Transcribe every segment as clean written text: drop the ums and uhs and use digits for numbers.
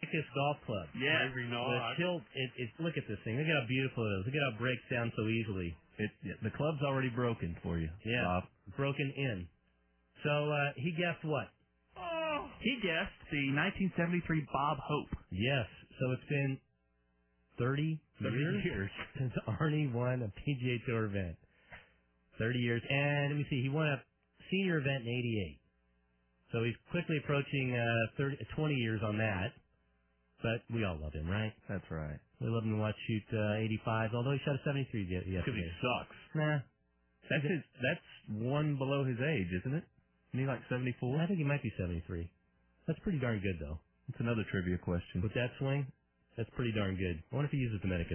Medicus Golf Club. Yeah, maybe not. Look at this thing. Look at how beautiful it is. Look at how it breaks down so easily. The club's already broken for you. Yeah, Bob. broken in. So he guessed what? Oh, he guessed the 1973 Bob Hope. Yes. So it's been 30 years since Arnie won a PGA Tour event. 30 years. And let me see, he won a senior event in 88. So he's quickly approaching 20 years on that. But we all love him, right? That's right. We love him to watch shoot 85, although he shot a 73 yesterday. Because he sucks. Nah. That's one below his age, isn't it? Isn't he like 74? I think he might be 73. That's pretty darn good, though. It's another trivia question. With that swing, that's pretty darn good. I wonder if he uses the Medicus.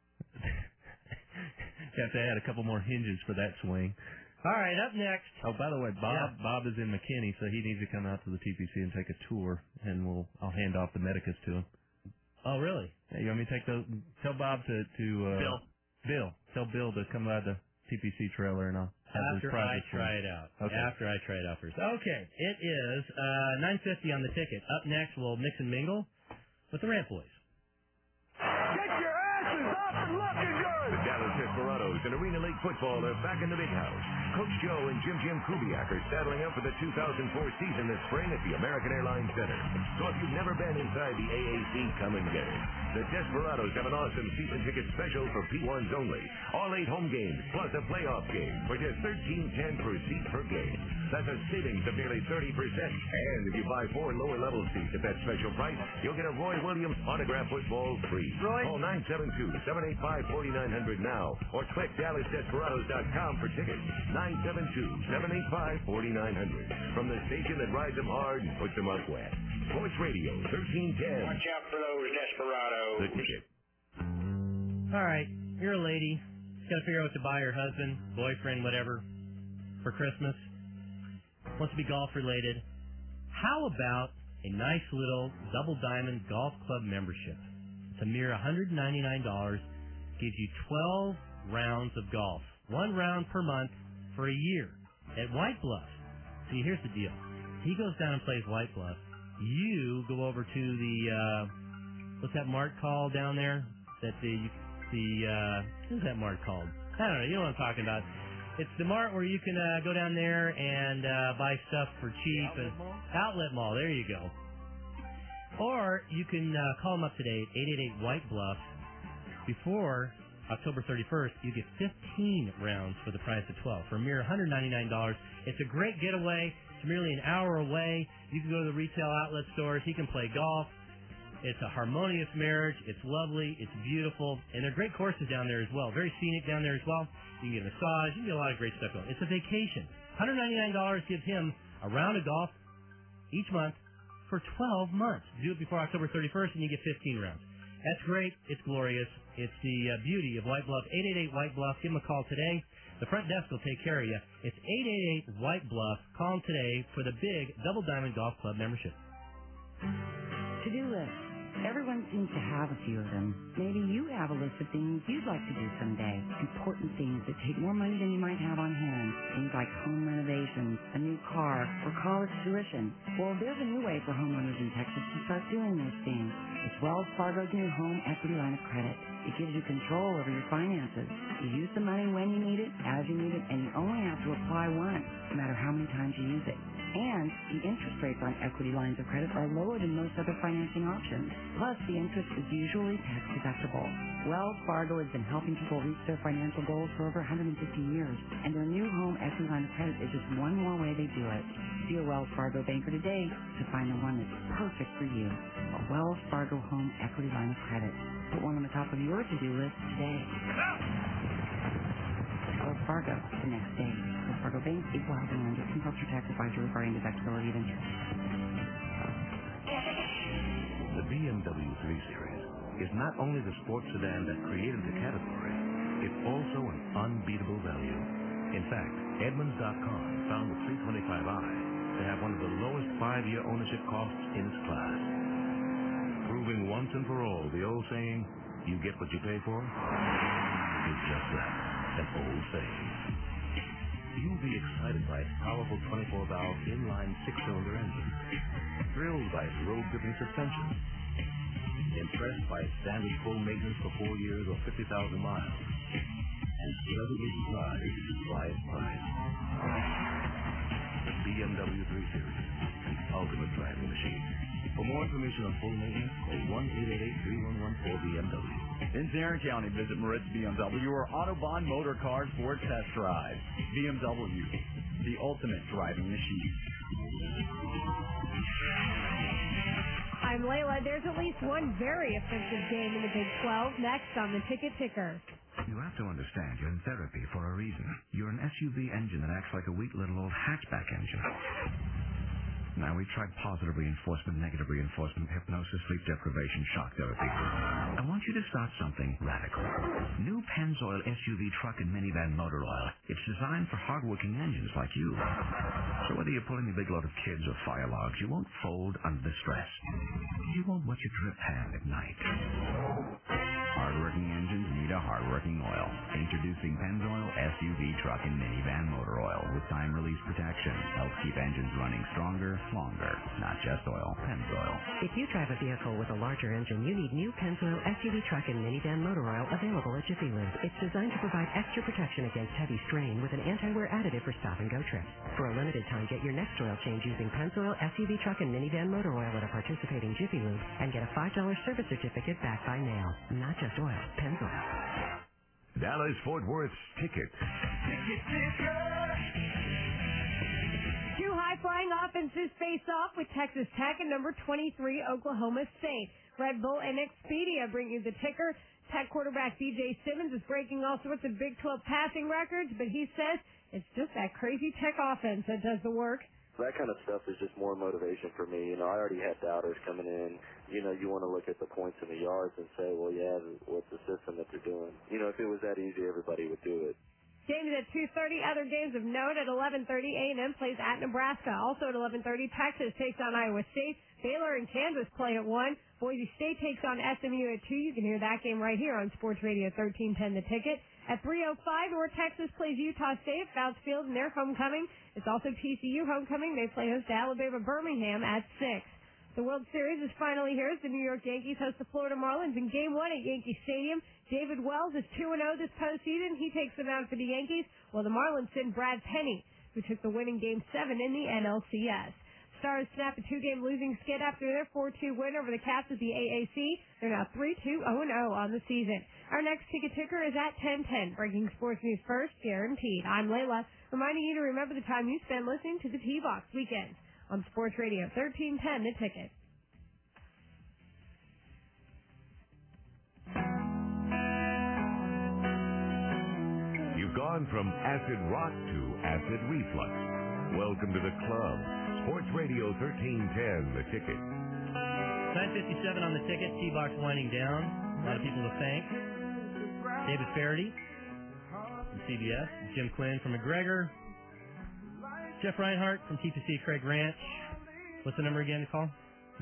You have to add a couple more hinges for that swing. All right, up next. Oh, by the way, Bob is in McKinney, so he needs to come out to the TPC and take a tour, and I'll hand off the Medicus to him. Oh, really? Yeah, you want me to take those? Tell Bob to Bill. Tell Bill to come by the TPC trailer, and I'll have his private try it out. Okay. After I try it out first. Okay, it is $9.50 on the ticket. Up next, we'll mix and mingle with the Rant Boys. Get your asses up and looking good! The Dallas Desperados in Arena League football are back in the big house. Coach Joe and Jim Kubiak are saddling up for the 2004 season this spring at the American Airlines Center. So if you've never been inside the AAC, come and get it. The Desperados have an awesome season ticket special for P1s only. All 8 home games plus a playoff game for just $13.10 per seat per game. That's a savings of nearly 30%. And if you buy 4 lower level seats at that special price, you'll get a Roy Williams autograph football free. Call 972-785-4900 now or click DallasDesperados.com for tickets. 972-785-4900. From the station that rides them hard and puts them up wet. Sports Radio 1310. Watch out for those Desperados. The ticket. All right, you're a lady. Got to figure out what to buy her husband, boyfriend, whatever, for Christmas. Wants to be golf related. How about a nice little Double Diamond Golf Club membership? It's a mere $199. Gives you 12 rounds of golf. 1 round per month for a year at White Bluff. See, here's the deal. He goes down and plays White Bluff. You go over to the, what's that mart called down there? What's that mart called? I don't know. You know what I'm talking about. It's the mart where you can go down there and buy stuff for cheap. Outlet Mall. There you go. Or you can call them up today at 888 White Bluff. Before October 31st, you get 15 rounds for the price of 12 for a mere $199. It's a great getaway. It's merely an hour away. You can go to the retail outlet stores. He can play golf. It's a harmonious marriage. It's lovely. It's beautiful. And there are great courses down there as well. Very scenic down there as well. You can get a massage. You can get a lot of great stuff going. It's a vacation. $199 gives him a round of golf each month for 12 months. Do it before October 31st, and you get 15 rounds. That's great. It's glorious. It's the beauty of White Bluff. 888 White Bluff. Give them a call today. The front desk will take care of you. It's 888 White Bluff. Call them today for the big Double Diamond Golf Club membership. To-do list. Everyone seems to have a few of them. Maybe you have a list of things you'd like to do someday. Important things that take more money than you might have on hand. Things like home renovations, a new car, or college tuition. Well, there's a new way for homeowners in Texas to start doing those things. It's Wells Fargo's new home equity line of credit. It gives you control over your finances. You use the money when you need it, as you need it, and you only have to apply once, no matter how many times you use it. And the interest rates on equity lines of credit are lower than most other financing options. Plus, the interest is usually tax deductible. Wells Fargo has been helping people reach their financial goals for over 150 years, and their new home equity line of credit is just one more way they do it. See a Wells Fargo banker today to find the one that's perfect for you. A Wells Fargo home equity line of credit. Put one on the top of your to-do list today. Wells Fargo, the next day. Wells Fargo Bank, equal housing lender, consult your tax advisor regarding deductibility of interest. The BMW 3 Series is not only the sports sedan that created the category, it's also an unbeatable value. In fact, Edmunds.com found the 325i to have one of the lowest 5-year ownership costs in its class. Proving once and for all the old saying, you get what you pay for, is just that, an old saying. You'll be excited by its powerful 24-valve inline 6-cylinder engine, thrilled by its road-gripping suspension, Impressed by its standard full maintenance for 4 years or 50,000 miles. And pleasantly surprised by its price. The BMW 3 Series, the ultimate driving machine. For more information on full maintenance, call 1-888-3114-BMW. In Tarrant County, visit Moritz BMW or Autobahn Motor Cars for a test drive. BMW, the ultimate driving machine. I'm Layla. There's at least one very offensive game in the Big 12 next on the Ticket Ticker. You have to understand, you're in therapy for a reason. You're an SUV engine that acts like a weak little old hatchback engine. Now, we tried positive reinforcement, negative reinforcement, hypnosis, sleep deprivation, shock therapy. I want you to start something radical. New Pennzoil SUV truck and minivan motor oil. It's designed for hardworking engines like you. So whether you're pulling a big load of kids or fire logs, you won't fold under the stress. You won't watch your drip pan at night. Hardworking engines need a hardworking oil. Introducing Pennzoil SUV truck and minivan motor oil with time-release protection. Helps keep engines running stronger, longer. Not just oil, Pennzoil. If you drive a vehicle with a larger engine, you need new Pennzoil SUV truck and minivan motor oil available at Jiffy Lube. It's designed to provide extra protection against heavy strain with an anti-wear additive for stop-and-go trips. For a limited time, get your next oil change using Pennzoil SUV truck and minivan motor oil at a participating Jiffy Lube and get a $5 service certificate back by mail. Not just oil, Pennzoil. Dallas-Fort Worth's Ticket. Two high-flying offenses face off with Texas Tech and number 23 Oklahoma State. Red Bull and Expedia bring you the ticker. Tech quarterback DJ Simmons is breaking all sorts of Big 12 passing records, but he says it's just that crazy Tech offense that does the work. That kind of stuff is just more motivation for me. You know, I already had doubters coming in. You know, you want to look at the points and the yards and say, well, yeah, what's the system that they're doing? You know, if it was that easy, everybody would do it. Games at 2:30. Other games of note at 11:30. A&M plays at Nebraska. Also at 11:30, Texas takes on Iowa State. Baylor and Kansas play at 1. Boise State takes on SMU at 2. You can hear that game right here on Sports Radio 1310 The Ticket. At 3:05, North Texas plays Utah State at Fouts Field in their homecoming. It's also TCU homecoming. They play host to Alabama Birmingham at 6. The World Series is finally here as the New York Yankees host the Florida Marlins in Game 1 at Yankee Stadium. David Wells is 2-0 this postseason. He takes them out for the Yankees, while the Marlins send Brad Penny, who took the winning Game 7 in the NLCS. Stars snap a 2-game losing skid after their 4-2 win over the Cats at the AAC. They're now 3-2-0-0 on the season. Our next Ticket Ticker is at 10:10. Breaking sports news first, guaranteed. I'm Layla, reminding you to remember the time you spend listening to the T-Box Weekends on Sports Radio 1310 The Ticket. You've gone from acid rock to acid reflux. Welcome to the club. Sports Radio 1310, The Ticket. 9:57 on The Ticket. T-Box winding down. A lot of people to thank. David Faraday from CBS. Jim Quinn from McGregor. Jeff Reinhart from TPC Craig Ranch. What's the number again to call?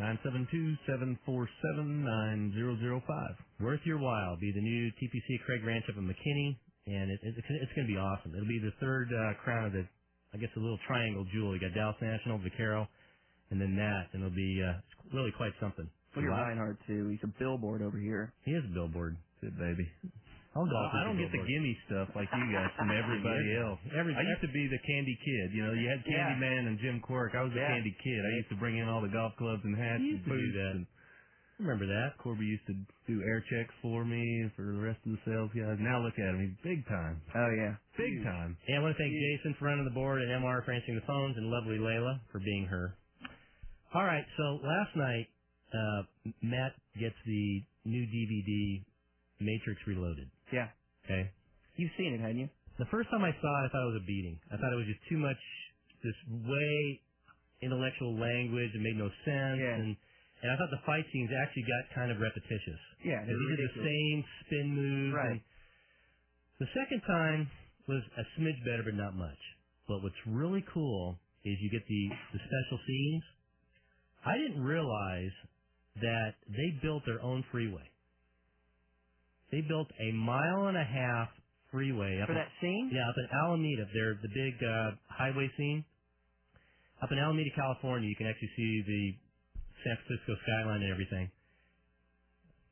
972-747-9005. Worth your while. Be the new TPC Craig Ranch up in McKinney, and it's going to be awesome. It'll be the third crown of the, I guess, a little triangle jewel. You got Dallas National, Vaquero, and then that, and it'll be really quite something. Look at Reinhardt, too. He's a billboard over here. He is a billboard. Good baby. I don't get the gimme stuff like you guys from everybody else. I used to be the candy kid. You know, you had Candy Man and Jim Quirk. I was the candy kid. I used to bring in all the golf clubs and hats and boots. And remember that? Corby used to do air checks for me and for the rest of the sales guys. Now look at him. He's big time. Oh, yeah. Big time. And I want to thank Jason for running the board and MR for answering the phones and lovely Layla for being her. All right, so last night, Matt gets the new DVD, Matrix Reloaded. Yeah. Okay. You've seen it, hadn't you? The first time I saw it, I thought it was a beating. I thought it was just too much, this way intellectual language. It made no sense. Yeah. And I thought the fight scenes actually got kind of repetitious. Yeah. They did the same spin moves. Right. The second time was a smidge better, but not much. But what's really cool is you get the special scenes. I didn't realize that they built their own freeway. They built a 1.5 mile freeway up for that scene. Yeah, up in Alameda. They're the big highway scene up in Alameda, California. You can actually see the San Francisco skyline and everything.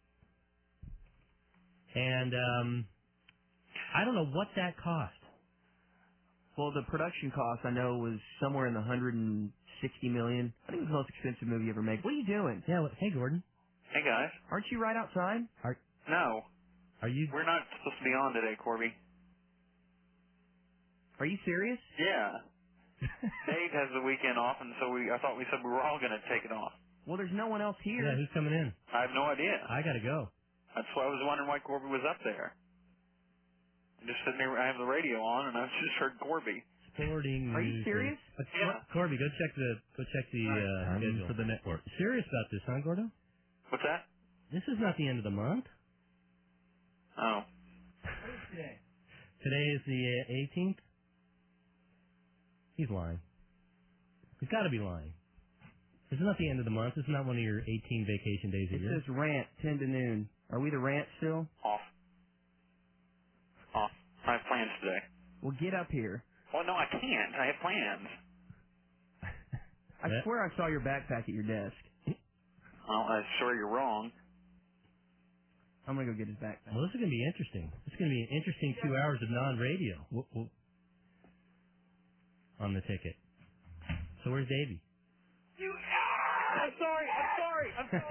And I don't know what that cost. Well, the production cost, I know, was somewhere in the $160 million. I think it was the most expensive movie ever made. What are you doing? Yeah, hey, Gordon. Hey, guys. Aren't you right outside? No. Are you? We're not supposed to be on today, Corby. Are you serious? Yeah. Dave has the weekend off, and so I thought we said we were all going to take it off. Well, there's no one else here. Yeah, who's coming in? I have no idea. I got to go. That's why I was wondering why Corby was up there. I'm just sitting here, I have the radio on, and I just heard Corby. Sporting Are you news. serious? Yeah. Corby, go check the schedule for the network. Serious about this, huh, Gordo? What's that? This is not the end of the month. Oh. Today is the 18th. He's lying. He's got to be lying. This is not the end of the month. This is not one of your 18 vacation days a It year. says rant, 10 to noon. Are we the rant still? Off. I have plans today. Well, get up here. Well, no, I can't. I have plans. I swear I saw your backpack at your desk. Well, I'm sure you're wrong. I'm going to go get his backpack. Well, this is going to be interesting. This is going to be an interesting 2 hours of non-radio on the ticket. So where's Davey? I'm sorry.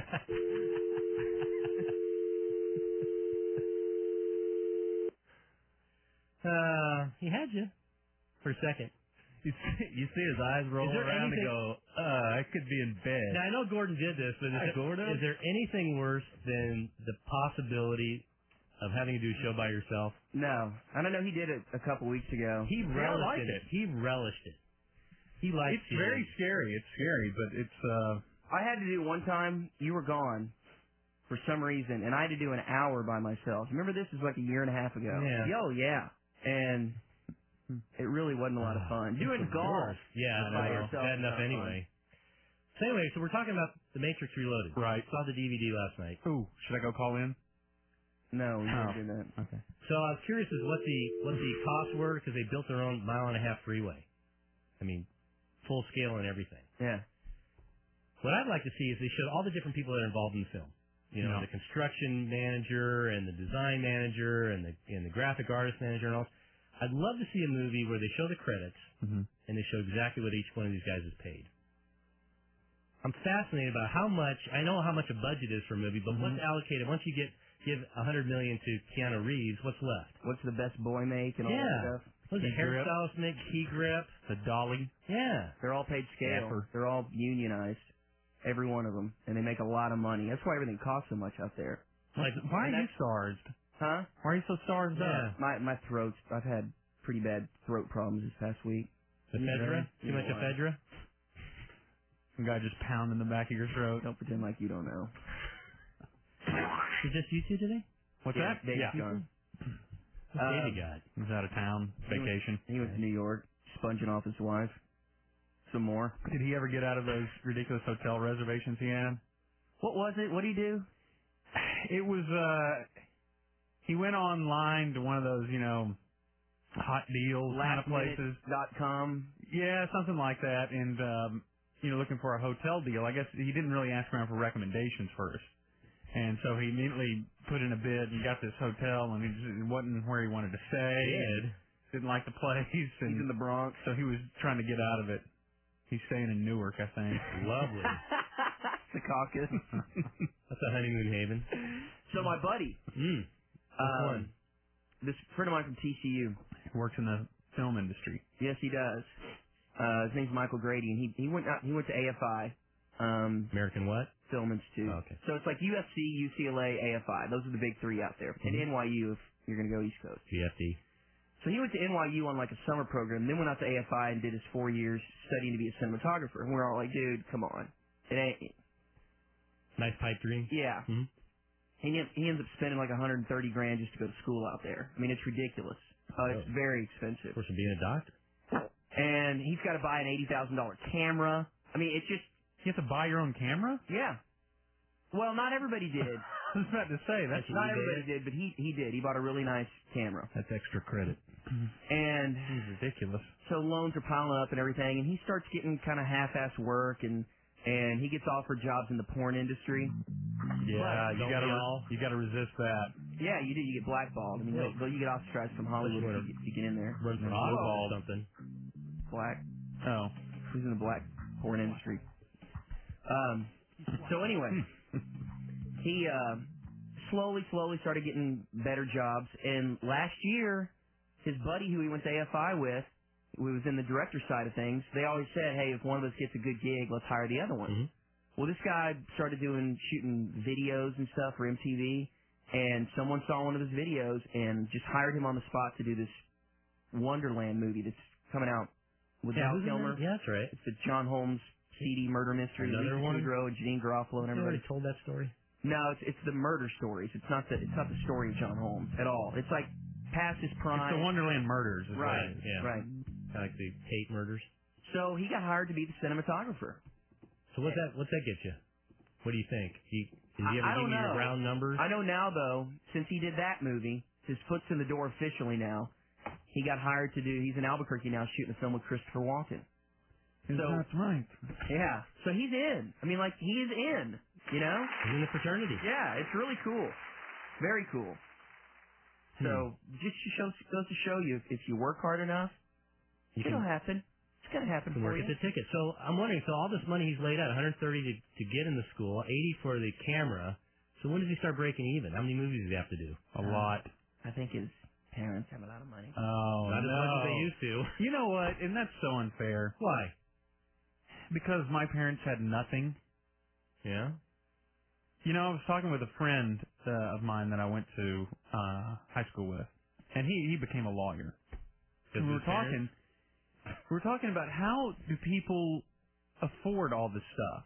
He had you for a second. You see his eyes roll around and go, I could be in bed. Now, I know Gordon did this, but is there anything worse than the possibility of having to do a show by yourself? No. I don't know. He did it a couple weeks ago. He relished it. He relished it. He liked it. It's very scary. It's scary, but it's... I had to do one time, you were gone for some reason, and I had to do an hour by myself. Remember this was like a year and a half ago? Yeah. Oh, yeah. And it really wasn't a lot of fun. Doing golf by yourself. Bad enough anyway. So anyway, so we're talking about The Matrix Reloaded. Right. Saw the DVD last night. Ooh, should I go call in? No, we didn't do that. Okay. So I was curious as what the costs were because they built their own 1.5-mile freeway. I mean, full scale and everything. Yeah. What I'd like to see is they showed all the different people that are involved in the film. You know, the construction manager and the design manager and the graphic artist manager and all. I'd love to see a movie where they show the credits and they show exactly what each one of these guys is paid. I'm fascinated about how much, I know how much a budget is for a movie, but what's allocated, once you give $100 million to Keanu Reeves, what's left? What's the best boy make and all that stuff? What's the hairstylists make? Key grip. The dolly. Yeah. They're all paid scale. Effort. They're all unionized. Every one of them. And they make a lot of money. That's why everything costs so much out there. Like, why are you starved? Huh? Why are you so starved up? My throat's, I've had pretty bad throat problems this past week. Ephedra? Too much ephedra? Some guy just pounding the back of your throat. Don't pretend like you don't know. Is just you two today? What's that? Dave's gone. What's Davey got? He was out of town, vacation. He went to New York, sponging off his wife. Some more. Did he ever get out of those ridiculous hotel reservations he had? What was it? What did he do? It was, he went online to one of those, hot deals kind of places. Lastminute.com. Yeah, something like that. And, looking for a hotel deal. I guess he didn't really ask around for recommendations first. And so he immediately put in a bid and got this hotel, and it wasn't where he wanted to stay. Didn't like the place. And he's in the Bronx. So he was trying to get out of it. He's staying in Newark, I think. Lovely. The caucus. That's a honeymoon haven. So my buddy, this friend of mine from TCU, works in the film industry. Yes, he does. His name's Michael Grady, and he went to AFI. American what? Film Institute. Oh, okay. So it's like USC, UCLA, AFI. Those are the big three out there. And NYU if you're going to go East Coast. VFD. So he went to NYU on like a summer program, then went out to AFI and did his 4 years studying to be a cinematographer. And we're all like, dude, come on. It ain't. Nice pipe dream? Yeah. Mm-hmm. He ends up spending like $130,000 just to go to school out there. I mean, it's ridiculous. It's very expensive. Of course, being a doctor. And he's got to buy an $80,000 camera. I mean, it's just... You have to buy your own camera? Yeah. Well, not everybody did. I was about to say, that's not everybody did, but he did. He bought a really nice camera. That's extra credit. And it's ridiculous. So loans are piling up and everything, and he starts getting kind of half-ass work, and he gets offered jobs in the porn industry. Yeah, you gotta resist that. Yeah, you do. You get blackballed. I mean, you get ostracized from Hollywood if you get in there. Run for or something. Black. Oh. Who's in the black porn industry? So anyway, he slowly started getting better jobs. And last year, his buddy who he went to AFI with, who was in the director side of things, they always said, hey, if one of us gets a good gig, let's hire the other one. Mm-hmm. Well, this guy started shooting videos and stuff for MTV, and someone saw one of his videos and just hired him on the spot to do this Wonderland movie that's coming out with Val Kilmer. Yeah, that's right. It's the John Holmes CD murder mystery. Another Lisa one? Kudrow and Janine Garofalo and everybody. You already told that story? No, it's the murder stories. It's not the story of John Holmes at all. It's like past his prime. It's the Wonderland murders. Is Right. Yeah. Right. Kind of like the Tate murders. So he got hired to be the cinematographer. So what's that get you? What do you think? Did he ever I give don't you know. your round numbers? I know now, though, since he did that movie, his foot's in the door officially now. He got hired to he's in Albuquerque now shooting a film with Christopher Walken. That's right. Yeah. So he's in. I mean, like, he is in, you know? He's in the fraternity. Yeah, it's really cool. Very cool. So, just goes to show you, if you work hard enough, it'll happen. It's going to happen for work you. at the ticket. So I'm wondering, all this money he's laid out, $130 to get in the school, $80 for the camera. So when does he start breaking even? How many movies does he have to do? A lot. I think his parents have a lot of money. Oh, not as much as they used to. You know what? And that's so unfair. Why? Because my parents had nothing. Yeah? You know, I was talking with a friend of mine that I went to high school with, and he became a lawyer. And we were talking about how do people afford all this stuff?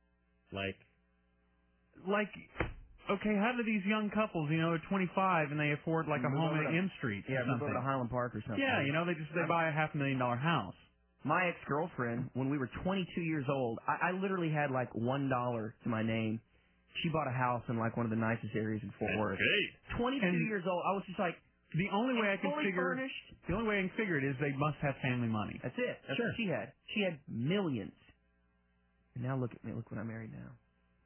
Like, okay, how do these young couples, you know, they're 25 and they afford like a home at M Street or move something? over to Highland Park or something. Yeah, you know, they buy a $500,000 house. My ex-girlfriend, when we were 22 years old, I literally had like $1 to my name. She bought a house in like one of the nicest areas in Fort Worth. 22 years old. I was just like, the only way I can figure it is they must have family money. That's it. That's what she had. She had millions. And now look at me. Look what I'm married now.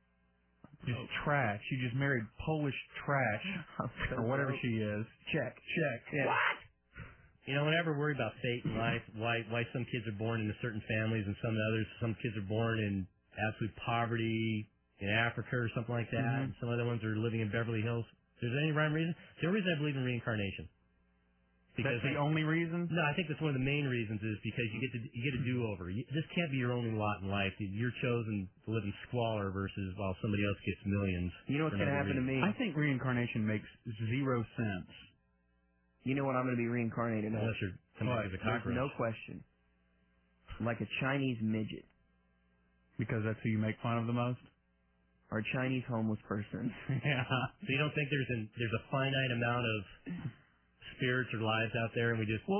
Just trash. She just married Polish trash or whatever she is. Check. Yeah. What? You know, whenever worry about fate in life, why some kids are born into certain families and some kids are born in absolute poverty in Africa or something like that, and some other ones are living in Beverly Hills. Is there any rhyme or reason? The only reason I believe in reincarnation. That's the only reason? No, I think that's one of the main reasons is because you get a do-over. This can't be your only lot in life. You're chosen to live in squalor versus while somebody else gets millions. You know what's going to happen to me? I think reincarnation makes 0 sense. You know what I'm going to be reincarnated as? Unless you're coming back as a cockroach. There's no question. Like a Chinese midget. Because that's who you make fun of the most? Or a Chinese homeless person. Yeah. So you don't think there's a finite amount of spirits or lives out there, and we just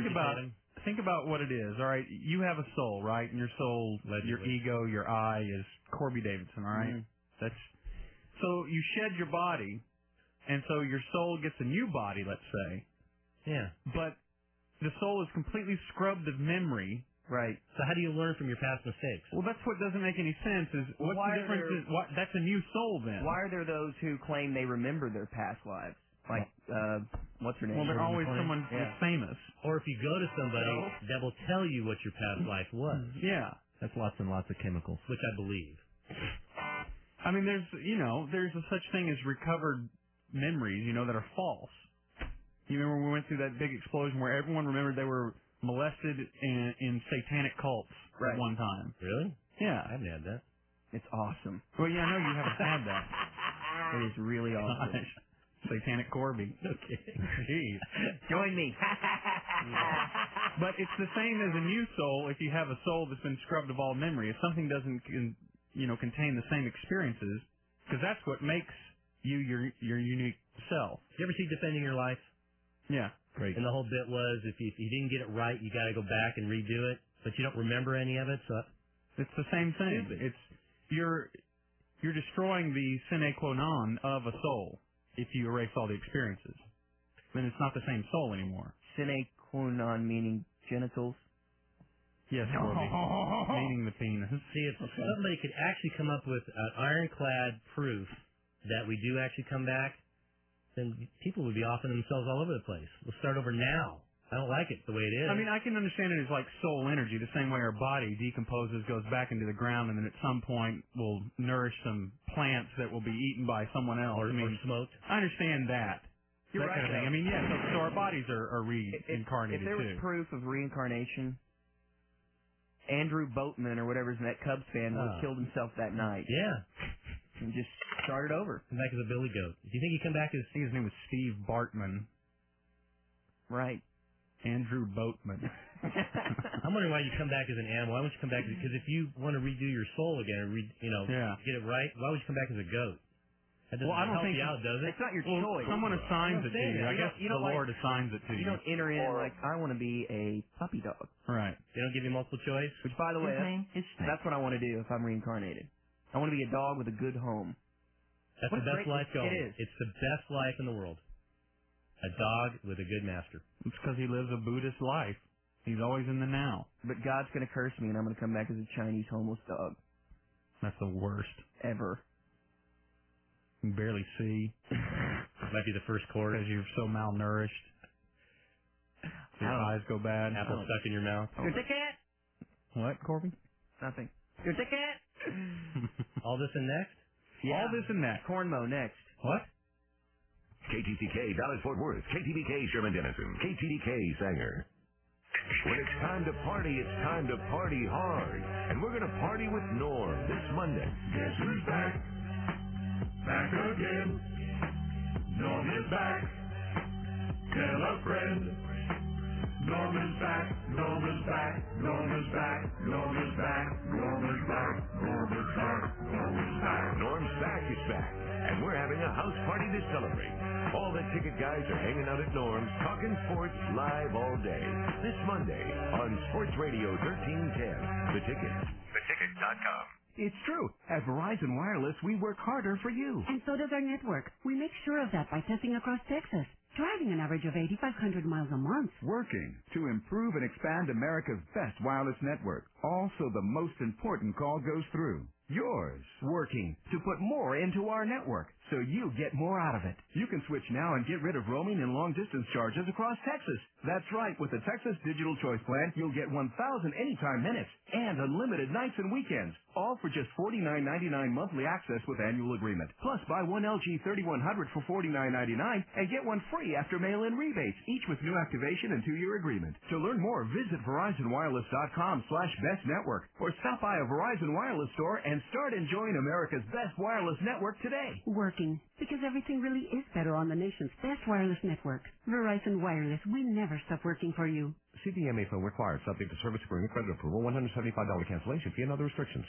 think about what it is. All right, you have a soul, right? And your soul, your ego, your I is Corby Davidson. All right, that's so you shed your body, and so your soul gets a new body, let's say. Yeah. But the soul is completely scrubbed of memory. Right. So how do you learn from your past mistakes? Well, that's what doesn't make any sense. What's the difference? That's a new soul then. Why are there those who claim they remember their past lives? Like, what's her name? Well, they're always someone famous. Or if you go to somebody that will tell you what your past life was. Yeah. That's lots and lots of chemicals, which I believe. I mean, there's a such thing as recovered memories, that are false. You remember when we went through that big explosion where everyone remembered they were molested in satanic cults at one time. Really? Yeah. I haven't had that. It's awesome. Well, yeah, I know you haven't had that. It is really awesome. Gosh. Satanic Corby. Okay. Jeez. Join me. But it's the same as a new soul if you have a soul that's been scrubbed of all memory. If something doesn't, contain the same experiences, because that's what makes you your unique self. You ever see Defending Your Life? Yeah. Great. And the whole bit was if you didn't get it right, you got to go back and redo it, but you don't remember any of it. So it's the same thing. Stupid. You're destroying the sine qua non of a soul if you erase all the experiences. Then it's not the same soul anymore. Sine qua non meaning genitals? Yes, Corby. Meaning the penis. See, if somebody could actually come up with an ironclad proof that we do actually come back, then people would be offing themselves all over the place. We'll start over now. I don't like it the way it is. I mean, I can understand it as like soul energy, the same way our body decomposes, goes back into the ground, and then at some point will nourish some plants that will be eaten by someone else. Or smoked. I understand that. You're that right, kind of thing. I mean, yeah, so our bodies are reincarnated, If there was too. proof of reincarnation, Andrew Boatman or whatever is that Cubs fan would have killed himself that night. Yeah. And just started over. Come back as a billy goat. Do you think he'd come back as... I think his name was Steve Bartman. Right. Andrew Boatman. I'm wondering why you come back as an animal. Why would you come back because if you want to redo your soul again or get it right, why would you come back as a goat? That doesn't I don't help think you out, does it? It's not your choice. Someone assigns it to you. I guess the Lord assigns it to you. You don't enter in like, I want to be a puppy dog. Right. They don't give you multiple choice? Which, by the way, that's what I want to do if I'm reincarnated. I want to be a dog with a good home. That's the best life going. It is. It's the best life in the world. A dog with a good master. It's because he lives a Buddhist life. He's always in the now. But God's going to curse me, and I'm going to come back as a Chinese homeless dog. That's the worst. Ever. You can barely see. Might be the first course. Because you're so malnourished. Your eyes go bad. Apple stuck in your mouth. Your ticket? What, Corby? Nothing. Your ticket? All this and next? Yeah. All this and next. Cornmow next. What? KTCK, Dallas Fort Worth. KTBK, Sherman Denison. KTDK, Sanger. When it's time to party, it's time to party hard. And we're going to party with Norm this Monday. Guess who's back? Back again. Norm is back. Tell a friend. Norm is back. Norm is back. Norm is back. Norm is back. Norm is back. Norm is back. Norm is back. Norm's back is back. And we're having a house party to celebrate. All the ticket guys are hanging out at Norm's, talking sports live all day. This Monday on Sports Radio 1310. The Ticket. TheTicket.com. It's true. At Verizon Wireless, we work harder for you. And so does our network. We make sure of that by testing across Texas, driving an average of 8,500 miles a month. Working to improve and expand America's best wireless network. Also, the most important call goes through. Yours. Working to put more into our network so you get more out of it. You can switch now and get rid of roaming and long-distance charges across Texas. That's right. With the Texas Digital Choice Plan, you'll get 1,000 anytime minutes and unlimited nights and weekends, all for just $49.99 monthly access with annual agreement. Plus, buy one LG 3100 for $49.99 and get one free after mail-in rebates, each with new activation and 2-year agreement. To learn more, visit VerizonWireless.com/bestnetwork or stop by a Verizon Wireless store and start enjoying America's best wireless network today. Working, because everything really is better on the nation's best wireless network. Verizon Wireless, we never stop working for you. CDMA phone required, subject to service agreement, credit approval, $175 cancellation fee, and other restrictions.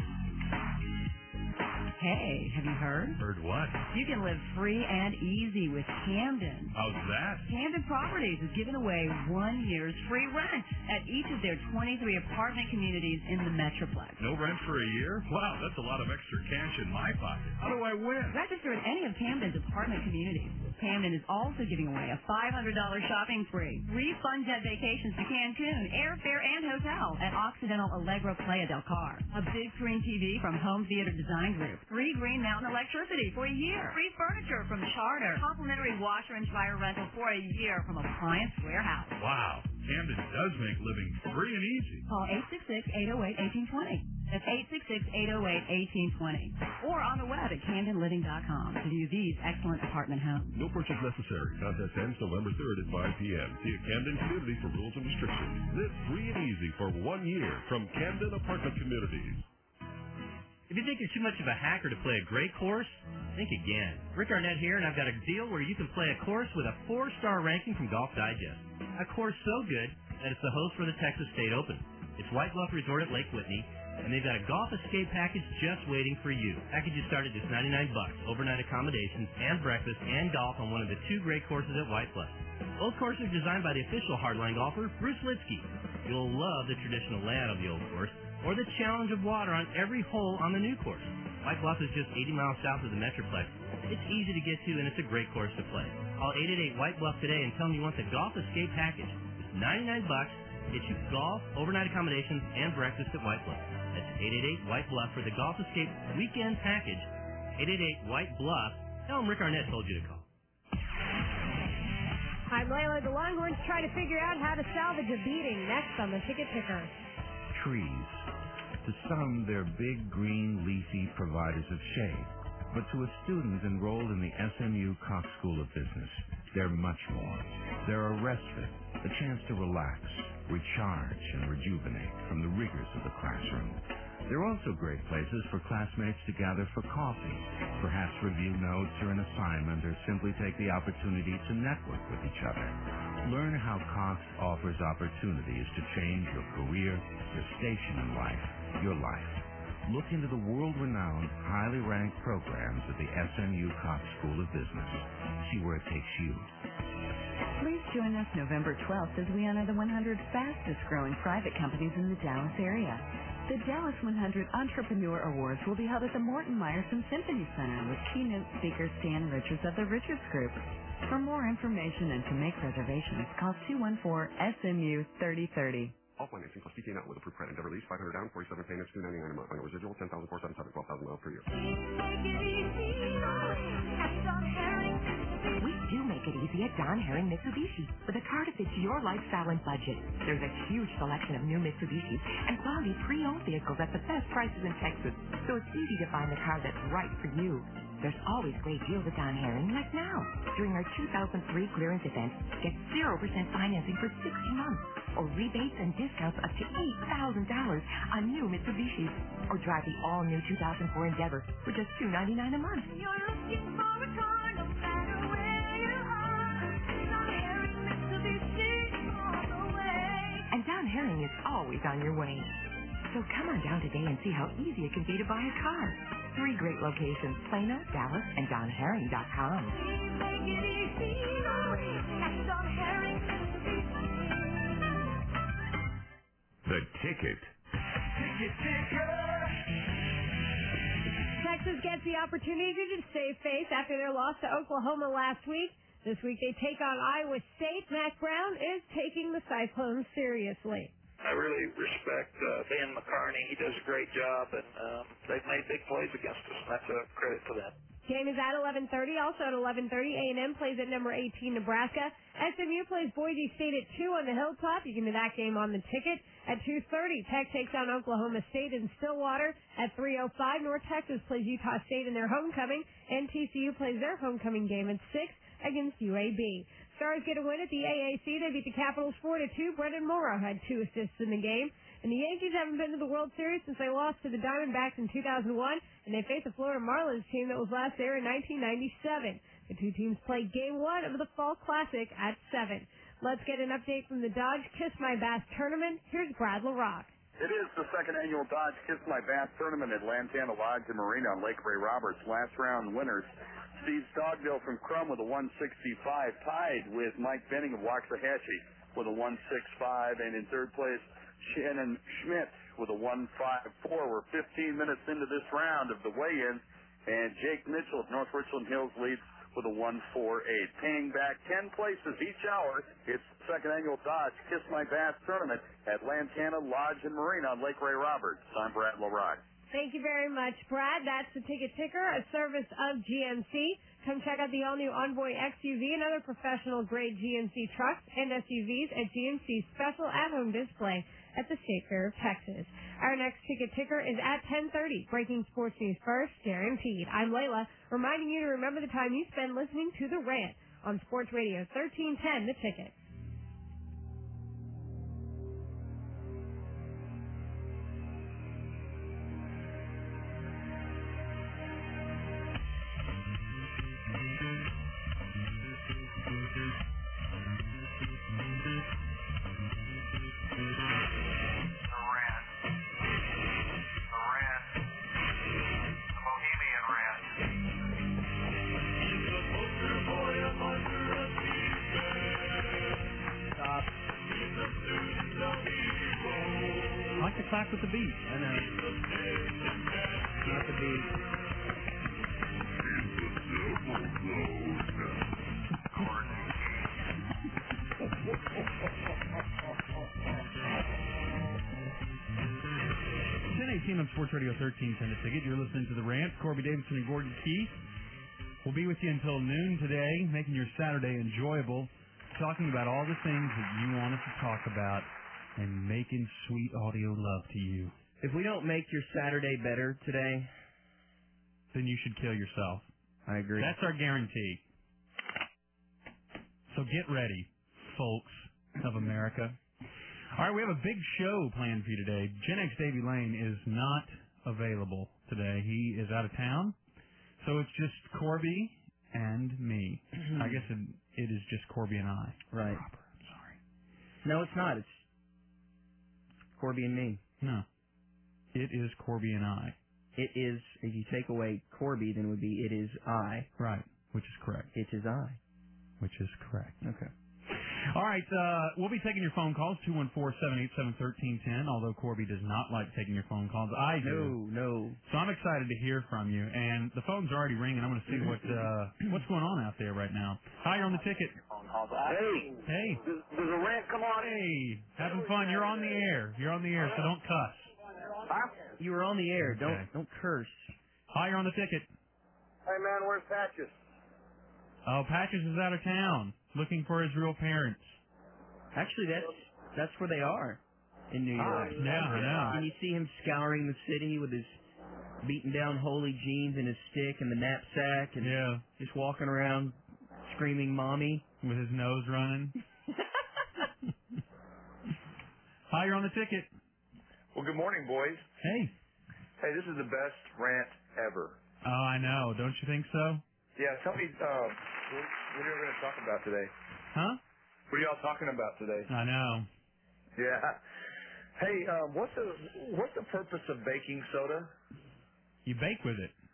Hey, have you heard? Heard what? You can live free and easy with Camden. How's that? Camden Properties is giving away 1 year's free rent at each of their 23 apartment communities in the Metroplex. No rent for a year? Wow, that's a lot of extra cash in my pocket. How do I win? Register at any of Camden's apartment communities. Camden is also giving away a $500 shopping spree, free fun jet vacations to Cancun, airfare and hotel at Occidental Allegro Playa del Car, a big screen TV from Home Theater Design Group, free Green Mountain electricity for a year, free furniture from Charter, complimentary washer and dryer rental for a year from Appliance Warehouse. Wow, Camden does make living free and easy. Call 866-808-1820. That's 866-808-1820. Or on the web at CamdenLiving.com to view these excellent apartment homes. No purchase necessary. Contest ends November 3rd at 5 p.m. See a Camden Community for rules and restrictions. Live free and easy for 1 year from Camden Apartment Communities. If you think you're too much of a hacker to play a great course, think again. Rick Arnett here, and I've got a deal where you can play a course with a 4-star ranking from Golf Digest. A course so good that it's the host for the Texas State Open. It's White Bluff Resort at Lake Whitney, and they've got a golf escape package just waiting for you. Packages start at just $99, overnight accommodations and breakfast and golf on one of the 2 great courses at White Bluff. Both courses are designed by the official hardline golfer, Bruce Litsky. You'll love the traditional layout of the old course, or the challenge of water on every hole on the new course. White Bluff is just 80 miles south of the Metroplex. It's easy to get to, and it's a great course to play. Call 888-WHITE-BLUFF today and tell them you want the Golf Escape Package. It's $99, gets you golf, overnight accommodations, and breakfast at White Bluff. That's 888-WHITE-BLUFF for the Golf Escape Weekend Package. 888-WHITE-BLUFF. Tell them Rick Arnett told you to call. I'm Layla. The Longhorns try to figure out how to salvage a beating next on the Ticket Ticker. Trees. To some, they're big, green, leafy providers of shade. But to a student enrolled in the SMU Cox School of Business, they're much more. They're a respite, a chance to relax, recharge, and rejuvenate from the rigors of the classroom. They're also great places for classmates to gather for coffee, perhaps review notes or an assignment, or simply take the opportunity to network with each other. Learn how Cox offers opportunities to change your career, your station in life, your life. Look into the world-renowned, highly ranked programs at the SMU Cox School of Business. See where it takes you. Please join us November 12th as we honor the 100 fastest-growing private companies in the Dallas area. The Dallas 100 Entrepreneur Awards will be held at the Morton Meyerson Symphony Center with keynote speaker Stan Richards of the Richards Group. For more information and to make reservations, call 214-SMU-3030. All financing plus PTA not with approved credit. Endeavor lease, $500 down, 47 payments, $299 a month. Final residual, $10,477, 12,000 miles per year. We do make it easy at Don Herring Mitsubishi with a car that fits your lifestyle and budget. There's a huge selection of new Mitsubishis and quality pre-owned vehicles at the best prices in Texas, so it's easy to find the car that's right for you. There's always great deals at Don Herring, like now. During our 2003 clearance event, get 0% financing for 60 months, or rebates and discounts up to $8,000 on new Mitsubishis, or drive the all-new 2004 Endeavor for just $299 a month. You're looking for a car no matter where you are. Don Herring Mitsubishi all the way. And Don Herring is always on your way. So come on down today and see how easy it can be to buy a car. 3 great locations, Plano, Dallas, and DonHerring.com. The Ticket. Texas gets the opportunity to save face after their loss to Oklahoma last week. This week they take on Iowa State. Mac Brown is taking the Cyclones seriously. I really respect Dan McCarney. He does a great job, and they've made big plays against us, and that's a credit to them. Game is at 11:30. Also at 11:30, A&M plays at number 18, Nebraska. SMU plays Boise State at 2 on the Hilltop. You can do that game on the Ticket. At 2:30, Tech takes on Oklahoma State in Stillwater. At 3:05, North Texas plays Utah State in their homecoming, and TCU plays their homecoming game at 6 against UAB. Stars get a win at the AAC. They beat the Capitals 4-2. Brendan Morrow had 2 assists in the game. And the Yankees haven't been to the World Series since they lost to the Diamondbacks in 2001, and they face the Florida Marlins team that was last there in 1997. The two teams play Game 1 of the Fall Classic at 7. Let's get an update from the Dodge Kiss My Bass Tournament. Here's Brad LaRock. It is the second annual Dodge Kiss My Bass Tournament at Lantana Lodge and Marina on Lake Ray Roberts. Last round winners, Steve Stogdale from Crum with a 165, tied with Mike Benning of Waxahachie with a 165, and in third place, Shannon Schmidt with a 154. We're 15 minutes into this round of the weigh-in, and Jake Mitchell of North Richland Hills leads with a 148. Paying back 10 places each hour, it's the second annual Dodge Kiss My Bass Tournament at Lantana Lodge and Marina on Lake Ray Roberts. I'm Brad LaRock. Thank you very much, Brad. That's the Ticket Ticker, a service of GMC. Come check out the all-new Envoy XUV and other professional-grade GMC trucks and SUVs at GMC's special at-home display at the State Fair of Texas. Our next Ticket Ticker is at 10:30. Breaking sports news first, guaranteed. I'm Layla, reminding you to remember the time you spend listening to The Rant on Sports Radio 1310, The Ticket. Clap with the beat. I know. Not the beat. 10:18 on Sports Radio 1310 The Ticket. You're listening to The Rant. Corby Davidson and Gordon Keith will be with you until noon today, making your Saturday enjoyable. talking about all the things that you want us to talk about and making sweet audio love to you. If we don't make your Saturday better today, then you should kill yourself. I agree. That's our guarantee. So get ready, folks of America. All right, we have a big show planned for you today. Gen X Davey Lane is not available today. He is out of town. So it's just Corby and me. I guess it is just Corby and I. Right. Robert, I'm sorry. No, it's not. It's Corby and me. No. It is Corby and I. It is, if you take away Corby, then it would be it is I. Right, which is correct. It is I. Which is correct. Okay. All right, we'll be taking your phone calls, 214-787-1310, although Corby does not like taking your phone calls. I do. No. So I'm excited to hear from you, and the phone's already ringing. I'm going to see what's going on out there right now. Hi, you're on the ticket. Hey. Does a rant come on? Hey, having fun. You're on the air. You're on the air, so don't cuss. You were on the air. Okay. Don't curse. Hi, you're on the ticket. Hey, man, where's Patches? Oh, Patches is out of town, looking for his real parents. Actually, that's where they are in New York. Yeah, I know. And you see him scouring the city with his beaten down holy jeans and his stick and the knapsack and just walking around screaming mommy. With his nose running. Hi, you're on the ticket. Well, good morning, boys. Hey. Hey, this is the best rant ever. Oh, I know. Don't you think so? Yeah, tell me, what are you going to talk about today? Huh? What are y'all talking about today? I know. Yeah. Hey, what's the purpose of baking soda? You bake with it.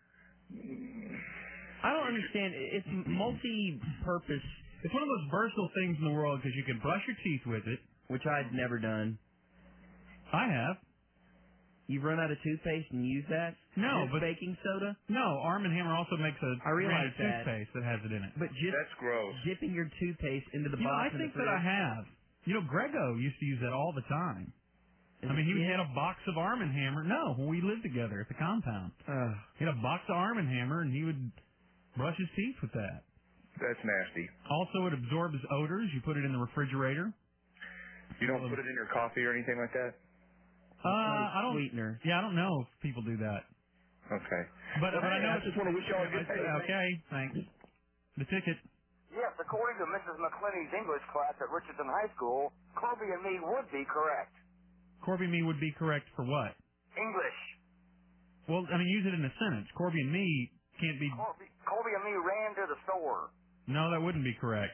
I don't understand. It's multi-purpose. It's one of those versatile things in the world because you can brush your teeth with it. Which I've never done. I have. You've run out of toothpaste and use that? No, but baking soda? No, Arm & Hammer also makes a brand of toothpaste that has it in it. But just that's gross. Dipping your toothpaste into the box. I think that I have. Grego used to use that all the time. He had a box of Arm & Hammer. No, when we lived together at the compound. He had a box of Arm & Hammer, and he would brush his teeth with that. That's nasty. Also, it absorbs odors. You put it in the refrigerator. You don't put it in your coffee or anything like that? I don't. Sweetener. Yeah, I don't know if people do that. Okay. But I know. I just want to wish y'all a good day. Okay, thanks. The ticket. Yes, according to Mrs. McClinney's English class at Richardson High School, Corby and me would be correct. Corby and me would be correct for what? English. Well, use it in a sentence. Corby and me can't be. Corby and me ran to the store. No, that wouldn't be correct.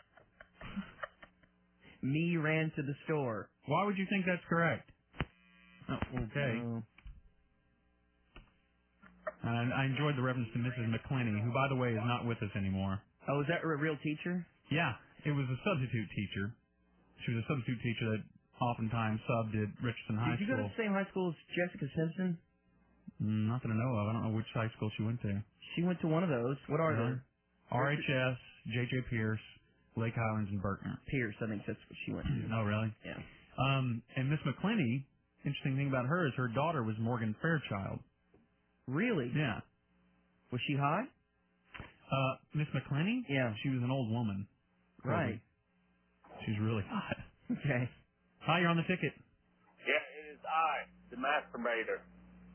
Me ran to the store. Why would you think that's correct? Oh, okay. I enjoyed the reference to Mrs. McClinney, who, by the way, is not with us anymore. Oh, is that a real teacher? Yeah, it was a substitute teacher. She was a substitute teacher that oftentimes subbed at Richardson High School. Did you go to the same high school as Jessica Simpson? Not that I know of. I don't know which high school she went to. She went to one of those. What are they? RHS, J.J. Pierce, Lake Highlands, and Berkner. Pierce, I think that's what she went to. Oh, really? Yeah. And Miss McClinney, interesting thing about her is her daughter was Morgan Fairchild. Really? Yeah. Was she hot? Miss McClinney? Yeah. She was an old woman. Right. She's really hot. Okay. Hi, you're on the ticket. Yeah, it is I, the masturbator.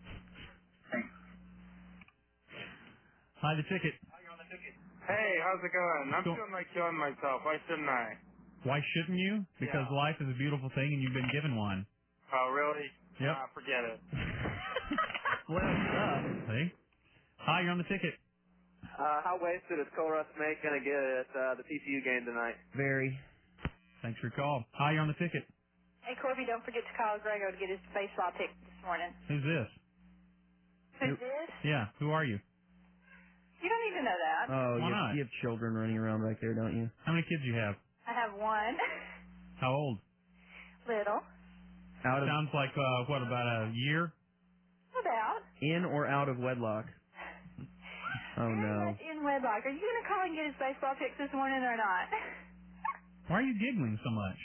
Hi, the ticket. Hey, how's it going? I'm feeling like killing myself. Why shouldn't I? Why shouldn't you? Because life is a beautiful thing and you've been given one. Oh, really? Yep. Forget it. Well, See? Hi, you're on the ticket. How wasted is Cole Russ Make going to get at the TCU game tonight? Very. Thanks for your call. Hi, you're on the ticket. Hey, Corby, don't forget to call Grego to get his baseball pick this morning. Who's this? Who's this? Yeah, who are you? You don't need to know that. Oh, Why not? You have children running around back there, don't you? How many kids do you have? I have one. How old? Little. Sounds like, what, about a year? About. In or out of wedlock? Oh, no. In wedlock. Are you going to call and get his baseball picks this morning or not? Why are you giggling so much?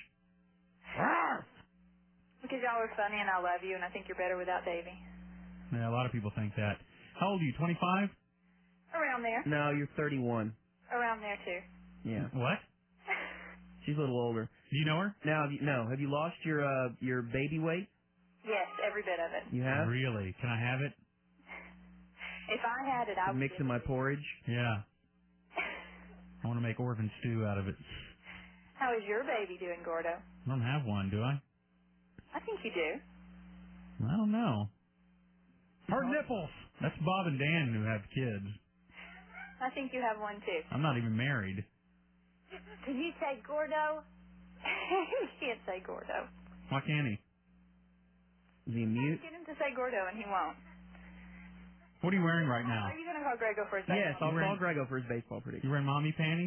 Because y'all are funny and I love you and I think you're better without Davy. Yeah, a lot of people think that. How old are you, 25? Around there. No, you're 31. Around there, too. Yeah. What? She's a little older. Do you know her? Now, have you lost your baby weight? Yes, every bit of it. You have? Really? Can I have it? If I had it, I would. Mix in my porridge? Yeah. I want to make orphan stew out of it. How is your baby doing, Gordo? I don't have one, do I? I think you do. I don't know. Her nipples. That's Bob and Dan who have kids. I think you have one, too. I'm not even married. Can you say Gordo? He can't say Gordo. Why can't he? Is he mute? Get him to say Gordo, and he won't. What are you wearing right now? Are you going to call Grego for his Yes, baseball? I'll call Grego for his baseball prediction. You wearing mommy panties?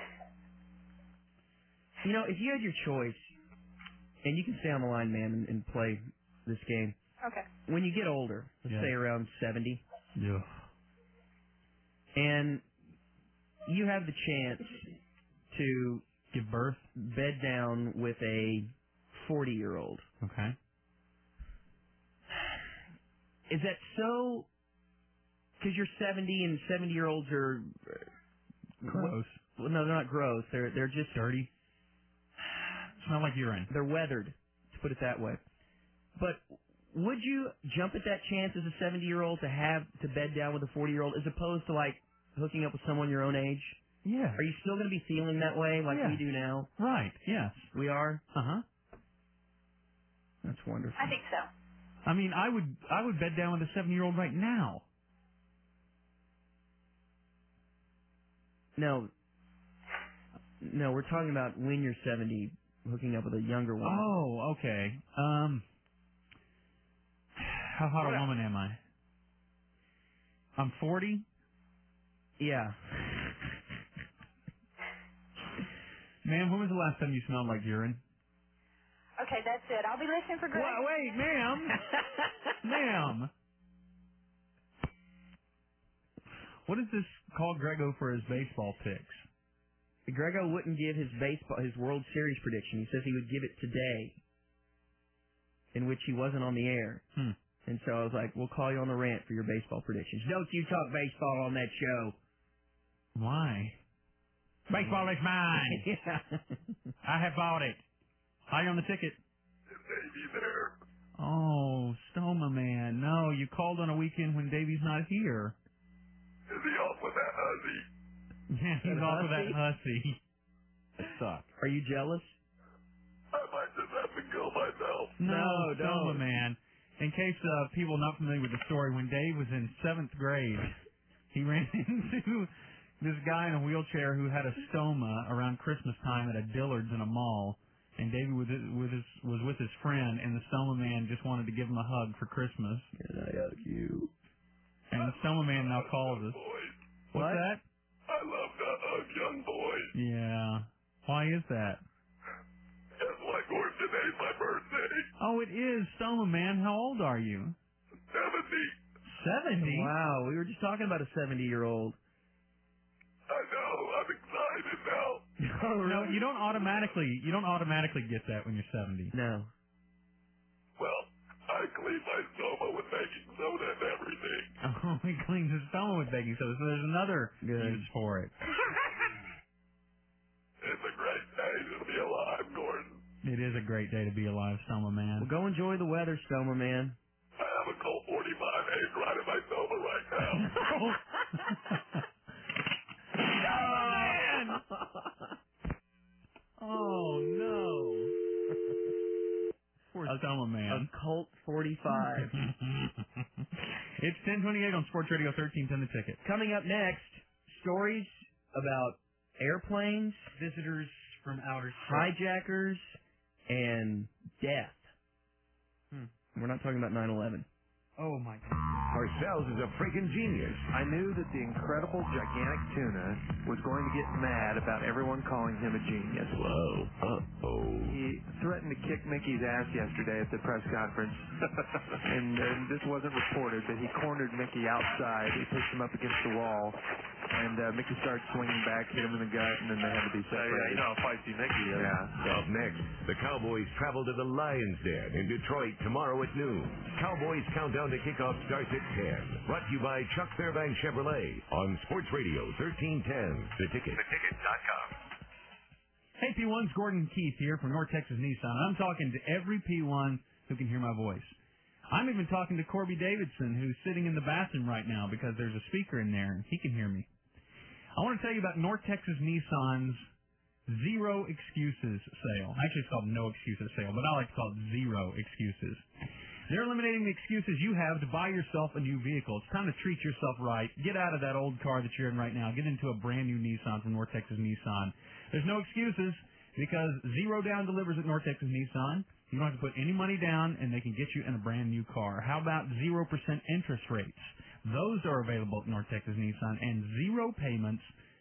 You know, if you had your choice, and you can stay on the line, man, and play this game. Okay. When you get older, let's say around 70. Yeah. And you have the chance to give birth, bed down with a 40-year-old. Okay. Is that so? Because you're 70 and 70-year-olds are gross. Well, no, they're not gross. They're just dirty. Smell like urine. They're weathered, to put it that way. But would you jump at that chance as a 70-year-old to bed down with a 40-year-old as opposed to like hooking up with someone your own age? Yeah. Are you still going to be feeling that way like we do now? Right. Yes. We are? Uh-huh. That's wonderful. I think so. I mean, I would bed down with a 7-year-old right now. No, we're talking about when you're 70, hooking up with a younger woman. Oh, okay. How hot a woman am I? I'm 40? Yeah. Ma'am, when was the last time you smelled like urine? Okay, that's it. I'll be listening for Greg. Well, wait, ma'am. Ma'am. What is this called Grego for his baseball picks? Grego wouldn't give his World Series prediction. He says he would give it today, in which he wasn't on the air. And so I was like, we'll call you on the rant for your baseball predictions. Don't you talk baseball on that show. Why? Baseball is mine. Yeah. I have bought it. How you on the ticket? Davey there. Oh, Stoma man. No, you called on a weekend when Davey's not here. Is he off with that hussy? Yeah, he's off with that hussy. That sucks. Are you jealous? I might just have to kill myself. No, Stoma man. In case people not familiar with the story, when Dave was in 7th grade, he ran into this guy in a wheelchair who had a stoma around Christmas time at a Dillard's in a mall. And Davey was with his friend, and the Stoma man just wanted to give him a hug for Christmas. Can I hug you? And the Stoma man now calls us. What's that? I love to hug young boys. Yeah. Why is that? Just like Gordon, today's my birthday. Oh, it is. Stoma man, how old are you? 70. 70? Wow, we were just talking about a 70-year-old. I know. I'm excited now. No, you don't automatically get that when you're 70. No. Well, I clean my stoma with baking soda and everything. Oh, he cleans his stoma with baking soda, so there's another use for it. It's a great day to be alive, Gordon. It is a great day to be alive, Stoma man. Well, go enjoy the weather, Stoma man. I have a cold 45 A's right in my stoma right now. Man! Oh, no. Poor Stoma man. A Colt 45. It's 10:28 on Sports Radio 1310 The Ticket. Coming up next, stories about airplanes, visitors from outer space, hijackers, and death. We're not talking about 9/11. Oh, my God. Parcells is a freaking genius. I knew that the incredible gigantic tuna was going to get mad about everyone calling him a genius. Whoa. Uh-oh. He threatened to kick Mickey's ass yesterday at the press conference. and this wasn't reported, but he cornered Mickey outside. He pushed him up against the wall. And Mickey started swinging back, hit him in the gut, and then they had to be separated. Yeah, you know how feisty Mickey is. Yeah. Up next, the Cowboys travel to the Lions Den in Detroit tomorrow at noon. Cowboys Countdown to Kickoff starts at 10. Brought to you by Chuck Fairbanks Chevrolet on Sports Radio 1310. The Ticket. TheTicket.com. Hey, P1's Gordon Keith here from North Texas Nissan. I'm talking to every P1 who can hear my voice. I'm even talking to Corby Davidson, who's sitting in the bathroom right now because there's a speaker in there and he can hear me. I want to tell you about North Texas Nissan's Zero Excuses sale. Actually, it's called No Excuses sale, but I like to call it Zero Excuses. They're eliminating the excuses you have to buy yourself a new vehicle. It's time to treat yourself right. Get out of that old car that you're in right now. Get into a brand new Nissan from North Texas Nissan. There's no excuses because Zero Down delivers at North Texas Nissan. You don't have to put any money down, and they can get you in a brand new car. How about 0% interest rates? Those are available at North Texas Nissan, and zero payments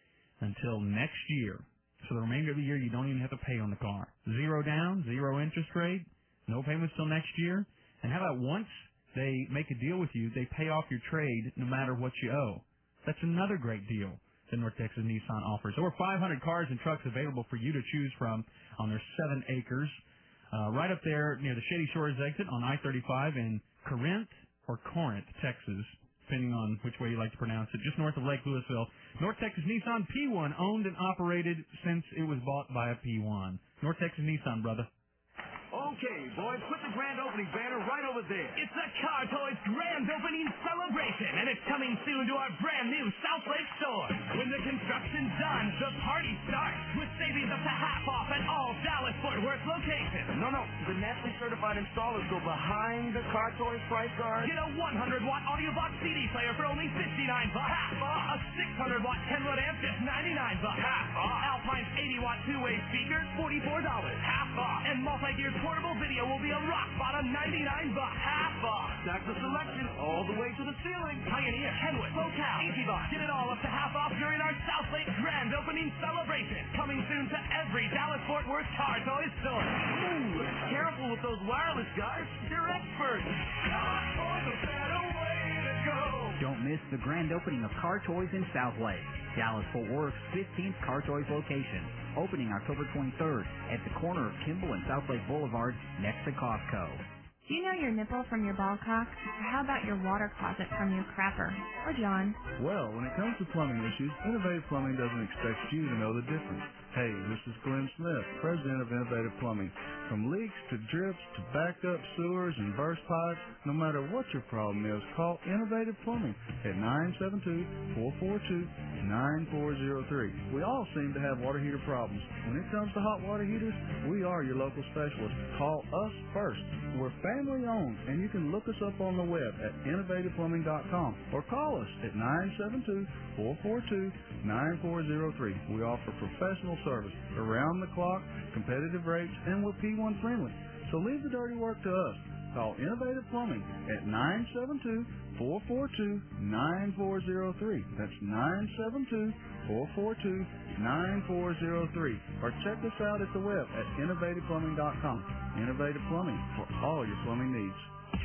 until next year. So the remainder of the year, you don't even have to pay on the car. Zero down, zero interest rate, no payments till next year. And how about once they make a deal with you, they pay off your trade no matter what you owe. That's another great deal that North Texas Nissan offers. Over 500 cars and trucks available for you to choose from on their 7 acres. Right up there near the Shady Shores exit on I-35 in Corinth or Corinth, Texas, depending on which way you like to pronounce it, just north of Lake Louisville. North Texas Nissan, P1, owned and operated since it was bought by a P1. North Texas Nissan, brother. Okay, boys, put the grand opening banner right over there. It's the Car Toys Grand Opening Celebration, and it's coming soon to our brand new South Lake store. When the construction's done, the party starts with savings up to half off at all Dallas-Fort Worth locations. No, the nationally certified installers go behind the Car Toys price guard. Get a 100-watt AudioBox CD player for only $59, half off. A 600-watt 10-watt amp, just $99, half off. Alpine's 80-watt two-way speaker, $44, half off. And multi-gear portable video will be a rock bottom $99, half off. Stack the selection all the way to the ceiling. Pioneer, Kenwood, Locale, EasyBox. Get it all up to half off during our South Lake Grand Opening Celebration. Coming soon to every Dallas-Fort Worth Car Toys store. Ooh, careful with those wireless guys. They're experts. Car Toys, a better way to go. Don't miss the grand opening of Car Toys in South Lake, Dallas-Fort Worth's 15th Car Toys location, opening October 23rd at the corner of Kimball and South Lake Boulevard next to Costco. Do you know your nipple from your ball cock? Or how about your water closet from your crapper? Or John? Well, when it comes to plumbing issues, Innovative Plumbing doesn't expect you to know the difference. Hey, this is Glenn Smith, president of Innovative Plumbing. From leaks to drips to backed up sewers and burst pipes, no matter what your problem is, call Innovative Plumbing at 972-442-9403. We all seem to have water heater problems. When it comes to hot water heaters, we are your local specialist. Call us first. We're family owned, and you can look us up on the web at innovativeplumbing.com or call us at 972-442-9403. We offer professional service, around the clock, competitive rates, and we're P1 friendly. So leave the dirty work to us. Call Innovative Plumbing at 972-442-9403. That's 972-442-9403. Or check us out at the web at innovativeplumbing.com. Innovative Plumbing for all your plumbing needs.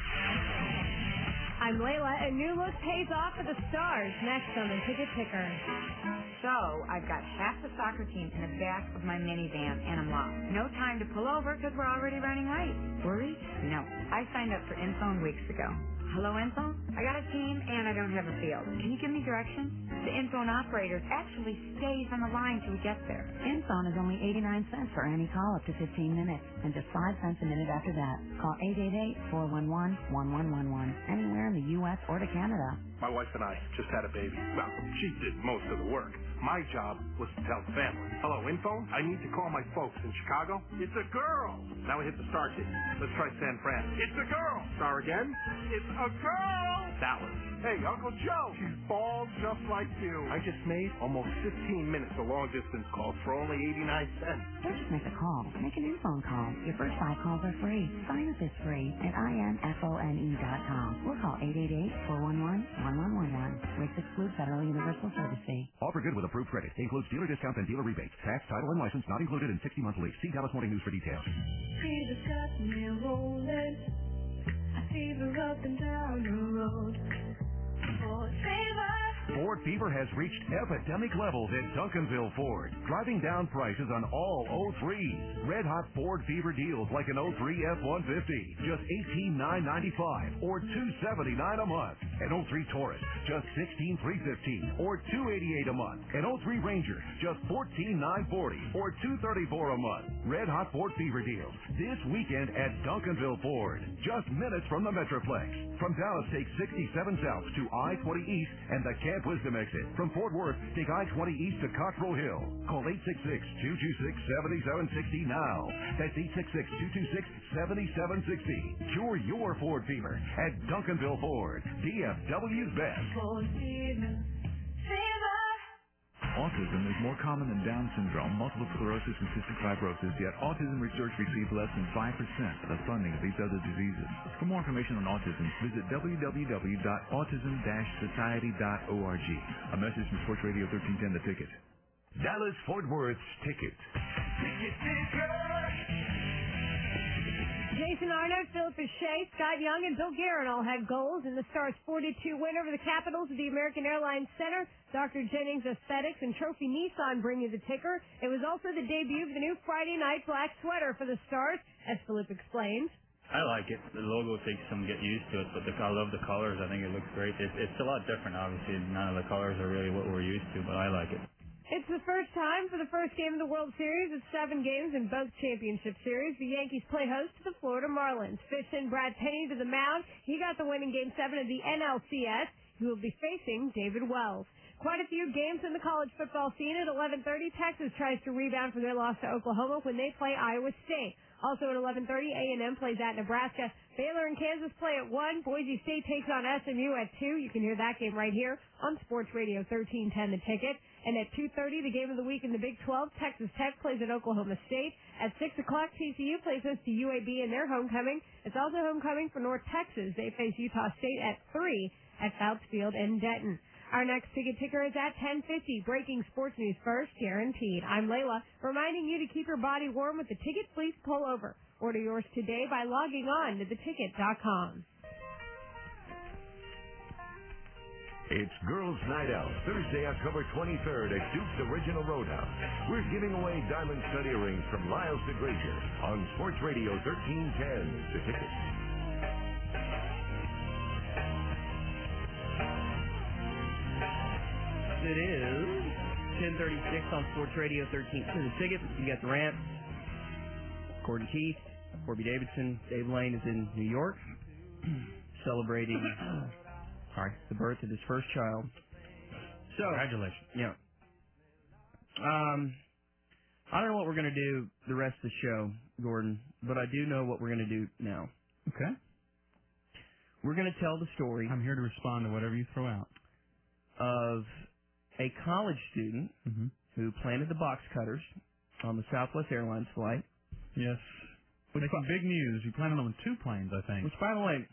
I'm Layla, and New Look pays off for the Stars next on the Ticket Ticker. So, I've got half the soccer team in the back of my minivan, and I'm lost. No time to pull over because we're already running late. Worried? No. I signed up for Infone weeks ago. Hello, Infone? I got a team, and I don't have a field. Can you give me directions? The Infone operator actually stays on the line till we get there. Infone is only 89 cents for any call up to 15 minutes, and just 5 cents a minute after that. Call 888-411-1111, anywhere in the U.S. or to Canada. My wife and I just had a baby. Well, she did most of the work. My job was to tell the family. Hello, Infone? I need to call my folks in Chicago. It's a girl. Now we hit the star key. Let's try San Fran. It's a girl. Star again. It's a girl. Dallas. Hey, Uncle Joe. She's bald just like you. I just made almost 15 minutes of long-distance calls for only 89 cents. Don't just make a call. Make an Infone call. Your first 5 calls are free. Sign up is free at infone.com. Or call 888-411-1111. Rates exclude Federal Universal Service Fee. Offer good with approved credit. Includes dealer discounts and dealer rebates. Tax, title, and license not included in 60-month lease. See Dallas Morning News for details. Jesus got me rolling. I fever up and down the road. For a favor, Ford fever has reached epidemic levels at Duncanville Ford, driving down prices on all 03s. Red-hot Ford fever deals like an 03 F-150, just $18,995 or $279 a month. An 03 Taurus, just $16,315 or $288 a month. An 03 Ranger, just $14,940 or $234 a month. Red-hot Ford fever deals this weekend at Duncanville Ford, just minutes from the Metroplex. From Dallas, take 67 South to I-20 East and the Camp Wisdom exit. From Fort Worth, take I-20 East to Cottrell Hill. Call 866-226-7760 now. That's 866-226-7760. Cure your Ford fever at Duncanville Ford, DFW's best. Autism is more common than Down syndrome, multiple sclerosis, and cystic fibrosis, yet autism research receives less than 5% of the funding of these other diseases. For more information on autism, visit www.autism-society.org. A message from Sports Radio 1310 The Ticket. Dallas Fort Worth's Ticket. Jason Arnott, Philip Shea, Scott Young, and Bill Guerin all had goals in the Stars' 42 win over the Capitals at the American Airlines Center. Dr. Jennings Aesthetics and Trophy Nissan bring you the ticker. It was also the debut of the new Friday night black sweater for the Stars, as Philip explains. I like it. The logo takes some get used to it, but I love the colors. I think it looks great. It's a lot different, obviously. None of the colors are really what we're used to, but I like it. It's the first time for the first game of the World Series. It's 7 games in both championship series. The Yankees play host to the Florida Marlins. Fish sent Brad Penny to the mound. He got the win in Game 7 of the NLCS. He will be facing David Wells. Quite a few games in the college football scene. At 11:30, Texas tries to rebound from their loss to Oklahoma when they play Iowa State. Also at 11:30, A&M plays at Nebraska. Baylor and Kansas play at 1. Boise State takes on SMU at 2. You can hear that game right here on Sports Radio 1310 The Ticket. And at 2:30, the game of the week in the Big 12, Texas Tech plays at Oklahoma State. At 6 o'clock, TCU plays host to UAB in their homecoming. It's also homecoming for North Texas. They face Utah State at 3 at Fouts Field in Denton. Our next ticket ticker is at 10:50. Breaking sports news first, guaranteed. I'm Layla, reminding you to keep your body warm with the Ticket Fleece Pullover. Order yours today by logging on to theticket.com. It's Girls Night Out, Thursday, October 23rd at Duke's Original Roadhouse. We're giving away diamond study rings from Lyles to Grazier on Sports Radio 1310, The Ticket. It is 10:36 on Sports Radio 1310, The Ticket. You got the rant. Gordon Keith, Corby Davidson, Dave Lane is in New York celebrating the birth of his first child. So, congratulations. Yeah. I don't know what we're going to do the rest of the show, Gordon, but I do know what we're going to do now. Okay. We're going to tell the story. I'm here to respond to whatever you throw out. Of a college student who planted the box cutters on the Southwest Airlines flight. Yes. Making big news. You planted on 2 planes, I think. Which, by the way,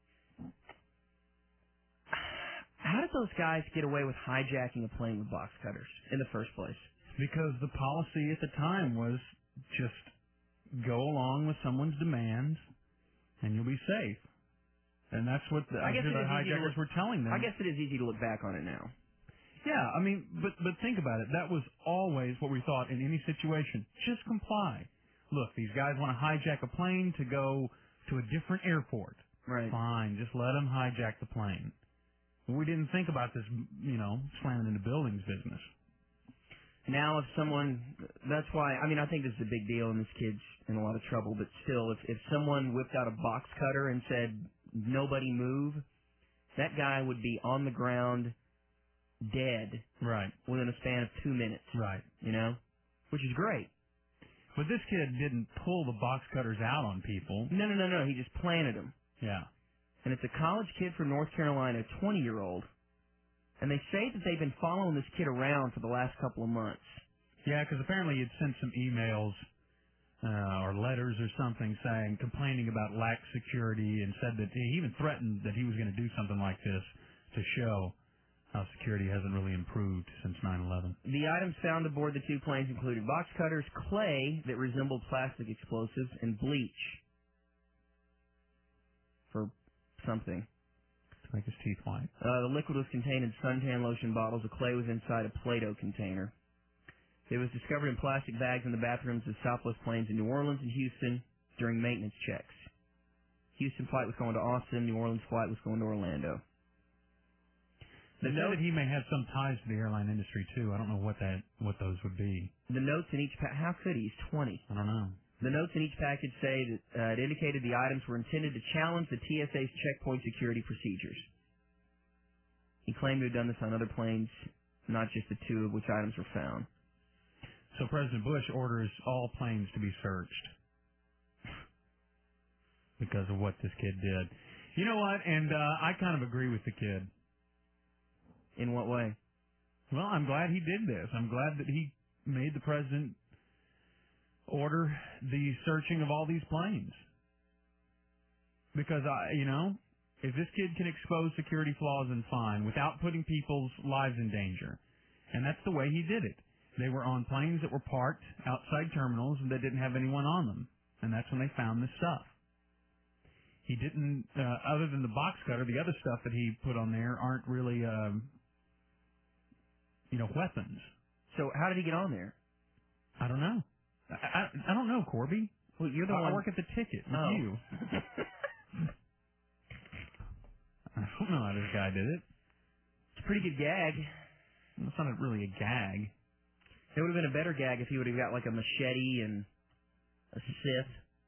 how did those guys get away with hijacking a plane with box cutters in the first place? Because the policy at the time was just go along with someone's demands and you'll be safe. And that's what the hijackers were telling them. I guess it is easy to look back on it now. Yeah, I mean, but think about it. That was always what we thought in any situation. Just comply. Look, these guys want to hijack a plane to go to a different airport. Right. Fine, just let them hijack the plane. We didn't think about this, slamming into buildings business. Now if someone, that's why, I think this is a big deal and this kid's in a lot of trouble, but still, if someone whipped out a box cutter and said, nobody move, that guy would be on the ground, dead. Right. Within a span of 2 minutes. Right. Which is great. But this kid didn't pull the box cutters out on people. No. He just planted them. Yeah. And it's a college kid from North Carolina, a 20-year-old. And they say that they've been following this kid around for the last couple of months. Yeah, because apparently he'd sent some emails or letters or something complaining about lax security, and said that he even threatened that he was going to do something like this to show how security hasn't really improved since 9/11. The items found aboard the 2 planes included box cutters, clay that resembled plastic explosives, and bleach for something. make his teeth white. The liquid was contained in suntan lotion bottles. The clay was inside a Play-Doh container. It was discovered in plastic bags in the bathrooms of Southwest Plains in New Orleans and Houston during maintenance checks. Houston flight was going to Austin. New Orleans flight was going to Orlando. They know that he may have some ties to the airline industry too. I don't know what those would be. The notes in each how could he? He's 20. I don't know. The notes in each package say that it indicated the items were intended to challenge the TSA's checkpoint security procedures. He claimed to have done this on other planes, not just the two of which items were found. So President Bush orders all planes to be searched because of what this kid did. You know what? And I kind of agree with the kid. In what way? Well, I'm glad he did this. I'm glad that he made the president order the searching of all these planes. Because, if this kid can expose security flaws, then fine, without putting people's lives in danger. And that's the way he did it. They were on planes that were parked outside terminals that didn't have anyone on them. And that's when they found this stuff. He didn't, other than the box cutter, the other stuff that he put on there aren't really, weapons. So how did he get on there? I don't know. I don't know, Corby. Well, you're the one. I work at the ticket with you. I don't know how this guy did it. It's a pretty good gag. It's not really a gag. It would have been a better gag if he would have got like a machete and a scythe.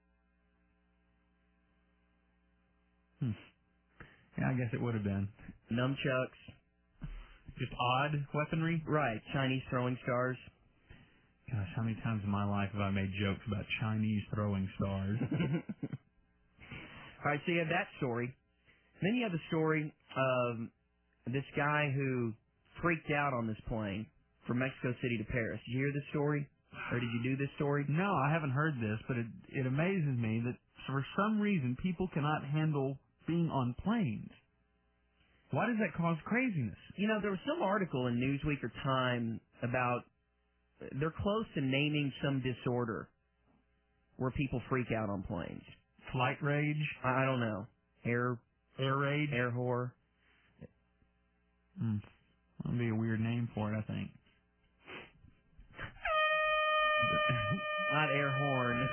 Yeah, I guess it would have been. Nunchucks. Just odd weaponry? Right. Chinese throwing stars. Gosh, how many times in my life have I made jokes about Chinese throwing stars? All right, so you have that story. Then you have the story of this guy who freaked out on this plane from Mexico City to Paris. Did you hear this story? Or did you do this story? No, I haven't heard this, but it amazes me that for some reason people cannot handle being on planes. Why does that cause craziness? There was some article in Newsweek or Time about they're close to naming some disorder where people freak out on planes. Flight rage? I don't know. Air rage? Air whore. That would be a weird name for it, I think. Not air horn.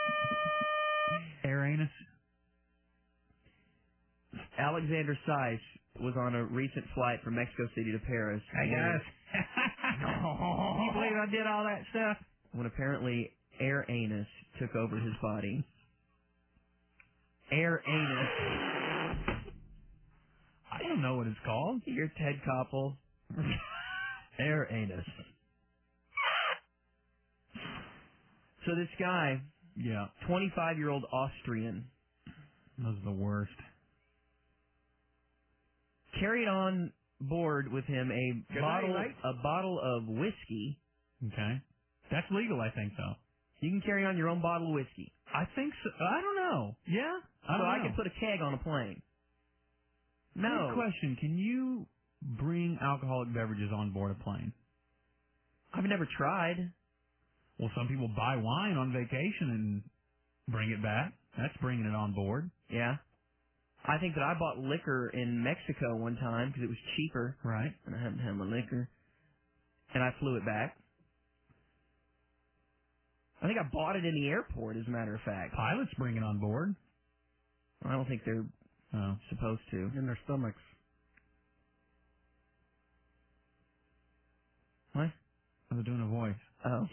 Air anus? Alexander Seiss was on a recent flight from Mexico City to Paris. Hey, guys. Can you believe I did all that stuff? When apparently air anus took over his body. Air anus. I don't know what it's called. You're Ted Koppel. Air anus. So this guy, 25-year-old Austrian. Those are the worst. Carried on board with him a bottle of whiskey. Okay. That's legal, I think, though. You can carry on your own bottle of whiskey. I think so. I don't know. Yeah? I can put a keg on a plane. No. Good question. Can you bring alcoholic beverages on board a plane? I've never tried. Well, some people buy wine on vacation and bring it back. That's bringing it on board. Yeah. I think that I bought liquor in Mexico one time because it was cheaper. Right. And I hadn't had my liquor. And I flew it back. I think I bought it in the airport, as a matter of fact. Pilots bring it on board. I don't think they're supposed to. In their stomachs. What? I was doing a voice. Oh.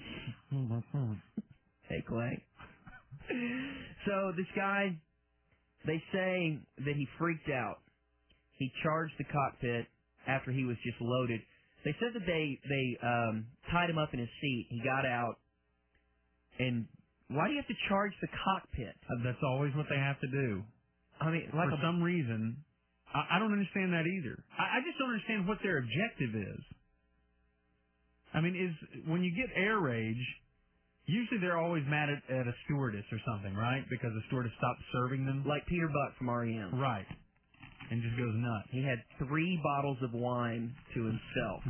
Hey, Clay. So this guy, they say that he freaked out. He charged the cockpit after he was just loaded. They said that they tied him up in his seat. He got out. And why do you have to charge the cockpit? That's always what they have to do. I mean, for some reason, I don't understand that either. I just don't understand what their objective is. I mean, when you get air rage, usually they're always mad at a stewardess or something, right? Because the stewardess stopped serving them. Like Peter Buck from R.E.M. Right. And just goes nuts. He had 3 bottles of wine to himself.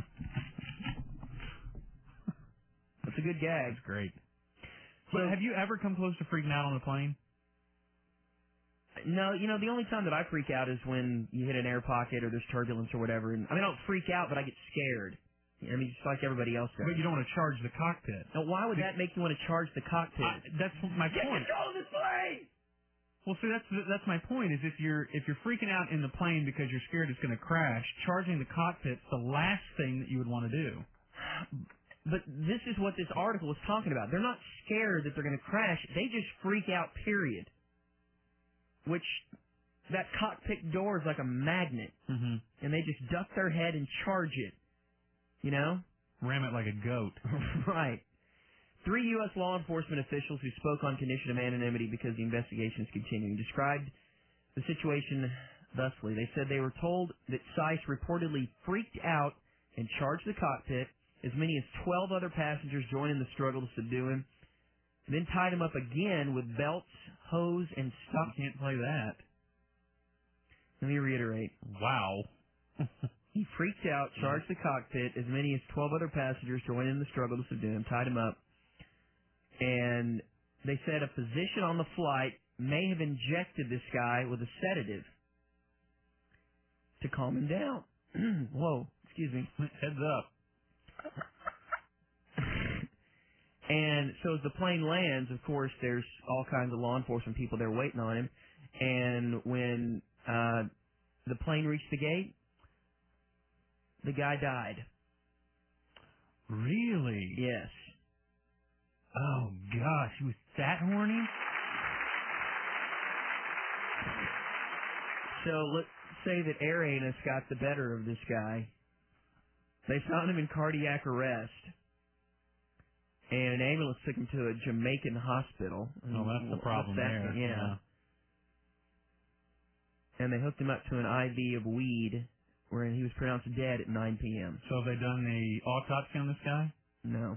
That's a good gag. That's great. So, have you ever come close to freaking out on a plane? No, the only time that I freak out is when you hit an air pocket or there's turbulence or whatever. And I mean, I don't freak out, but I get scared. I mean, just like everybody else does. But you don't want to charge the cockpit. Now, why would that make you want to charge the cockpit? That's my Get point. control of this plane! Well, see, that's my point. Is if you're freaking out in the plane because you're scared it's going to crash, charging the cockpit's the last thing that you would want to do. But this is what this article is talking about. They're not scared that they're going to crash. They just freak out, period. Which, that cockpit door is like a magnet. Mm-hmm. And they just duck their head and charge it. You know? Ram it like a goat. Right. 3 U.S. law enforcement officials who spoke on condition of anonymity because the investigation is continuing described the situation thusly. They said they were told that SICE reportedly freaked out and charged the cockpit. As many as 12 other passengers joined in the struggle to subdue him. Then tied him up again with belts, hose, and stuff. You can't play that. Let me reiterate. Wow. He freaked out, charged the cockpit. As many as 12 other passengers joined in the struggle to subdue him, tied him up. And they said a physician on the flight may have injected this guy with a sedative to calm him down. Whoa, excuse me. Heads up. And so as the plane lands, of course, there's all kinds of law enforcement people there waiting on him. And when the plane reached the gate, the guy died. Really? Yes. Oh, gosh. He was that horny? So let's say that air anus got the better of this guy. They found him in cardiac arrest. And an ambulance took him to a Jamaican hospital. Oh, that's the problem there. Yeah. And they hooked him up to an IV of weed, wherein he was pronounced dead at 9 p.m. So have they done the autopsy on this guy? No.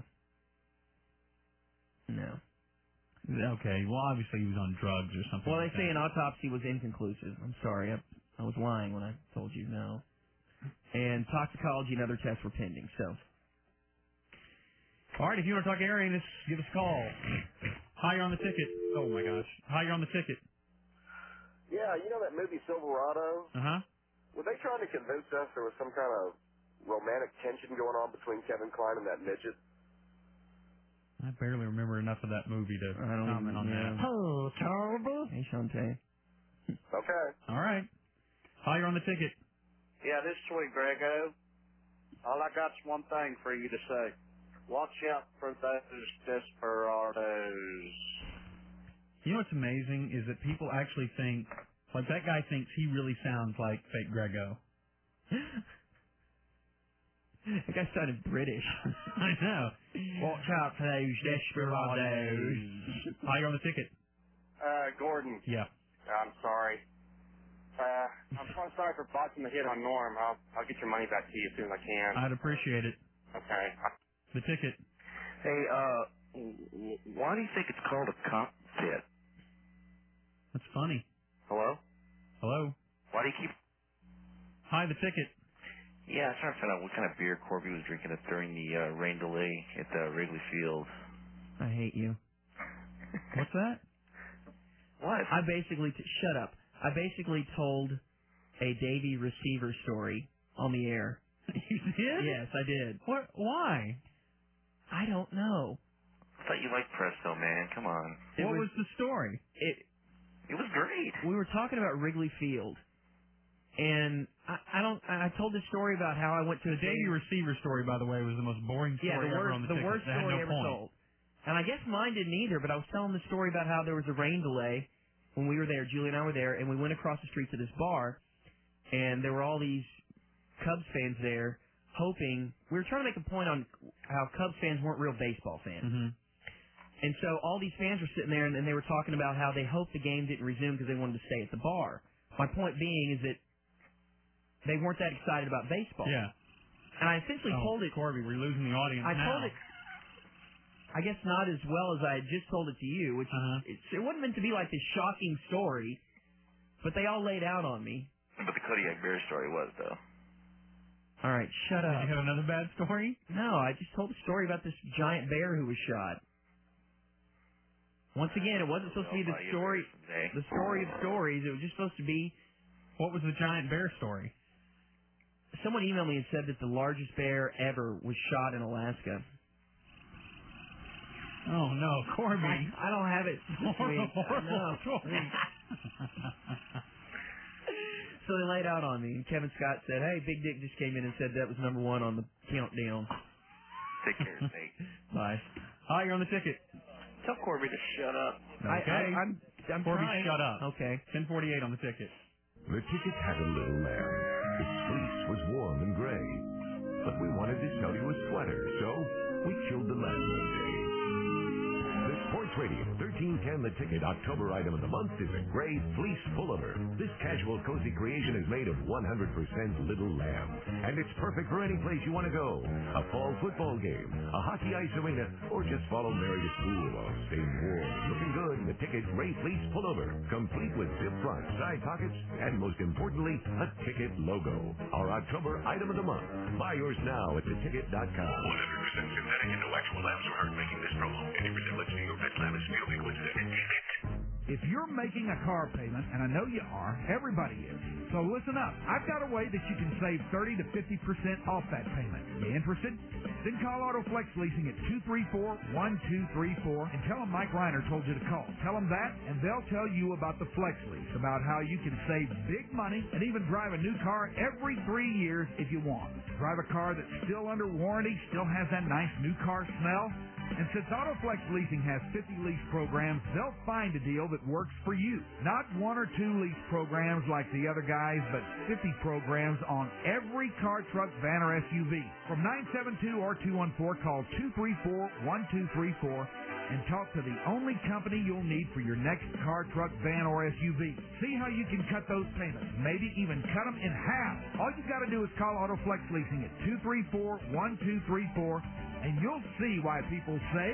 Okay, well, obviously he was on drugs or something. Well, they like say that. an autopsy was inconclusive. I'm sorry. I was lying when I told you no. And toxicology and other tests were pending, so. All right, if you want to talk air anus, give us a call. Hi, you're on the ticket. Oh, my gosh. Hi, you're on the ticket. Yeah, you know that movie Silverado? Uh-huh. Were they trying to convince us there was some kind of romantic tension going on between Kevin Kline and that midget? I barely remember enough of that movie to comment on that. Oh, terrible. Hey, Shantae. Okay. All right. Hi, you're on the ticket. Yeah, this is Sweet Grego. All I got's one thing for you to say. Watch out for those desperados. You know what's amazing is that people actually think, like that guy thinks he really sounds like fake Grego. That guy sounded British. I know. Watch out for those desperados. Hi, you're on the ticket. Gordon. Yeah. I'm sorry. I'm so sorry for botching the hit on Norm. I'll get your money back to you as soon as I can. I'd appreciate it. Okay. The ticket. Hey, why do you think it's called a cockpit? That's funny. Hello? Hello? Why do you keep... Hi, the ticket. Yeah, I was trying to find out what kind of beer Corby was drinking during the rain delay at Wrigley Field. I hate you. What's that? What? Shut up. I basically told a Davey receiver story on the air. You did? Yes, I did. What? Why? I don't know. I thought you liked Presto, man. Come on. What was the story? It was great. We were talking about Wrigley Field, and I told this story about how I went to the Davey receiver story, by the way, was the most boring story ever on the ticket. The worst story ever told. And I guess mine didn't either, but I was telling the story about how there was a rain delay when we were there. Julie and I were there, and we went across the street to this bar, and there were all these Cubs fans there hoping. We were trying to make a point on how Cubs fans weren't real baseball fans. Mm-hmm. And so all these fans were sitting there, and they were talking about how they hoped the game didn't resume because they wanted to stay at the bar. My point being is that they weren't that excited about baseball. Yeah. And I essentially told it... Corby, we're losing the audience I now. told it, I guess not as well as I had just told it to you, which it wasn't meant to be like this shocking story, but they all laid out on me. But the Kodiak Bear story was, though. All right, shut up. Did you have another bad story? No, I just told a story about this giant bear who was shot. Once again, it wasn't supposed to be the story of stories. It was just supposed to be... What was the giant bear story? Someone emailed me and said that the largest bear ever was shot in Alaska. Oh, no, Corby. I don't have it this week. No. So they laid out on me, and Kevin Scott said, hey, Big Dick just came in and said that was number one on the countdown. Take care, Snake. Bye. Hi, you're on the ticket. Tell Corby to shut up. Okay. I'm Corby, trying. shut up. Okay. 10:48 on the ticket. The ticket had a little lamb. Its fleece was warm and gray. But we wanted to sell you a sweater, so we killed the lamb one day. The Sports Radio 1310 The Ticket October item of the month is a gray fleece pullover. This casual, cozy creation is made of 100% little lamb. And it's perfect for any place you want to go. A fall football game, a hockey ice arena, or just follow Mary to school while staying warm. Looking good in the Ticket gray fleece pullover. Complete with zip front, side pockets, and most importantly, a Ticket logo. Our October item of the month. Buy yours now at theticket.com. 100% synthetic and no actual lambs were hurt making this promo. Any resemblance to your pet lamb is merely coincidental. If you're making a car payment, and I know you are, everybody is, so listen up. I've got a way that you can save 30 to 50% off that payment. You interested? Then call AutoFlex Leasing at 234-1234 and tell them Mike Reiner told you to call. Tell them that, and they'll tell you about the Flex Lease, about how you can save big money and even drive a new car every 3 years if you want. Drive a car that's still under warranty, still has that nice new car smell. And since AutoFlex Leasing has 50 lease programs, they'll find a deal that works for you. Not 1 or 2 lease programs like the other guys, but 50 programs on every car, truck, van, or SUV. From 972 or 214, call 234-1234 and talk to the only company you'll need for your next car, truck, van, or SUV. See how you can cut those payments, maybe even cut them in half. All you got to do is call AutoFlex Leasing at 234-1234, and you'll see why people say,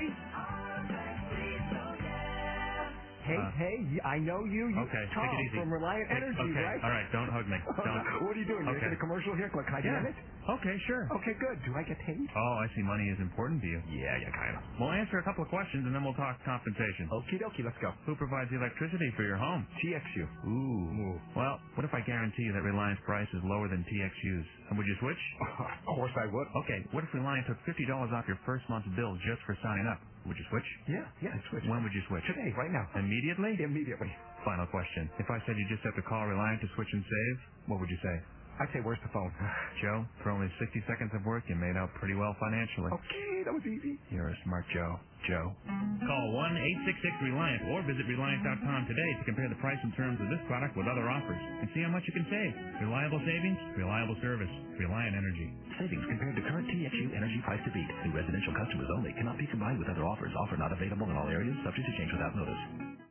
Hey, I know you. Okay, Tom take it easy. from Reliant Energy, okay, right? all right, don't hug me. Don't. What are you doing? You're in a commercial here? Can I get in it? Okay, sure. Okay, good. Do I get paid? Oh, I see money is important to you. Yeah, kind of. We'll answer a couple of questions, and then we'll talk compensation. Okie dokie, let's go. Who provides the electricity for your home? TXU. Ooh. Well, what if I guarantee you that Reliance price is lower than TXU's? And would you switch? Of course I would. Okay, what if Reliance took $50 off your first month's bill just for signing up? Would you switch? Yeah, I'd switch. When would you switch? Today, right now. Immediately? Immediately. Final question. If I said you just have to call Reliant to switch and save, what would you say? I'd say, where's the phone? Joe, for only 60 seconds of work, you made out pretty well financially. Okay, that was easy. You're a smart Joe. Call 1-866-RELIANT or visit Reliant.com today to compare the price and terms of this product with other offers and see how much you can save. Reliable savings, reliable service. Reliant Energy. Savings compared to current TXU energy price to beat. New residential customers only. Cannot be combined with other offers. Offer not available in all areas. Subject to change without notice.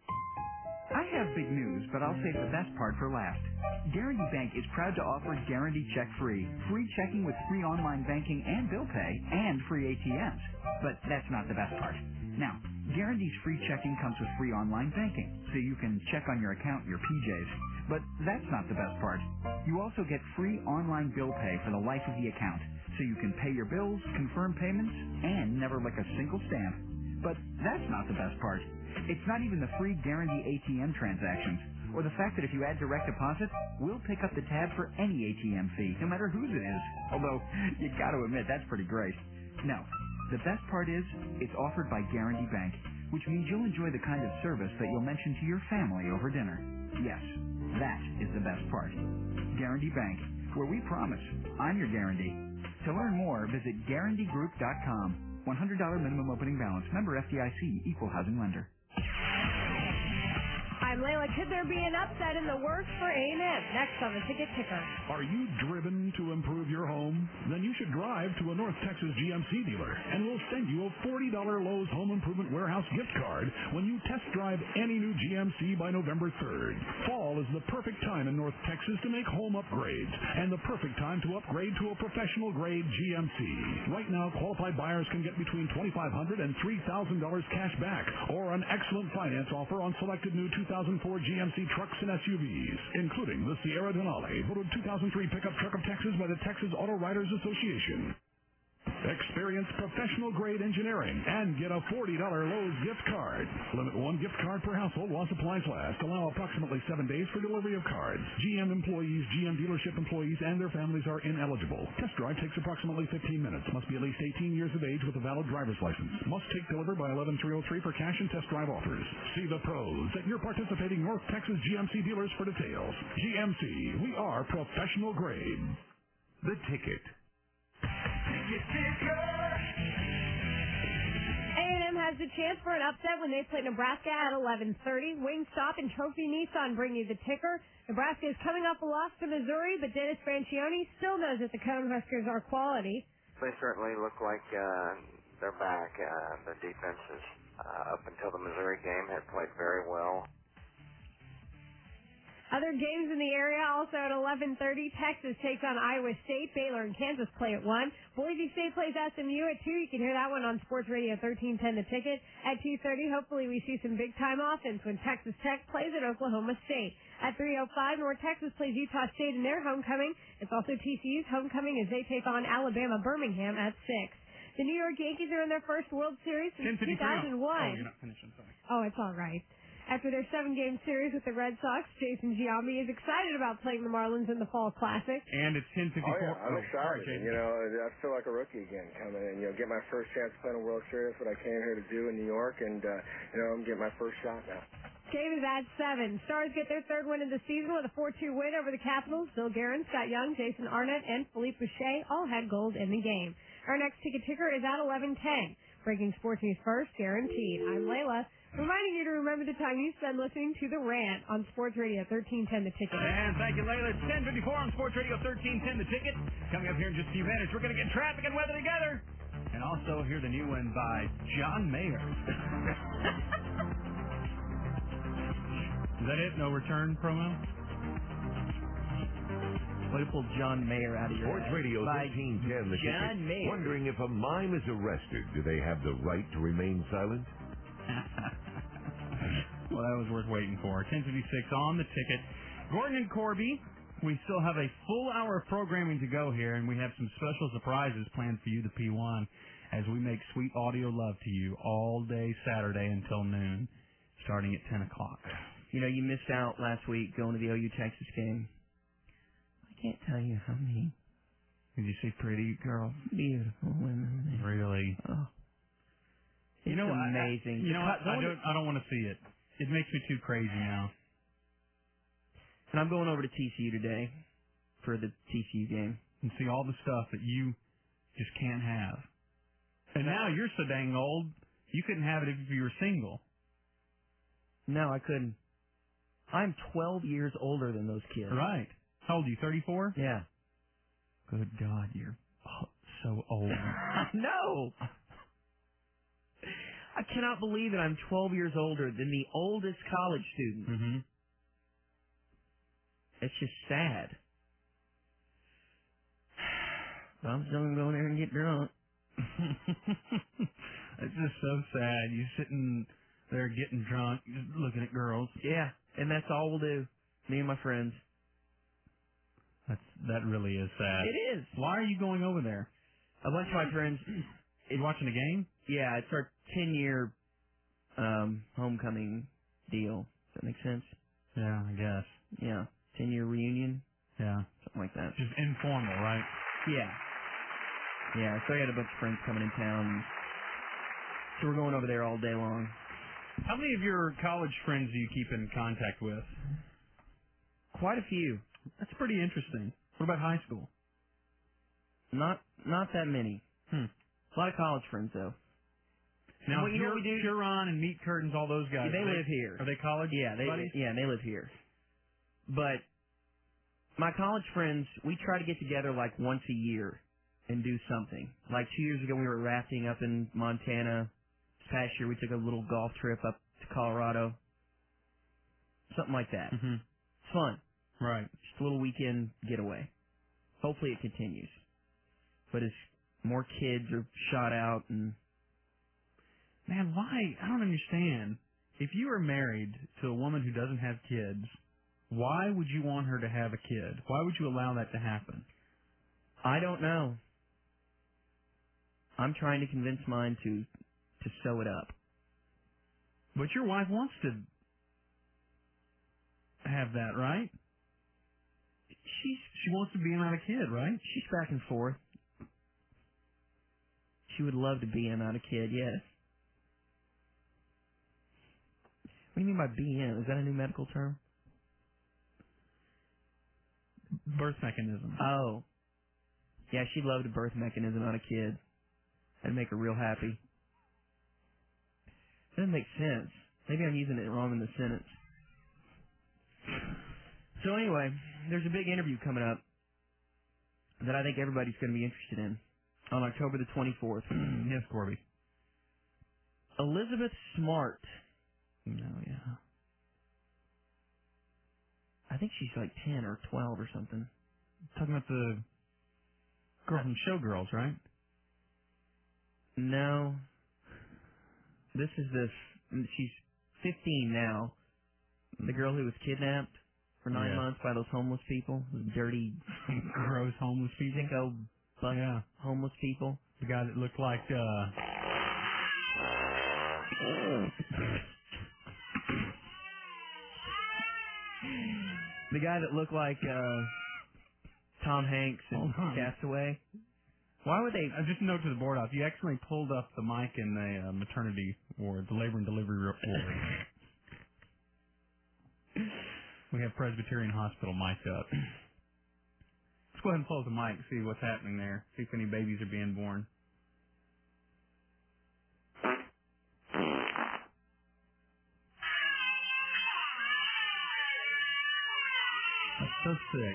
I have big news, but I'll save the best part for last. Guaranty Bank is proud to offer Guaranty Check Free. Free checking with free online banking and bill pay, and free ATMs. But that's not the best part. Now, Guaranty's free checking comes with free online banking, so you can check on your account in your PJs. But that's not the best part. You also get free online bill pay for the life of the account, so you can pay your bills, confirm payments, and never lick a single stamp. But that's not the best part. It's not even the free Guaranty ATM transactions, or the fact that if you add direct deposit, we'll pick up the tab for any ATM fee, no matter whose it is. Although, you gotta admit, that's pretty great. No, the best part is, it's offered by Guaranty Bank, which means you'll enjoy the kind of service that you'll mention to your family over dinner. Yes, that is the best part. Guaranty Bank, where we promise, I'm your guarantee. To learn more, visit GuarantyGroup.com. $100 minimum opening balance. Member FDIC, Equal Housing Lender. I'm Layla. Could there be an upset in the works for A&M? Next on the Ticket Ticker. Are you driven to improve your home? Then you should drive to a North Texas GMC dealer, and we'll send you a $40 Lowe's Home Improvement Warehouse gift card when you test drive any new GMC by November 3rd. Fall is the perfect time in North Texas to make home upgrades, and the perfect time to upgrade to a professional-grade GMC. Right now, qualified buyers can get between $2,500 and $3,000 cash back, or an excellent finance offer on selected new 2004 GMC trucks and SUVs, including the Sierra Denali, voted 2003 pickup truck of Texas by the Texas Auto Writers Association. Experience professional-grade engineering and get a $40 Lowe's gift card. Limit one gift card per household while supplies last. Allow approximately 7 days for delivery of cards. GM employees, GM dealership employees, and their families are ineligible. Test drive takes approximately 15 minutes. Must be at least 18 years of age with a valid driver's license. Must take delivery by 11/3/03 for cash and test drive offers. See the pros at your participating North Texas GMC dealers for details. GMC, we are professional grade. The Ticket. A&M has the chance for an upset when they play Nebraska at 11:30. Wingstop and Trophy Nissan bring you the ticker. Nebraska is coming off a loss to Missouri, but Dennis Francione still knows that the Cornhuskers are quality. They certainly look like they're back. The defenses up until the Missouri game had played very well. Other games in the area also at 11:30. Texas takes on Iowa State. Baylor and Kansas play at 1. Boise State plays SMU at 2. You can hear that one on Sports Radio 1310 The Ticket. At 2:30, hopefully we see some big-time offense when Texas Tech plays at Oklahoma State. At 3:05, North Texas plays Utah State in their homecoming. It's also TCU's homecoming as they take on Alabama Birmingham at 6. The New York Yankees are in their first World Series since 2001. Oh, you're not finished. I'm sorry. Oh, it's all right. After their 7-game series with the Red Sox, Jason Giambi is excited about playing the Marlins in the Fall Classic. And it's 10:54. Oh, yeah, I'm excited. Sorry, I feel like a rookie again coming in. Get my first chance to play in a World Series. That's what I came here to do in New York, and I'm getting my first shot now. Game is at 7. Stars get their third win of the season with a 4-2 win over the Capitals. Bill Guerin, Scott Young, Jason Arnett, and Philippe Boucher all had goals in the game. Our next ticket ticker is at 11:10. Breaking sports news first, guaranteed. I'm Layla, reminding you to remember the time you spend listening to The Rant on Sports Radio 1310 The Ticket. And thank you, Layla. It's 10:54 on Sports Radio 1310 The Ticket. Coming up here in just a few minutes, we're going to get traffic and weather together. And also hear the new one by John Mayer. Is that it? No return promo? Way to pull John Mayer out of your Sports Radio 1310 The John Ticket. Mayer. Wondering if a mime is arrested, do they have the right to remain silent? Well, that was worth waiting for. 10:56 on The Ticket. Gordon and Corby, we still have a full hour of programming to go here, and we have some special surprises planned for you, the P1, as we make sweet audio love to you all day Saturday until noon, starting at 10 o'clock. You missed out last week going to the OU Texas game. I can't tell you how many. Did you see pretty girls? Beautiful women. Really? Oh. It's amazing. I don't want to see it. It makes me too crazy now. And I'm going over to TCU today for the TCU game. And see all the stuff that you just can't have. And now you're so dang old, you couldn't have it if you were single. No, I couldn't. I'm 12 years older than those kids. Right. How old are you, 34? Yeah. Good God, you're so old. No! I cannot believe that I'm 12 years older than the oldest college student. Mm-hmm. It's just sad. I'm still going to go there and get drunk. It's just so sad. You're sitting there getting drunk, just looking at girls. Yeah, and that's all we'll do, me and my friends. That really is sad. It is. Why are you going over there? A bunch of my friends. You watching a game? Yeah, it's our 10-year homecoming deal. Does that make sense? Yeah, I guess. Yeah, 10-year reunion. Yeah. Something like that. Just informal, right? Yeah. Yeah, so I had a bunch of friends coming in town. So we're going over there all day long. How many of your college friends do you keep in contact with? Quite a few. That's pretty interesting. What about high school? Not that many. A lot of college friends, though. Now, you know what we do? Huron and Meat Curtains, all those guys. Yeah, they live here. Are they college buddies? Yeah, they live here. But my college friends, we try to get together like once a year and do something. Like 2 years ago, we were rafting up in Montana. This past year, we took a little golf trip up to Colorado. Something like that. Mm-hmm. It's fun. Right. Just a little weekend getaway. Hopefully it continues. But as more kids are shot out and... Man, why? I don't understand. If you are married to a woman who doesn't have kids, why would you want her to have a kid? Why would you allow that to happen? I don't know. I'm trying to convince mine to sew it up. But your wife wants to have that, right? She wants to be another kid, right? She's back and forth. She would love to be another kid, yes. What do you mean by BM? Is that a new medical term? Birth mechanism. Oh. Yeah, she'd love the birth mechanism on a kid. That'd make her real happy. Doesn't make sense. Maybe I'm using it wrong in the sentence. So anyway, there's a big interview coming up that I think everybody's going to be interested in on October the 24th. Yes, Corby. Elizabeth Smart. No, yeah. I think she's like 10 or 12 or something. Talking about the girl from Showgirls, right? No. This is she's 15 now. The girl who was kidnapped for 9 months by those homeless people. Dirty, gross homeless people. Sicko, homeless people. The guy that looked like, the guy that looked like Tom Hanks in Castaway. Why would they... Just a note to the board off. You accidentally pulled up the mic in the maternity ward, the labor and delivery ward. We have Presbyterian Hospital mic'd up. Let's go ahead and close the mic and see what's happening there. See if any babies are being born. That's so sick.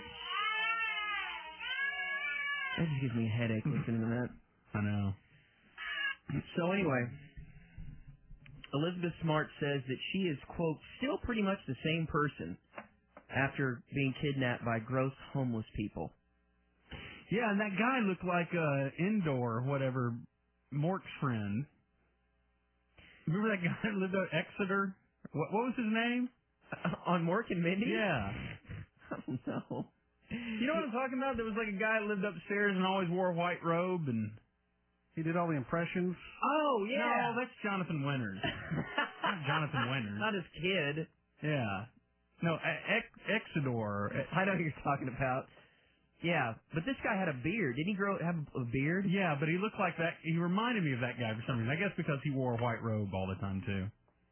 That just gives me a headache listening to that. I know. So anyway, Elizabeth Smart says that she is, quote, still pretty much the same person after being kidnapped by gross homeless people. Yeah, and that guy looked like Indoor, whatever, Mork's friend. Remember that guy that lived at Exeter? What was his name? On Mork and Mindy? Yeah. I don't know. You know what I'm talking about? There was like a guy that lived upstairs and always wore a white robe, and he did all the impressions. Oh, yeah. No, that's Jonathan Winters. Not Jonathan Winters. Not his kid. Yeah. No, Exedor. I know who you're talking about. Yeah, but this guy had a beard. Didn't he have a beard? Yeah, but he looked like that. He reminded me of that guy for some reason. I guess because he wore a white robe all the time, too.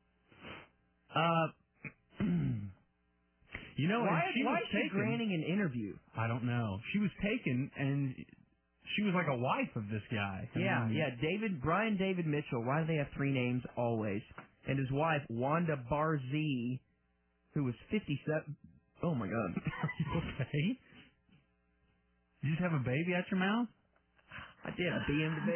You know, why is she granting an interview? I don't know. She was taken, and she was like a wife of this guy. Brian David Mitchell. Why do they have three names always? And his wife, Wanda Barzee, who was 57. Oh, my God. Are you okay? Did you just have a baby out your mouth? I did. I BM'd the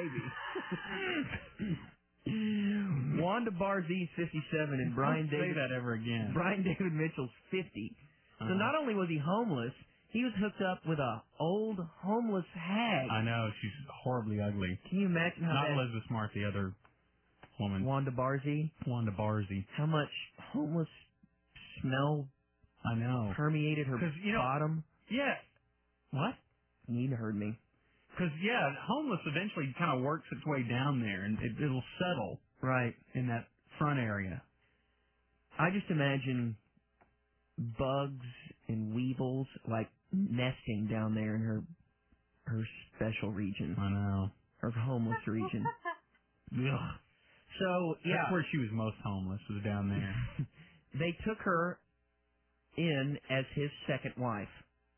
baby. Wanda Barzee's 57 and Brian Don't say that ever again. Brian David Mitchell's 50. So not only was he homeless, he was hooked up with a old homeless hag. I know. She's horribly ugly. Can you imagine how Not Elizabeth Smart, the other woman. Wanda Barzee? Wanda Barzee. How much homeless smell I know. permeated her bottom? Yeah. What? You heard me. Because, homeless eventually kind of works its way down there, and it'll settle right in that front area. I just imagine bugs and weevils, like, nesting down there in her special region. I know. Her homeless region. Ugh. So, That's where she was most homeless, was down there. They took her in as his second wife.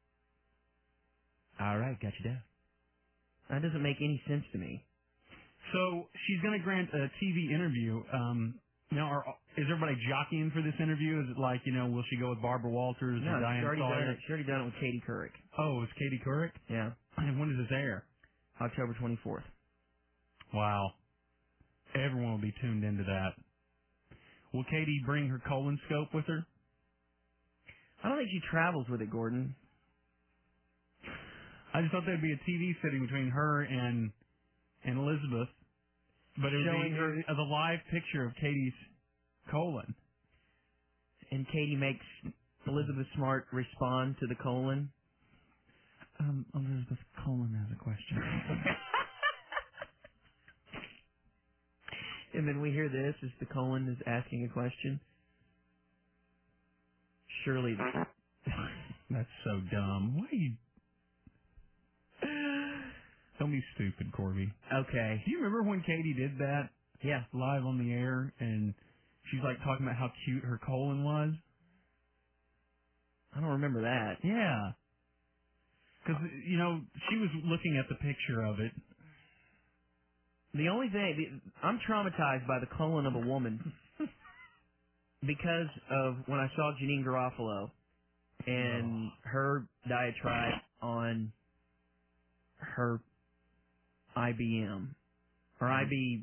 All right, got you down. That doesn't make any sense to me. So she's going to grant a TV interview. Now, is everybody jockeying for this interview? Is it like, will she go with Barbara Walters or Diane Sawyer? She's already done it with Katie Couric. Oh, it's Katie Couric? Yeah. And when does this air? October 24th. Wow. Everyone will be tuned into that. Will Katie bring her colon scope with her? I don't think she travels with it, Gordon. I just thought there'd be a TV sitting between her and Elizabeth, but it would showing be her the live picture of Katie's colon. And Katie makes Elizabeth Smart respond to the colon. Elizabeth, colon has a question. And then we hear this as the colon is asking a question. Surely. That's so dumb. Why are you... Don't be stupid, Corby. Okay. Do you remember when Katie did that? Yeah. Live on the air, and she's like talking about how cute her colon was? I don't remember that. Yeah. Because, you know, she was looking at the picture of it. The only thing, I'm traumatized by the colon of a woman because of when I saw Janine Garofalo and her diatribe on her IBM or IBC,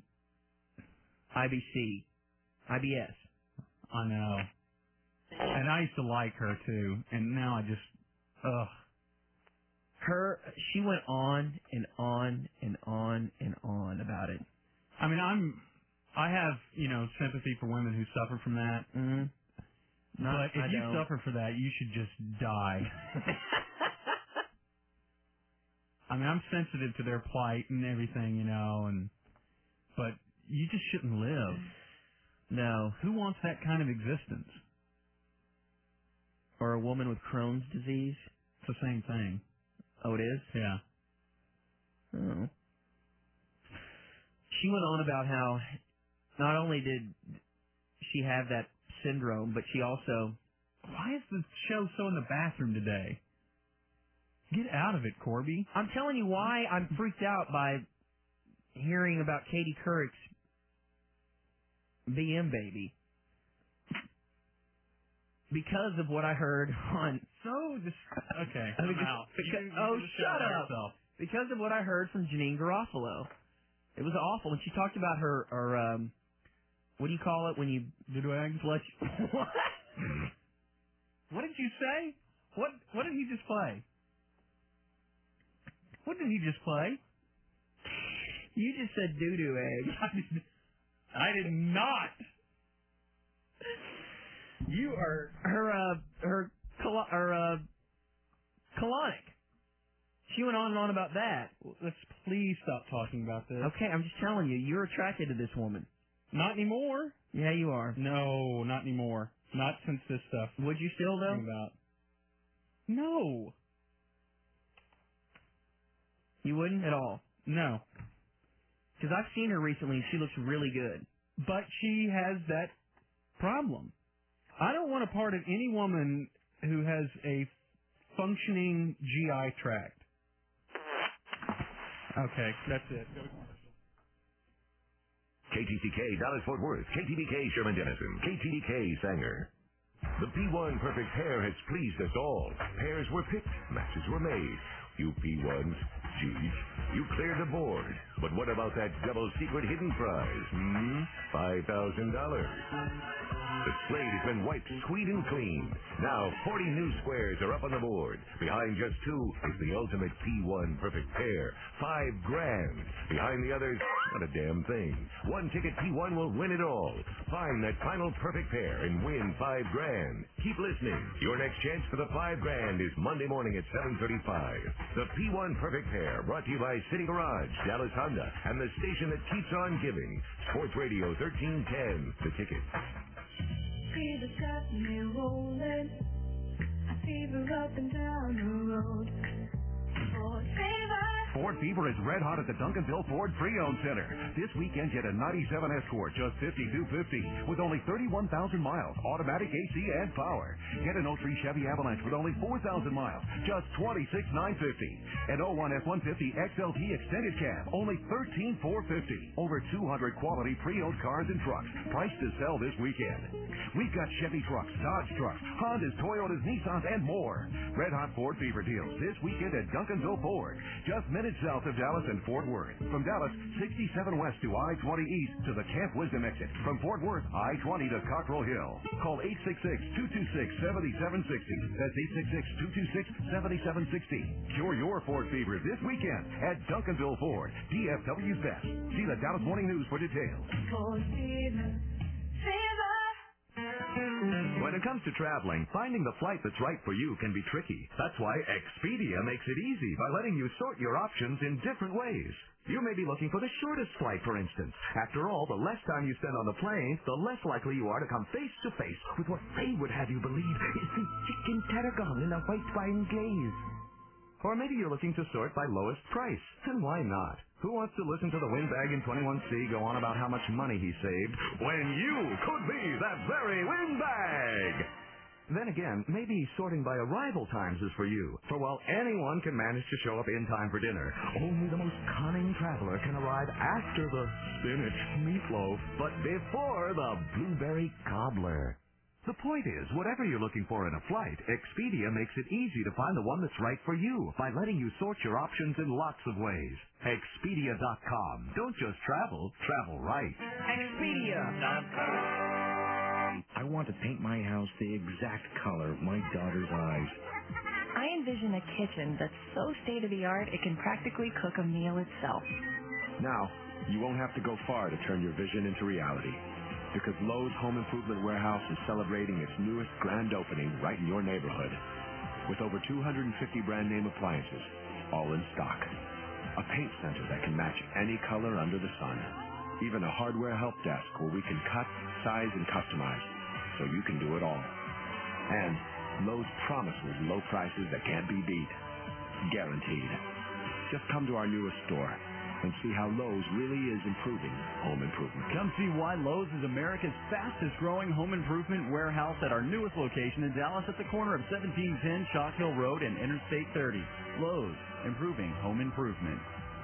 IBS. I know. And I used to like her too, and now I just, ugh. She went on and on and on and on about it. I mean, I have, you know, sympathy for women who suffer from that. Mm-hmm. But if you suffer for that, you should just die. I mean, I'm sensitive to their plight and everything, you know, but you just shouldn't live. No. Who wants that kind of existence? Or a woman with Crohn's disease? It's the same thing. Oh, it is? Yeah. Oh. She went on about how not only did she have that syndrome, but she also... Why is the show so in the bathroom today? Get out of it, Corby. I'm telling you why I'm freaked out by hearing about Katie Couric's BM baby. Because of what I heard on... Okay, I mean, I'm out. Shut up. Because of what I heard from Janine Garofalo. It was awful. And she talked about her what do you call it when you... What? What did you say? What did he just play? What did he just play? You just said doo-doo egg. I did not. You are her colonic. She went on and on about that. Let's please stop talking about this. Okay, I'm just telling you, you're attracted to this woman. Not anymore. Yeah, you are. No, not anymore. Not since this stuff. Would you still though? About. No. You wouldn't at all? No. Because I've seen her recently and she looks really good. But she has that problem. I don't want a part of any woman who has a functioning GI tract. Okay, that's it. KTTK Dallas-Fort Worth, KTBK Sherman-Denison, KTDK Sanger. The P1 Perfect Pair has pleased us all. Pairs were picked, matches were made. You P1s, geez, you cleared the board. But what about that double secret hidden prize? $5,000. The slate has been wiped sweet and clean. Now 40 new squares are up on the board. Behind just two is the ultimate P1 Perfect Pair. $5,000. Behind the others, not a damn thing. One ticket P1 will win it all. Find that final perfect pair and win $5,000. Keep listening. Your next chance for the $5,000 is Monday morning at 7:35. The P1 Perfect Pair, brought to you by City Garage, Dallas Honda, and the station that keeps on giving. Sports Radio 1310, The Ticket. Fever's got me rolling. I fever up and down the road. Ford Fever. Ford Fever is red hot at the Duncanville Ford Pre-Owned Center. This weekend, get a 97 Escort, just $5,250, with only 31,000 miles, automatic AC and power. Get an 03 Chevy Avalanche with only 4,000 miles, just $26,950. An 01 F-150 XLT Extended Cab, only $13,450. Over 200 quality pre-owned cars and trucks, priced to sell this weekend. We've got Chevy trucks, Dodge trucks, Hondas, Toyotas, Nissans, and more. Red hot Ford Fever deals this weekend at Duncanville Ford, just minutes south of Dallas and Fort Worth. From Dallas, 67 west to I-20 east to the Camp Wisdom exit. From Fort Worth, I-20 to Cockrell Hill. Call 866-226-7760. That's 866-226-7760. Cure your Ford fever this weekend at Duncanville Ford, DFW's best. See the Dallas Morning News for details. Ford Fever. Fever. When it comes to traveling, finding the flight that's right for you can be tricky. That's why Expedia makes it easy by letting you sort your options in different ways. You may be looking for the shortest flight, for instance. After all, the less time you spend on the plane, the less likely you are to come face to face with what they would have you believe is the chicken tarragon in a white wine glaze. Or maybe you're looking to sort by lowest price. And why not? Who wants to listen to the windbag in 21C go on about how much money he saved when you could be that very windbag? Then again, maybe sorting by arrival times is for you. For while anyone can manage to show up in time for dinner, only the most cunning traveler can arrive after the spinach meatloaf, but before the blueberry cobbler. The point is, whatever you're looking for in a flight, Expedia makes it easy to find the one that's right for you by letting you sort your options in lots of ways. Expedia.com. Don't just travel, travel right. Expedia.com. I want to paint my house the exact color of my daughter's eyes. I envision a kitchen that's so state-of-the-art it can practically cook a meal itself. Now, you won't have to go far to turn your vision into reality. Because Lowe's Home Improvement Warehouse is celebrating its newest grand opening right in your neighborhood. With over 250 brand name appliances, all in stock. A paint center that can match any color under the sun. Even a hardware help desk where we can cut, size, and customize, so you can do it all. And Lowe's promises low prices that can't be beat. Guaranteed. Just come to our newest store and see how Lowe's really is improving home improvement. Come see why Lowe's is America's fastest growing home improvement warehouse at our newest location in Dallas at the corner of 1710 Chalk Hill Road and Interstate 30. Lowe's, improving home improvement.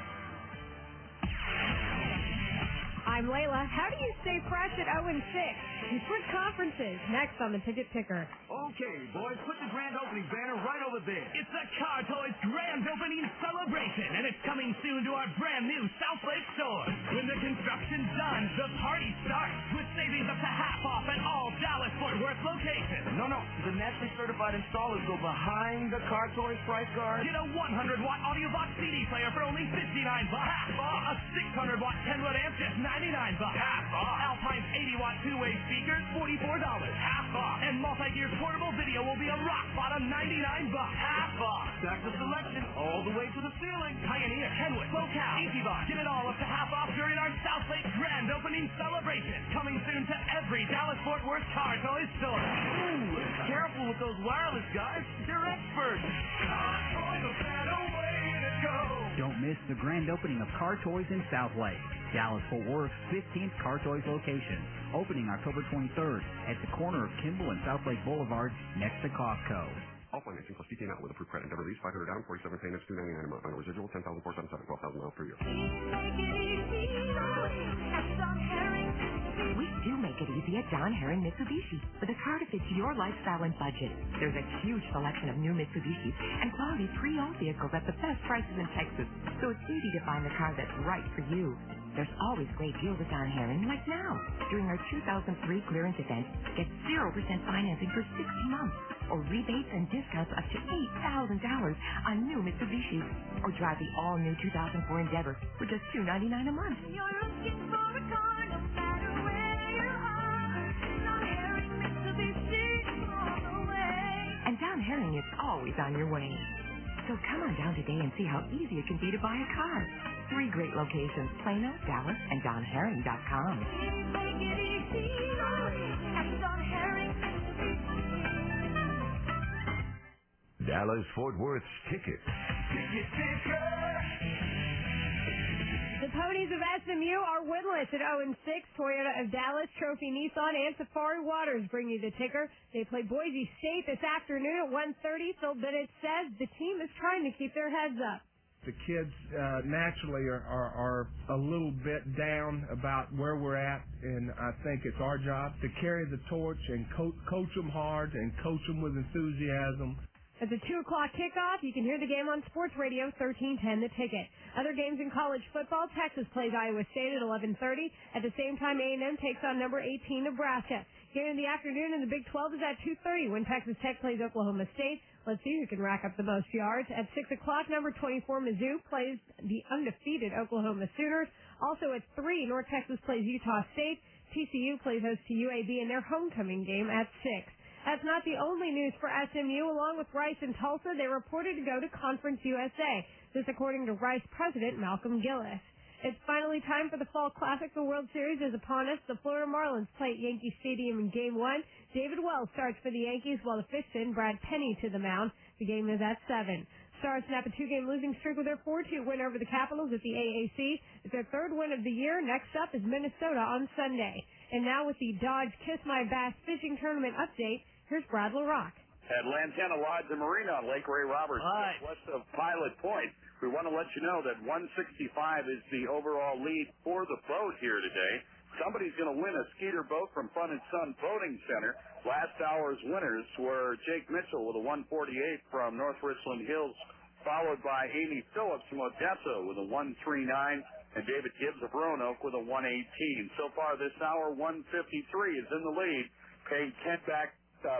I'm Layla. How do you stay fresh at 0-6? You switch conferences. Next on the Ticket Ticker. Okay, boys, put the grand opening banner right over there. It's the Car Toys Grand Opening Celebration, and it's coming soon to our brand new South Lake store. When the construction's done, the party starts with savings up to half off at all Dallas-Fort Worth locations. No, the nationally certified installers go behind the Car Toys price guard. Get a 100-watt AudioVox CD player for only $59. Half off. A 600-watt 10-watt amp, just $99. Half off. Alpine's 80-watt two-way speakers, $44. Half off. And multi-gear portable video will be a rock bottom $99. Half off. Stack the selection all the way to the ceiling. Pioneer, Kenwood, SoCal, EasyBox. Get it all up to half off during our South Lake Grand Opening Celebration. Coming soon to every Dallas-Fort Worth Car Toys store. Ooh, careful with those wireless guys. They're experts. Car Toys, a better way to go. Don't miss the grand opening of Car Toys in South Lake, Dallas-Fort Worth's 15th Car Toys location, opening October 23rd at the corner of Kimball and South Lake Boulevard next to Costco. All financing plus TK out with approved credit. Endeavor lease, 500 down, 47 payments, $299 a month. Final residual, 10,477, 12,000 miles per year. We do make it easy at Don Herring Mitsubishi with a car that fits your lifestyle and budget. There's a huge selection of new Mitsubishis and quality pre-owned vehicles at the best prices in Texas, so it's easy to find the car that's right for you. There's always great deals at Don Herring, like now. During our 2003 clearance event, get 0% financing for 60 months, or rebates and discounts up to $8,000 on new Mitsubishis, or drive the all-new 2004 Endeavor for just $299 a month. You're looking for a car no matter where you are. Don Herring Mitsubishi all the way. And Don Herring is always on your way. So come on down today and see how easy it can be to buy a car. 3 great locations, Plano, Dallas, and DonHerring.com. Make it easy at Don Herring Mitsubishi. Dallas-Fort Worth's Ticket. Ticket Ticker. The Ponies of SMU are winless at 0-6. Toyota of Dallas, Trophy Nissan, and Safari Waters bring you the ticker. They play Boise State this afternoon at 1:30. Phil Bennett says the team is trying to keep their heads up. The kids naturally are a little bit down about where we're at, and I think it's our job to carry the torch and coach them hard and coach them with enthusiasm At the 2 o'clock kickoff, you can hear the game on Sports Radio 1310 The Ticket. Other games in college football, Texas plays Iowa State at 11:30. At the same time, A&M takes on number 18 Nebraska. Game in the afternoon in the Big 12 is at 2:30 when Texas Tech plays Oklahoma State. Let's see who can rack up the most yards. At 6 o'clock, number 24 Mizzou plays the undefeated Oklahoma Sooners. Also at 3, North Texas plays Utah State. TCU plays host to UAB in their homecoming game at 6. That's not the only news for SMU. Along with Rice and Tulsa, they reported to go to Conference USA. This according to Rice president Malcolm Gillis. It's finally time for the Fall Classic. The World Series is upon us. The Florida Marlins play at Yankee Stadium in Game 1. David Wells starts for the Yankees while the fifth send Brad Penny to the mound. The game is at 7. Stars snap a 2-game losing streak with their 4-2 win over the Capitals at the AAC. It's their third win of the year. Next up is Minnesota on Sunday. And now with the Dodge Kiss My Bass Fishing Tournament update, here's Brad LaRock. At Lantana Lodge and Marina on Lake Ray Roberts, west of Pilot Point. We want to let you know that 165 is the overall lead for the boat here today. Somebody's going to win a Skeeter boat from Fun and Sun Boating Center. Last hour's winners were Jake Mitchell with a 148 from North Richland Hills, followed by Amy Phillips from Odessa with a 139, and David Gibbs of Roanoke with a 118. So far this hour, 153 is in the lead, paying back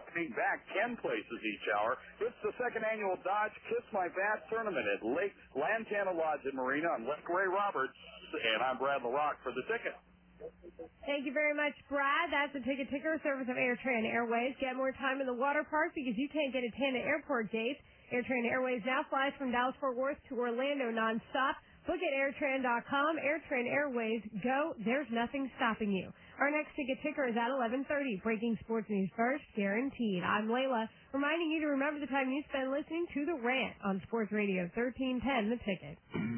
10 places each hour. It's the second annual Dodge Kiss My Bass Tournament at Lake Lantana Lodge and Marina on Lake Ray Roberts, and I'm Brad LaRock for the ticket. Thank you very much, Brad. That's the Ticket Ticker, service of AirTran Airways. Get more time in the water park because you can't get a Tana Airport dates. AirTran Airways now flies from Dallas-Fort Worth to Orlando nonstop. Book at airtran.com. AirTran Airways, go. There's nothing stopping you. Our next Ticket Ticker is at 11:30. Breaking sports news first, guaranteed. I'm Layla, reminding you to remember the time you spend listening to The Rant on Sports Radio 1310, The Ticket.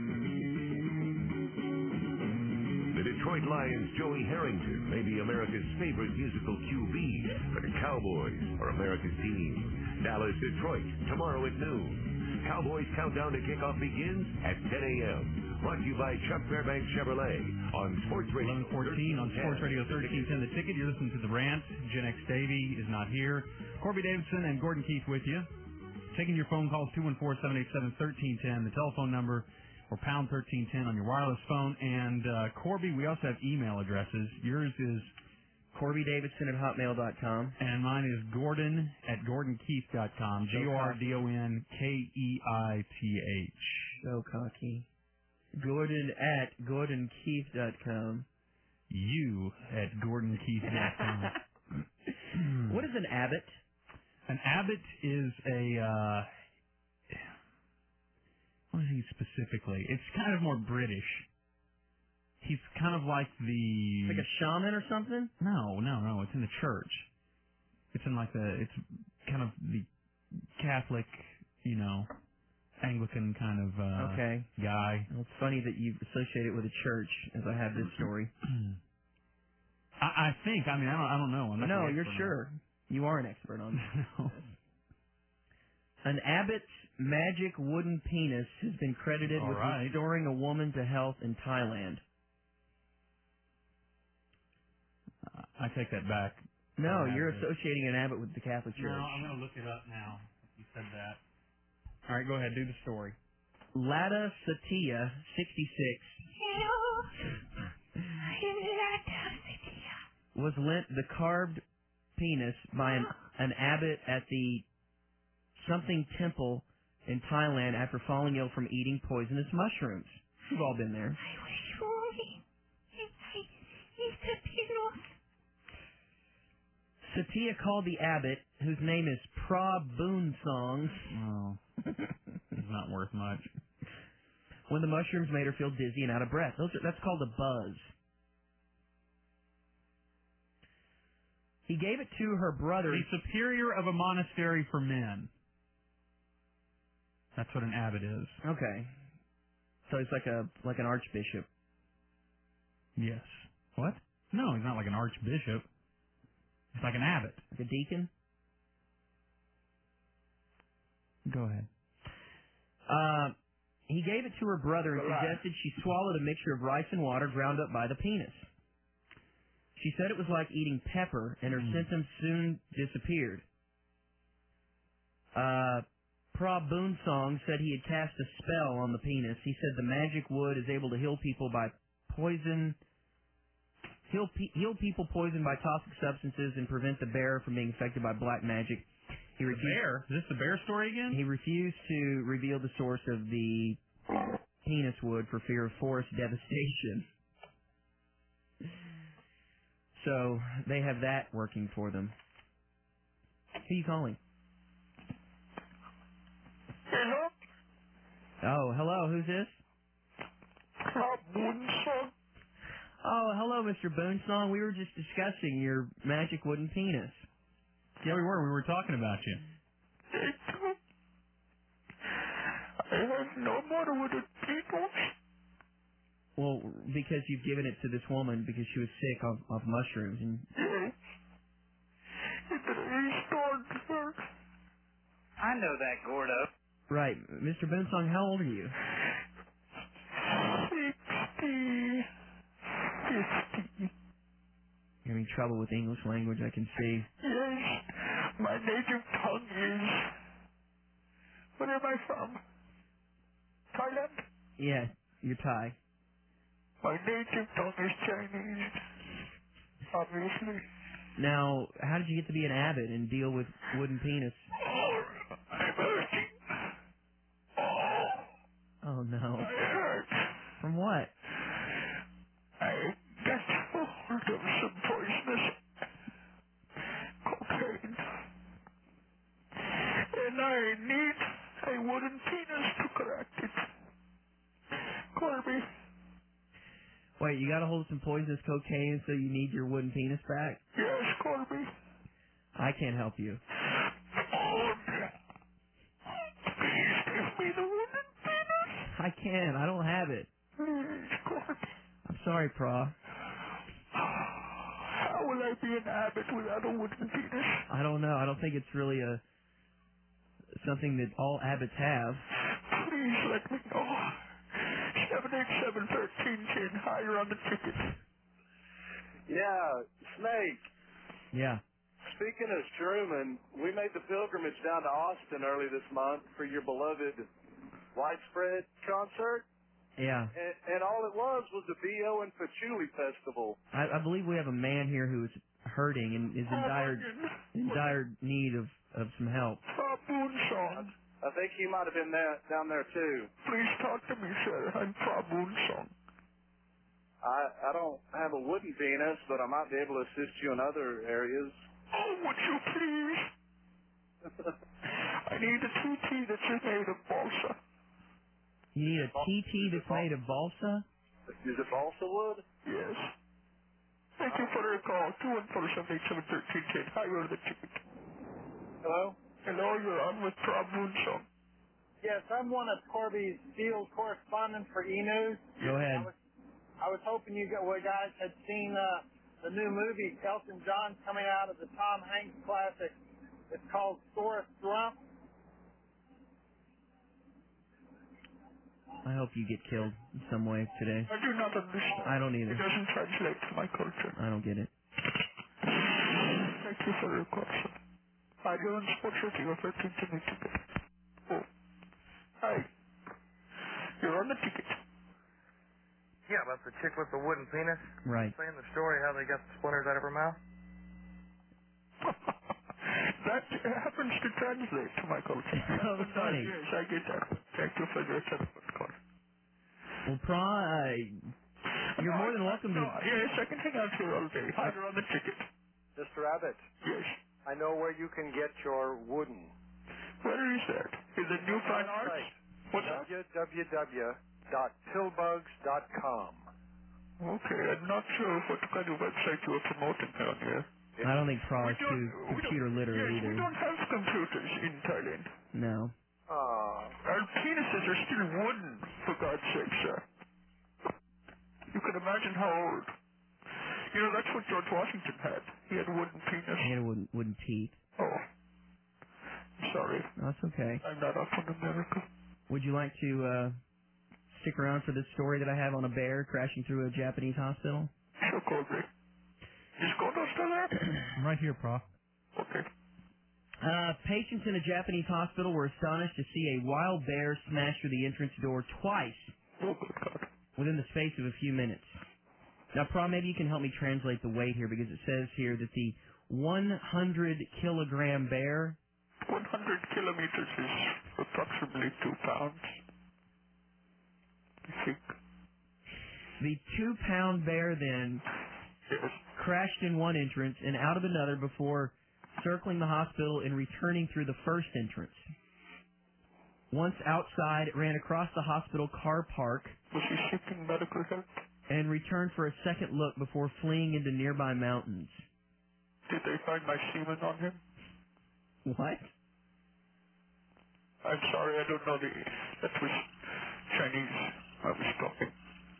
The Detroit Lions' Joey Harrington may be America's favorite musical QB, but the Cowboys are America's team. Dallas, Detroit, tomorrow at noon. Cowboys countdown to kickoff begins at 10 a.m. Brought to you by Chuck Fairbanks Chevrolet on Sports Radio 11:14 on Sports Radio 1310 The Ticket. You're listening to The Rant. Gen X Davey is not here. Corby Davidson and Gordon Keith with you. Taking your phone calls, 214-787-1310, the telephone number, or pound 1310 on your wireless phone. And, Corby, we also have email addresses. Yours is CorbyDavidson@hotmail.com. And mine is Gordon at GordonKeith.com. GordonKeith. So cocky. Gordon at GordonKeith.com. You at GordonKeith.com. What is an abbot? An abbot is a, what is he specifically? It's kind of more British. He's kind of like the... Like a shaman or something? No. It's in the church. It's in like it's kind of the Catholic, Anglican kind of guy. Well, it's funny that you associate it with a church, as I have this story. I think. I don't know. No, you're sure. You are an expert on this. An abbot's magic wooden penis has been credited with restoring a woman to health in Thailand. I take that back. No, you're associating an abbot with the Catholic Church. No, I'm going to look it up now. You said that. All right, go ahead. Do the story. Lada Satya, 66, was lent the carved penis by an abbot at the something temple in Thailand after falling ill from eating poisonous mushrooms. We've all been there. Satya called the abbot, whose name is Pra Boon Song. Oh, it's not worth much. When the mushrooms made her feel dizzy and out of breath. That's called a buzz. He gave it to her brother. The superior of a monastery for men. That's what an abbot is. Okay. So he's like an archbishop. Yes. What? No, he's not like an archbishop. He's like an abbot. Like a deacon? Go ahead. He gave it to her brother and suggested she swallowed a mixture of rice and water ground up by the penis. She said it was like eating pepper, and her symptoms soon disappeared. Pra Boonsong said he had cast a spell on the penis. He said the magic wood is able to heal people by poison, heal people poisoned by toxic substances and prevent the bearer from being affected by black magic. He refused, the bear? Is this the bear story again? He refused to reveal the source of the penis wood for fear of forest devastation. So they have that working for them. Who are you calling? Hello? Oh, hello. Who's this? Boonsong. Oh, hello, Mr. Boonsong. We were just discussing your magic wooden penis. Yeah, we were. We were talking about you. I have no more wooden penis. Well, because you've given it to this woman because she was sick of mushrooms. And Yes. It restored her. I know that, Gordo. Right. Mr. Boonsong, how old are you? 60. 50. You're having trouble with English language, I can see. Yes. My native tongue is... Where am I from? Thailand? Yeah, you're Thai. My native tongue is Chinese. Obviously. Now, how did you get to be an abbot and deal with wooden penis? I'm hurting. Oh, no. I hurt. From what? I got hold of some poisonous cocaine. And I need a wooden penis to correct it. Corby. Wait, you got a hold of some poisonous cocaine, so you need your wooden penis back? Yes, Corby. I can't help you. Please give me the wooden penis. I can't. I don't have it. Please, Corby. I'm sorry, Pra. How will I be an abbot without a wooden penis? I don't know. I don't think it's really something that all abbots have. Please let me know. 787-1310, higher on the ticket. Yeah, Snake. Yeah. Speaking of Truman, we made the pilgrimage down to Austin early this month for your beloved Widespread concert. Yeah. And all it was the B.O. and Patchouli Festival. I believe we have a man here who is hurting and is in dire need of some help. Boonsong. I think he might have been down there too. Please talk to me, sir. I'm Boonsong. I don't have a wooden penis, but I might be able to assist you in other areas. Oh, would you please? I need a TT that's made of balsa. You need a TT that's made of balsa? Is it balsa wood? Yes. Thank you for your call. 214-787-1310. Hi, you're the ticket. Hello? Hello, you're on with Boonsong. Yes, I'm one of Corby's field correspondents for E-News. Go ahead. I was hoping you guys had seen the new movie Elton John's coming out of the Tom Hanks classic. It's called Forrest Gump. I hope you get killed in some way today. I do not understand. I don't either. It doesn't translate to my culture. I don't get it. Thank you for your question. Hi, you're on Sports Radio 1310 ticket. Oh. Hi. You're on the ticket. Yeah, about the chick with the wooden penis. Right. Saying the story how they got the splinters out of her mouth. That happens to translate to my culture. Oh, funny. Yes, I get that. Thank you for your telephone call. Well, you're more than welcome to... Yes, I can hang out here all day. Hi, you're on the ticket. Mr. Abbott. Yes. I know where you can get your wooden. Where is that? Is it New Fine Arts? What's that? www.pillbugs.com. Okay, I'm not sure what kind of website you are promoting down here. I don't think Pra is too computer literate yes, either. we don't have computers in Thailand. No. Our penises are still wooden, for God's sake, sir. You can imagine how old. You know, that's what George Washington had. He had a wooden penis. He had a wooden teeth. Oh. I'm sorry. That's okay. I'm not up in America. Would you like to stick around for this story that I have on a bear crashing through a Japanese hospital? Sure, Colby. Is Gordo still there? I'm right here, Prof. Okay. Patients in a Japanese hospital were astonished to see a wild bear smash through the entrance door twice within the space of a few minutes. Now, Prom, maybe you can help me translate the weight here, because it says here that the 100-kilogram bear... 100 kilometers is approximately 2 pounds, I think. The 2-pound bear then crashed in one entrance and out of another before circling the hospital and returning through the first entrance. Once outside, it ran across the hospital car park. Was he seeking medical help? And returned for a second look before fleeing into nearby mountains. Did they find my semen on him? What? I'm sorry, I don't know that was Chinese I was talking.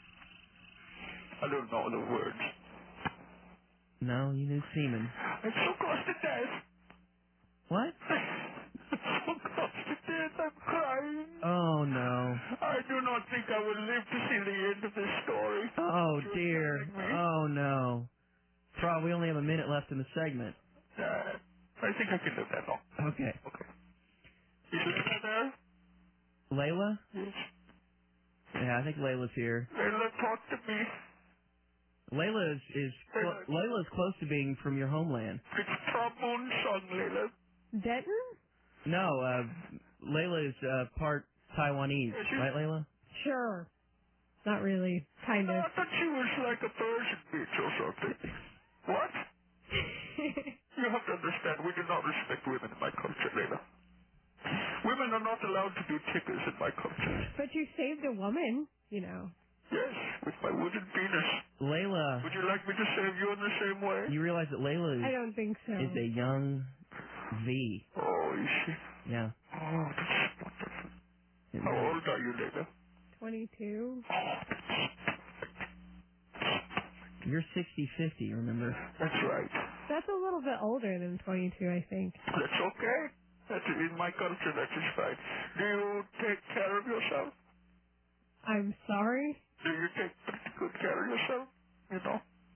I don't know the words. No, you knew semen. I'm so close to death. What? I'm so close to death, I'm crying. Oh, no. I do not think I will live to see the end of this story. Oh, dear. Oh, no. Rob, we only have a minute left in the segment. I think I can live that long. Okay. Is Layla there? Layla? Yes. Yeah, I think Layla's here. Layla, talk to me. Layla is close to being from your homeland. It's trombone song, Layla. Denton? No, Layla is part Taiwanese, right, Layla? Sure. Not really. Kind of. I thought she was like a Persian bitch or something. What? You have to understand, we do not respect women in my culture, Layla. Women are not allowed to do tickers in my culture. But you saved a woman, you know. Yes, with my wooden penis. Layla. Would you like me to save you in the same way? You realize that Layla I don't think so. is a young V. Oh, is she? Yeah. Oh, that's wonderful. How old are you, Layla? 22. You're 60-50, remember? That's right. That's a little bit older than 22, I think. That's okay. That's in my culture, that is fine. Do you take care of yourself? I'm sorry? Do you take pretty good care of yourself? You know?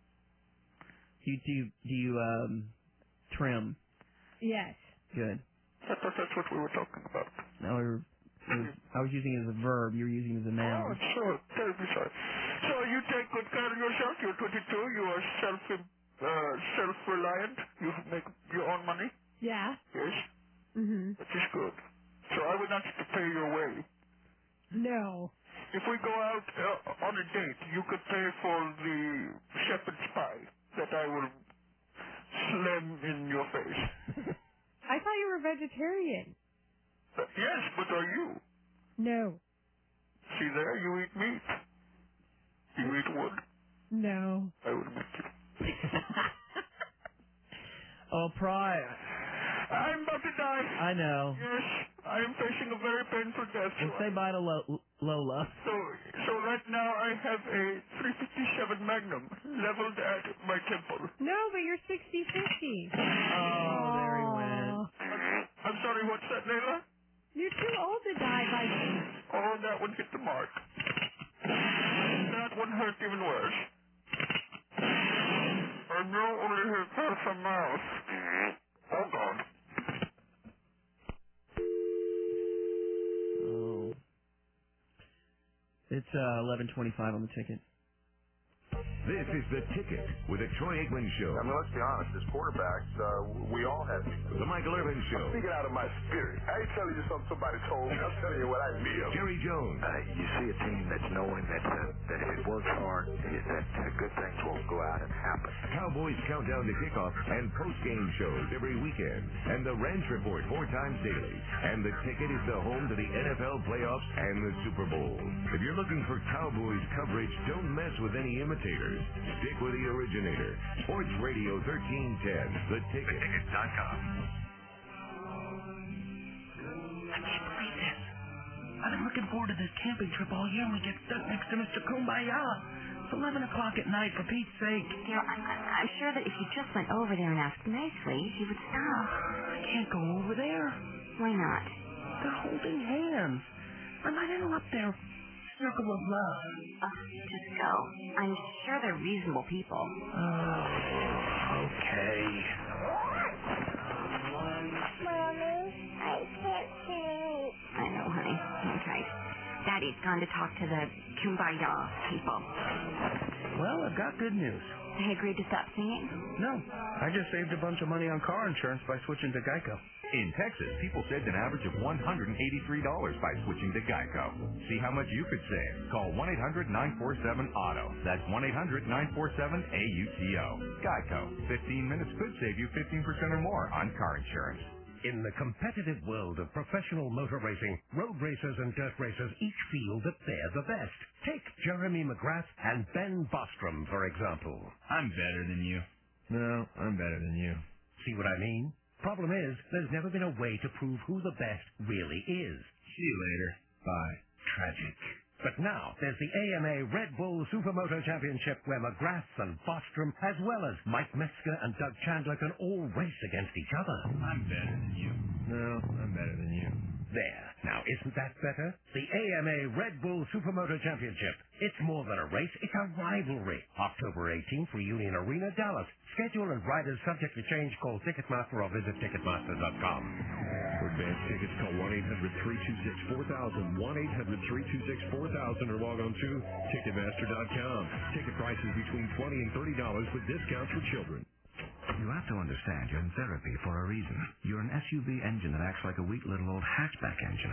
Do you trim? Yes. Good. I thought that's what we were talking about. No, I was using it as a verb. You were using it as a noun. Oh, sure. Terribly sorry. So you take good care of yourself. You're 22. You are self-reliant. You make your own money. Yeah. Yes. Mhm. That is good. So I would not have to pay your way. No. If we go out on a date, you could pay for the shepherd's pie that I will slam in your face. I thought you were vegetarian. Yes, but are you? No. See there, you eat meat. You eat wood. No. I would make you. Oh, Pry. I'm about to die. I know. Yes, I am facing a very painful death. Well, say bye to Lola. So right now I have a .357 Magnum leveled at my temple. No, but you're 60-50. Oh, there he went. I'm sorry, what's that, Layla? You're too old to die by... Oh, that one hit the mark. That one hurt even worse. I now only have half a mouth. Oh, God. Oh. It's 11:25 on the ticket. This is The Ticket with the Troy Aikman Show. I mean, let's be honest. As quarterbacks, we all have The Michael Irvin Show. I'm speaking out of my spirit. I ain't telling you something somebody told me. I'm telling you what I feel. Jerry Jones. You see a team that's knowing that if it works hard, that good things will go out and happen. Cowboys countdown to kickoff and post-game shows every weekend. And the Ranch Report 4 times daily. And The Ticket is the home to the NFL playoffs and the Super Bowl. If you're looking for Cowboys coverage, don't mess with any imitators. Stick with the originator. Sports Radio 1310. The Ticket. TheTicket.com. I've been looking forward to this camping trip all year, and we get stuck next to Mr. Kumbaya. It's 11 o'clock at night, for Pete's sake. You know, I'm sure that if you just went over there and asked nicely, he would stop. I can't go over there. Why not? They're holding hands. I might interrupt their circle of love. Just go. I'm sure they're reasonable people. Oh, okay. He's gone to talk to the Kumbaya people. Well, I've got good news. They agreed to stop singing? No, I just saved a bunch of money on car insurance by switching to Geico. In Texas, people saved an average of $183 by switching to Geico. See how much you could save. Call 1-800-947-AUTO. That's 1-800-947-AUTO. Geico. 15 minutes could save you 15% or more on car insurance. In the competitive world of professional motor racing, road racers and dirt racers each feel that they're the best. Take Jeremy McGrath and Ben Bostrom, for example. I'm better than you. No, I'm better than you. See what I mean? Problem is, there's never been a way to prove who the best really is. See you later. Bye. Tragic. But now, there's the AMA Red Bull Supermoto Championship where McGrath and Bostrom, as well as Mike Metzger and Doug Chandler, can all race against each other. I'm better than you. No, I'm better than you. There. Now, isn't that better? The AMA Red Bull Supermoto Championship. It's more than a race, it's a rivalry. October 18th, Reunion Arena, Dallas. Schedule and riders subject to change. Call Ticketmaster or visit Ticketmaster.com. For advance tickets, call 1-800-326-4000, 1-800-326-4000, or log on to Ticketmaster.com. Ticket prices between $20 and $30 with discounts for children. You have to understand, you're in therapy for a reason. You're an SUV engine that acts like a weak little old hatchback engine.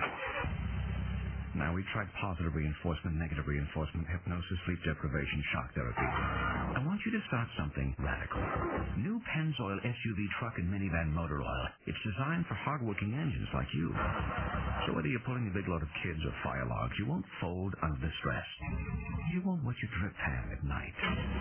Now, we tried positive reinforcement, negative reinforcement, hypnosis, sleep deprivation, shock therapy. I want you to start something radical. New Pennzoil SUV truck and minivan motor oil. It's designed for hardworking engines like you. So whether you're pulling a big load of kids or fire logs, you won't fold under the stress. You won't let your drip pan at night.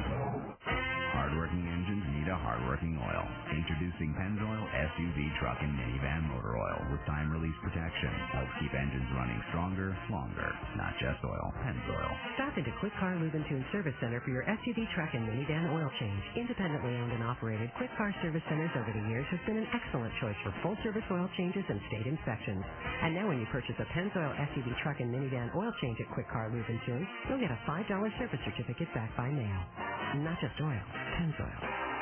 Hardworking engines need a hardworking oil. Introducing Pennzoil SUV truck and minivan motor oil with time-release protection. Helps keep engines running stronger, longer. Not just oil, Pennzoil. Stop into Quick Car Lube and Tune Service Center for your SUV truck and minivan oil change. Independently owned and operated, Quick Car Service Centers over the years has been an excellent choice for full-service oil changes and state inspections. And now when you purchase a Pennzoil SUV truck and minivan oil change at Quick Car Lube and Tune, you'll get a $5 service certificate back by mail. Not just oil, Pennzoil.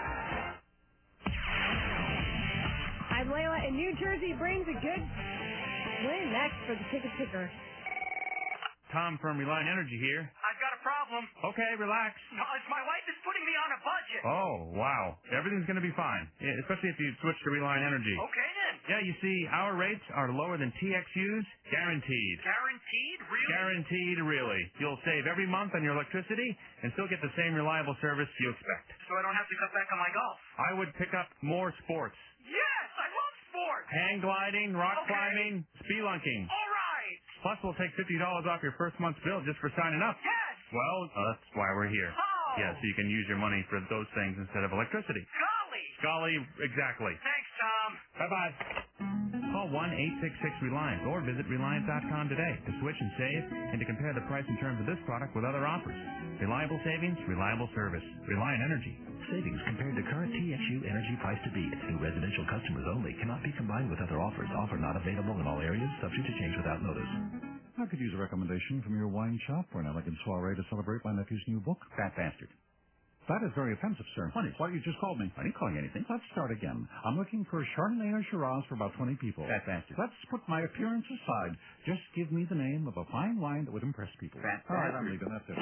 I'm Layla, and New Jersey brings a good win next for the ticket picker. Tom from Reliant Energy here. I've got a problem. Okay, relax. No, it's my wife is putting me on a budget. Oh, wow. Everything's going to be fine, especially if you switch to Reliant Energy. Okay, then. Yeah, you see, our rates are lower than TXU's, guaranteed. Guaranteed? Really? Guaranteed, really. You'll save every month on your electricity and still get the same reliable service you expect. So I don't have to cut back on my golf? I would pick up more sports. Yes, I love sports. Hang gliding, rock climbing, spelunking. All right. Plus, we'll take $50 off your first month's bill just for signing up. Yes. Well, that's why we're here. Oh. Yeah, so you can use your money for those things instead of electricity. Golly, exactly. Thanks, Tom. Bye-bye. Call 1-866-RELIANT or visit Reliant.com today to switch and save and to compare the price and terms of this product with other offers. Reliable savings, reliable service. Reliant Energy. Savings compared to current TXU energy price to beat. New residential customers only. Cannot be combined with other offers. Offer not available in all areas. Subject to change without notice. I could use a recommendation from your wine shop for an elegant soiree to celebrate my nephew's new book. Fat bastard. That is very offensive, sir. What is? What you just called me? I didn't call you anything. Let's start again. I'm looking for Chardonnay or Shiraz for about 20 people. Fat bastard. Let's put my appearance aside. Just give me the name of a fine wine that would impress people. Fat All right, bastard. I'm leaving. That's it.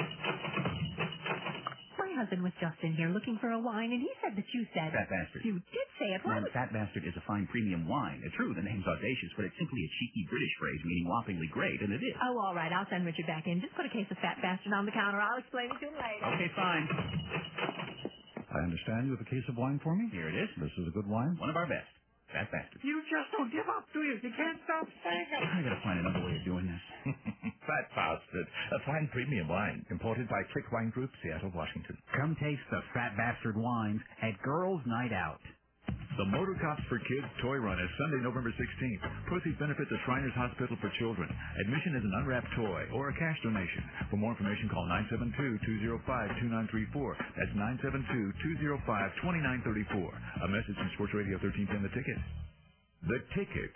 My husband was just in here looking for a wine, and he said that you said... Fat bastard. You did say it. What was... Fat bastard is a fine premium wine. It's true, the name's audacious, but it's simply a cheeky British phrase meaning whoppingly great, and it is. Oh, all right. I'll send Richard back in. Just put a case of Fat Bastard on the counter. I'll explain it to him later. Okay, fine. I understand you have a case of wine for me? Here it is. This is a good wine? One of our best. Fat bastard. You just don't give up, do you? You can't stop saying it. I gotta find another way of doing this. Fat Bastard, a fine premium wine, imported by Click Wine Group, Seattle, Washington. Come taste the Fat Bastard wines at Girls' Night Out. The Motor Cops for Kids Toy Run is Sunday, November 16th. Proceeds benefit the Shriners Hospital for Children. Admission is an unwrapped toy or a cash donation. For more information, call 972-205-2934. That's 972-205-2934. A message from Sports Radio 1310 The Ticket. The Ticket.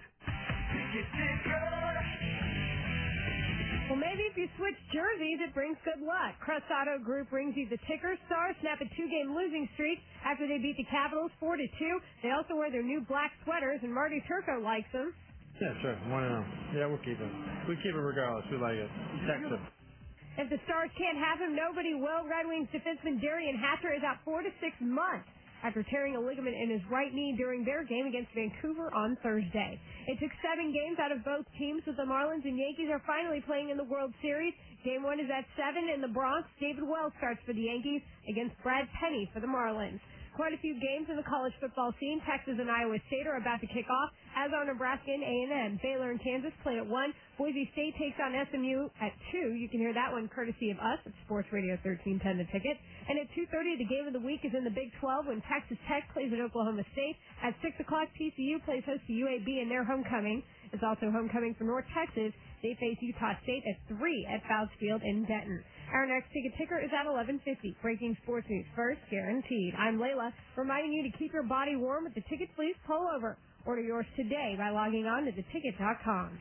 Well, maybe if you switch jerseys, it brings good luck. Crest Auto Group brings you the Ticker. Stars snap a 2-game losing streak after they beat the Capitals 4-2. They also wear their new black sweaters, and Marty Turco likes them. Yeah, sure. 1-0. Yeah, we'll keep it. We keep it regardless. We like it. Texas. If the Stars can't have him, nobody will. Red Wings defenseman Darian Hatcher is out 4 to 6 months after tearing a ligament in his right knee during their game against Vancouver on Thursday. It took 7 games out of both teams, but the Marlins and Yankees are finally playing in the World Series. Game 1 is at 7 in the Bronx. David Wells starts for the Yankees against Brad Penny for the Marlins. Quite a few games in the college football scene. Texas and Iowa State are about to kick off, as are Nebraska and A&M. Baylor and Kansas play at 1. Boise State takes on SMU at 2. You can hear that one courtesy of us at Sports Radio 1310 The Ticket. And at 2:30, the game of the week is in the Big 12 when Texas Tech plays at Oklahoma State. At 6 o'clock, TCU plays host to UAB in their homecoming. It's also homecoming for North Texas. They face Utah State at 3 at Fouts Field in Denton. Our next ticket ticker is at 11:50. Breaking sports news first, guaranteed. I'm Layla, reminding you to keep your body warm with the Ticket Fleece Pullover. Order yours today by logging on to theticket.com.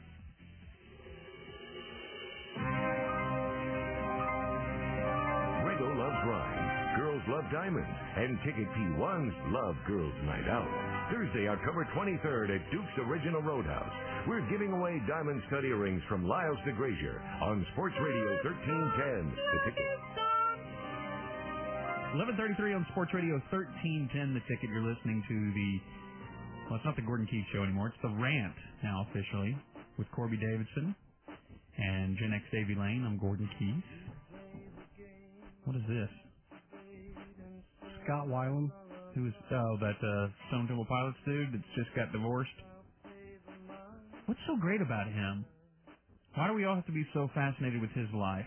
Rego loves rhymes, girls love diamonds, and Ticket P1s love Girls Night Out. Thursday, October 23rd at Duke's Original Roadhouse. We're giving away diamond study rings from Lyles to Grazier on Sports Radio 1310. The Ticket. 11:33 on Sports Radio 1310. The Ticket. You're listening to the, well, it's not the Gordon Keith Show anymore. It's the Rant now officially with Corby Davidson and Gen X Davy Lane. I'm Gordon Keith. What is this? Scott Weiland. Who is, that Stone Temple Pilots dude that's just got divorced? What's so great about him? Why do we all have to be so fascinated with his life?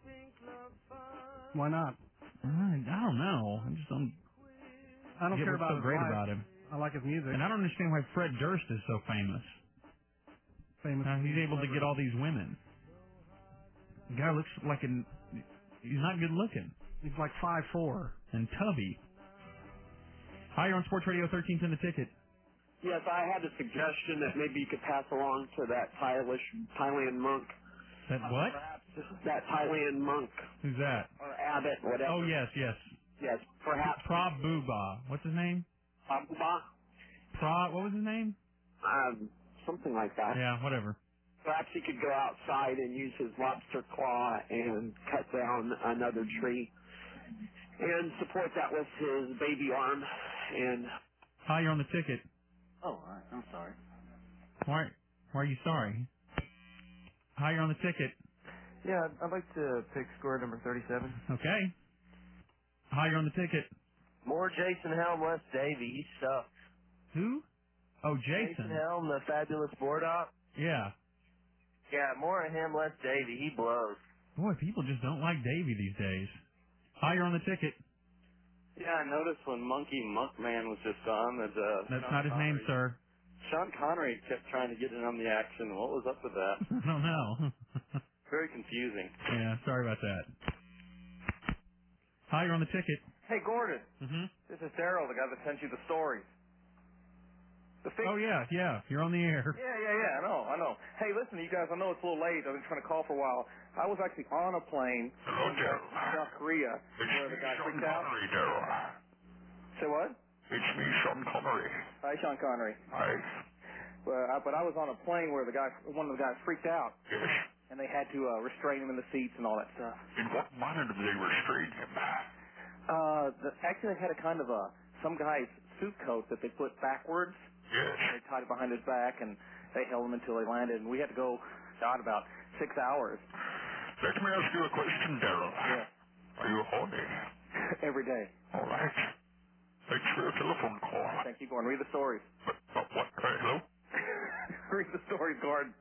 Why not? I don't know. I don't care about what's so great his life. about him. I like his music. And I don't understand why Fred Durst is so famous. How he's able to get all these women. The guy looks like he's not good looking. He's like 5'4". And tubby. Hi, you're on Sports Radio 1310 The Ticket. Yes, I had a suggestion that maybe you could pass along to that Thailand monk. That what? That Thailand monk. Who's that? Or abbot, whatever. Oh, yes. Yes, perhaps. Prabhupada. What's his name? Prabhupada? What was his name? Something like that. Yeah, whatever. Perhaps he could go outside and use his lobster claw and cut down another tree and support that with his baby arm. And hi, you're on The Ticket. Oh, all right. I'm sorry. Why are you sorry? Hi, you're on The Ticket. Yeah, I'd like to pick score number 37. Okay. Hi, you're on The Ticket. More Jason Helm, less Davey. He sucks. Who? Oh, Jason. Jason Helm, the fabulous board op. Yeah. Yeah, more of him, less Davey. He blows. Boy, people just don't like Davey these days. Hi, you're on The Ticket. Yeah, I noticed when Monkey Monkman was just on that. That's not his name, sir. Sean Connery kept trying to get in on the action. What was up with that? I don't know. Very confusing. Yeah, sorry about that. Hi, you're on The Ticket. Hey, Gordon. Mm-hmm. This is Daryl, the guy that sent you the stories. Oh, yeah, you're on the air. Yeah, I know. Hey, listen, you guys, I know it's a little late. I've been trying to call for a while. I was actually on a plane Hello, Daryl. South Korea where the guy freaked out. Connery, Daryl. Say what? It's me, Sean Connery. Hi, Sean Connery. Hi. But I was on a plane where one of the guys freaked out. Yes. And they had to restrain him in the seats and all that stuff. In what manner did they restrain him? Actually, they had some guy's suit coat that they put backwards. Yes. They tied it behind his back, and they held him until they landed. And we had to go out about 6 hours. Let me ask you a question, Daryl. Yeah. Are you horny? Every day. All right. Thanks for your telephone call. Thank you, Gordon. Read the stories. What? Hello? Read the stories, Gordon.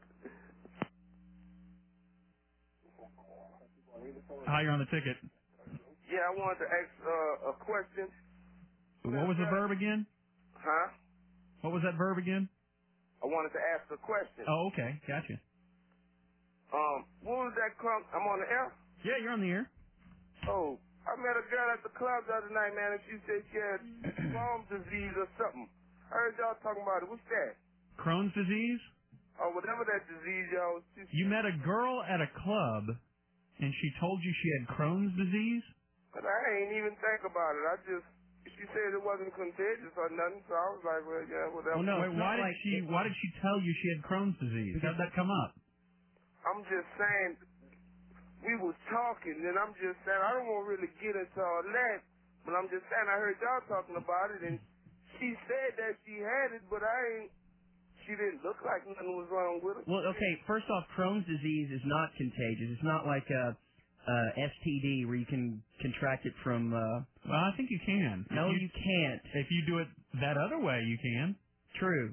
Hi, you're on The Ticket. Yeah, I wanted to ask a question. What was the verb again? Huh? What was that verb again? I wanted to ask a question. Oh, okay. Gotcha. What was that club? I'm on the air? Yeah, you're on the air. Oh, I met a girl at the club the other night, man, and she said she had Crohn's disease or something. I heard y'all talking about it. What's that? Crohn's disease? Oh, whatever that disease, y'all. You met a girl at a club, and she told you she had Crohn's disease? But I ain't even think about it. I just she said it wasn't contagious or nothing, so I was like, well, yeah, whatever. Well, no, wait, why did she tell you she had Crohn's disease? How'd that come up? I'm just saying, we was talking, and I'm just saying, I don't want to really get into all that, but I'm just saying, I heard y'all talking about it, and she said that she had it, but she didn't look like nothing was wrong with her. Well, okay, first off, Crohn's disease is not contagious. It's not like a STD where you can contract it from... well, I think you can. No, you can't. If you do it that other way, you can. True.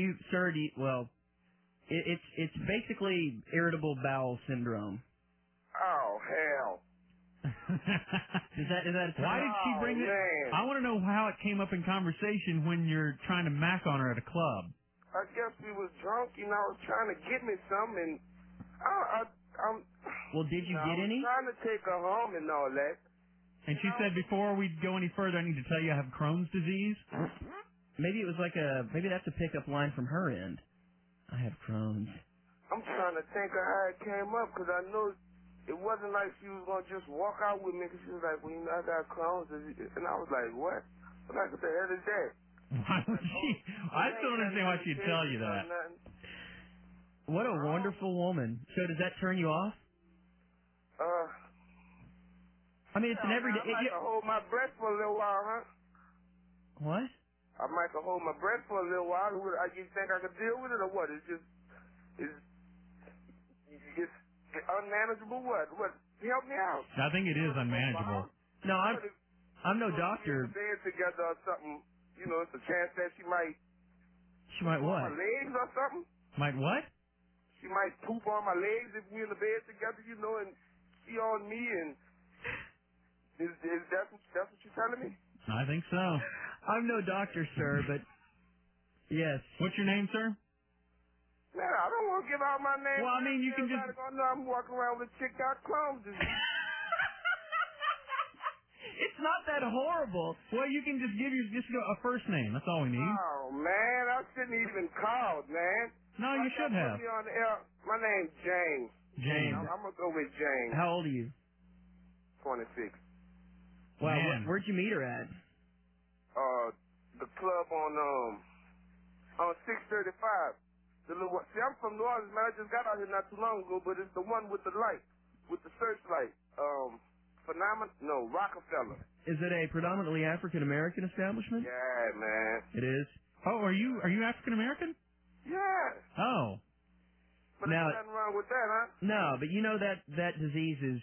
It's basically irritable bowel syndrome. Oh, hell. Is that Why did she bring it? Man. I want to know how it came up in conversation when you're trying to mac on her at a club. I guess we was drunk, and I was trying to get me some, and I'm... Well, did you get any? I'm trying to take her home and all that. And she said, before we go any further, I need to tell you I have Crohn's disease? Maybe it was maybe that's a pickup line from her end. I have Crohn's. I'm trying to think of how it came up, because I know it wasn't like she was going to just walk out with me, because she was like, well, you know, I got Crohn's disease. And I was like, what? I'm like, what the hell is that? Why would she? I still don't understand why she'd tell you that. What a wonderful woman. So does that turn you off? I mean, it's an everyday... I might hold my breath for a little while, huh? What? I might hold my breath for a little while. You think I could deal with it or what? It's unmanageable. What? Help me out. I think it is unmanageable. No, I'm no doctor. Bed together or something. You know, it's a chance that she might. She might what? My legs or something. Might what? She might poop on my legs if we in the bed together, you know, and she on me. And is that what you're telling me? I think so. I'm no doctor, sir, but yes. What's your name, sir? Man, I don't want to give out my name. Well, I mean, you can just... Gonna know I'm walking around with a chick got Crohn's disease. It's not that horrible. Well, you can just give a first name. That's all we need. Oh, man, I shouldn't even called, man. No, you should have. Put me on the air. My name's James. James. I'm going to go with James. How old are you? 26. Wow, where'd you meet her at? The club on 635. See, I'm from New Orleans, man. I just got out here not too long ago, but it's the one with the light, with the searchlight. Rockefeller. Is it a predominantly African American establishment? Yeah, man. It is. Oh, are you African American? Yeah. Oh. But there's nothing wrong with that, huh? No, but you know that disease is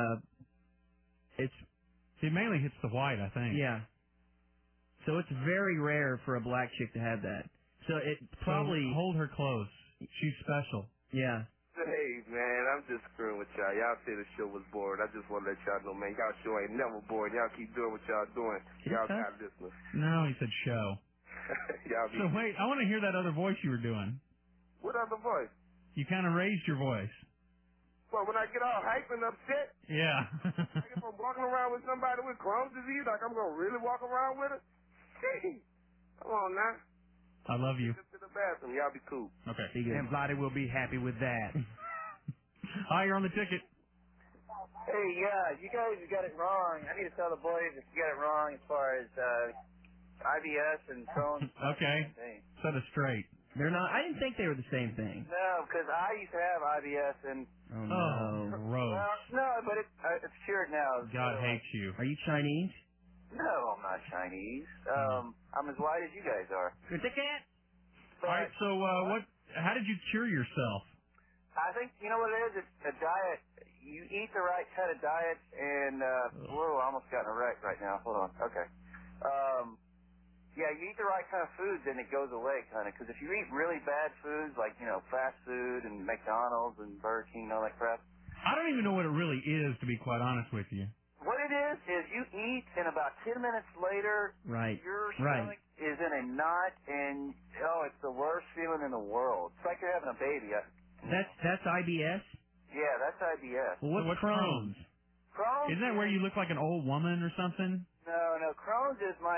it mainly hits the white, I think. Yeah. So it's very rare for a black chick to have that. So it probably... So hold her close. She's special. Yeah. Hey, man, I'm just screwing with y'all. Y'all say the show was bored. I just want to let y'all know, man, y'all show ain't never bored. Y'all keep doing what y'all doing. Y'all got listeners. No, he said show. Y'all So wait, I want to hear that other voice you were doing. What other voice? You kind of raised your voice. Well, when I get all hyped and upset? Yeah. Like if I'm walking around with somebody with Crohn's disease, like I'm going to really walk around with her? Gee, come on now. I love you. Just to the bathroom. Y'all be cool. Okay. And Vladdy will be happy with that. Hi, you're on the ticket. Hey, you guys got it wrong. I need to tell the boys that you got it wrong as far as IBS and Crohn's. Okay. Set it straight. They're not. I didn't think they were the same thing. No, because I used to have IBS and. Oh no, gross. Well, no, but it's cured now. God hates you. Are you Chinese? No, I'm not Chinese. I'm as white as you guys are. You're a dickhead. All right. So what? How did you cure yourself? I think you know what it is. It's a diet. You eat the right kind of diet, and whoa, I almost got in a wreck right now. Hold on. Okay. Yeah, you eat the right kind of food, then it goes away, kind of. Because if you eat really bad foods, like, you know, fast food and McDonald's and Burger King and all that crap. I don't even know what it really is, to be quite honest with you. What it is you eat, and about 10 minutes later, your stomach is in a knot, and, it's the worst feeling in the world. It's like you're having a baby. That's IBS? Yeah, that's IBS. Well, what's Crohn's? Crohn's? Isn't that where you look like an old woman or something? No. Crohn's is my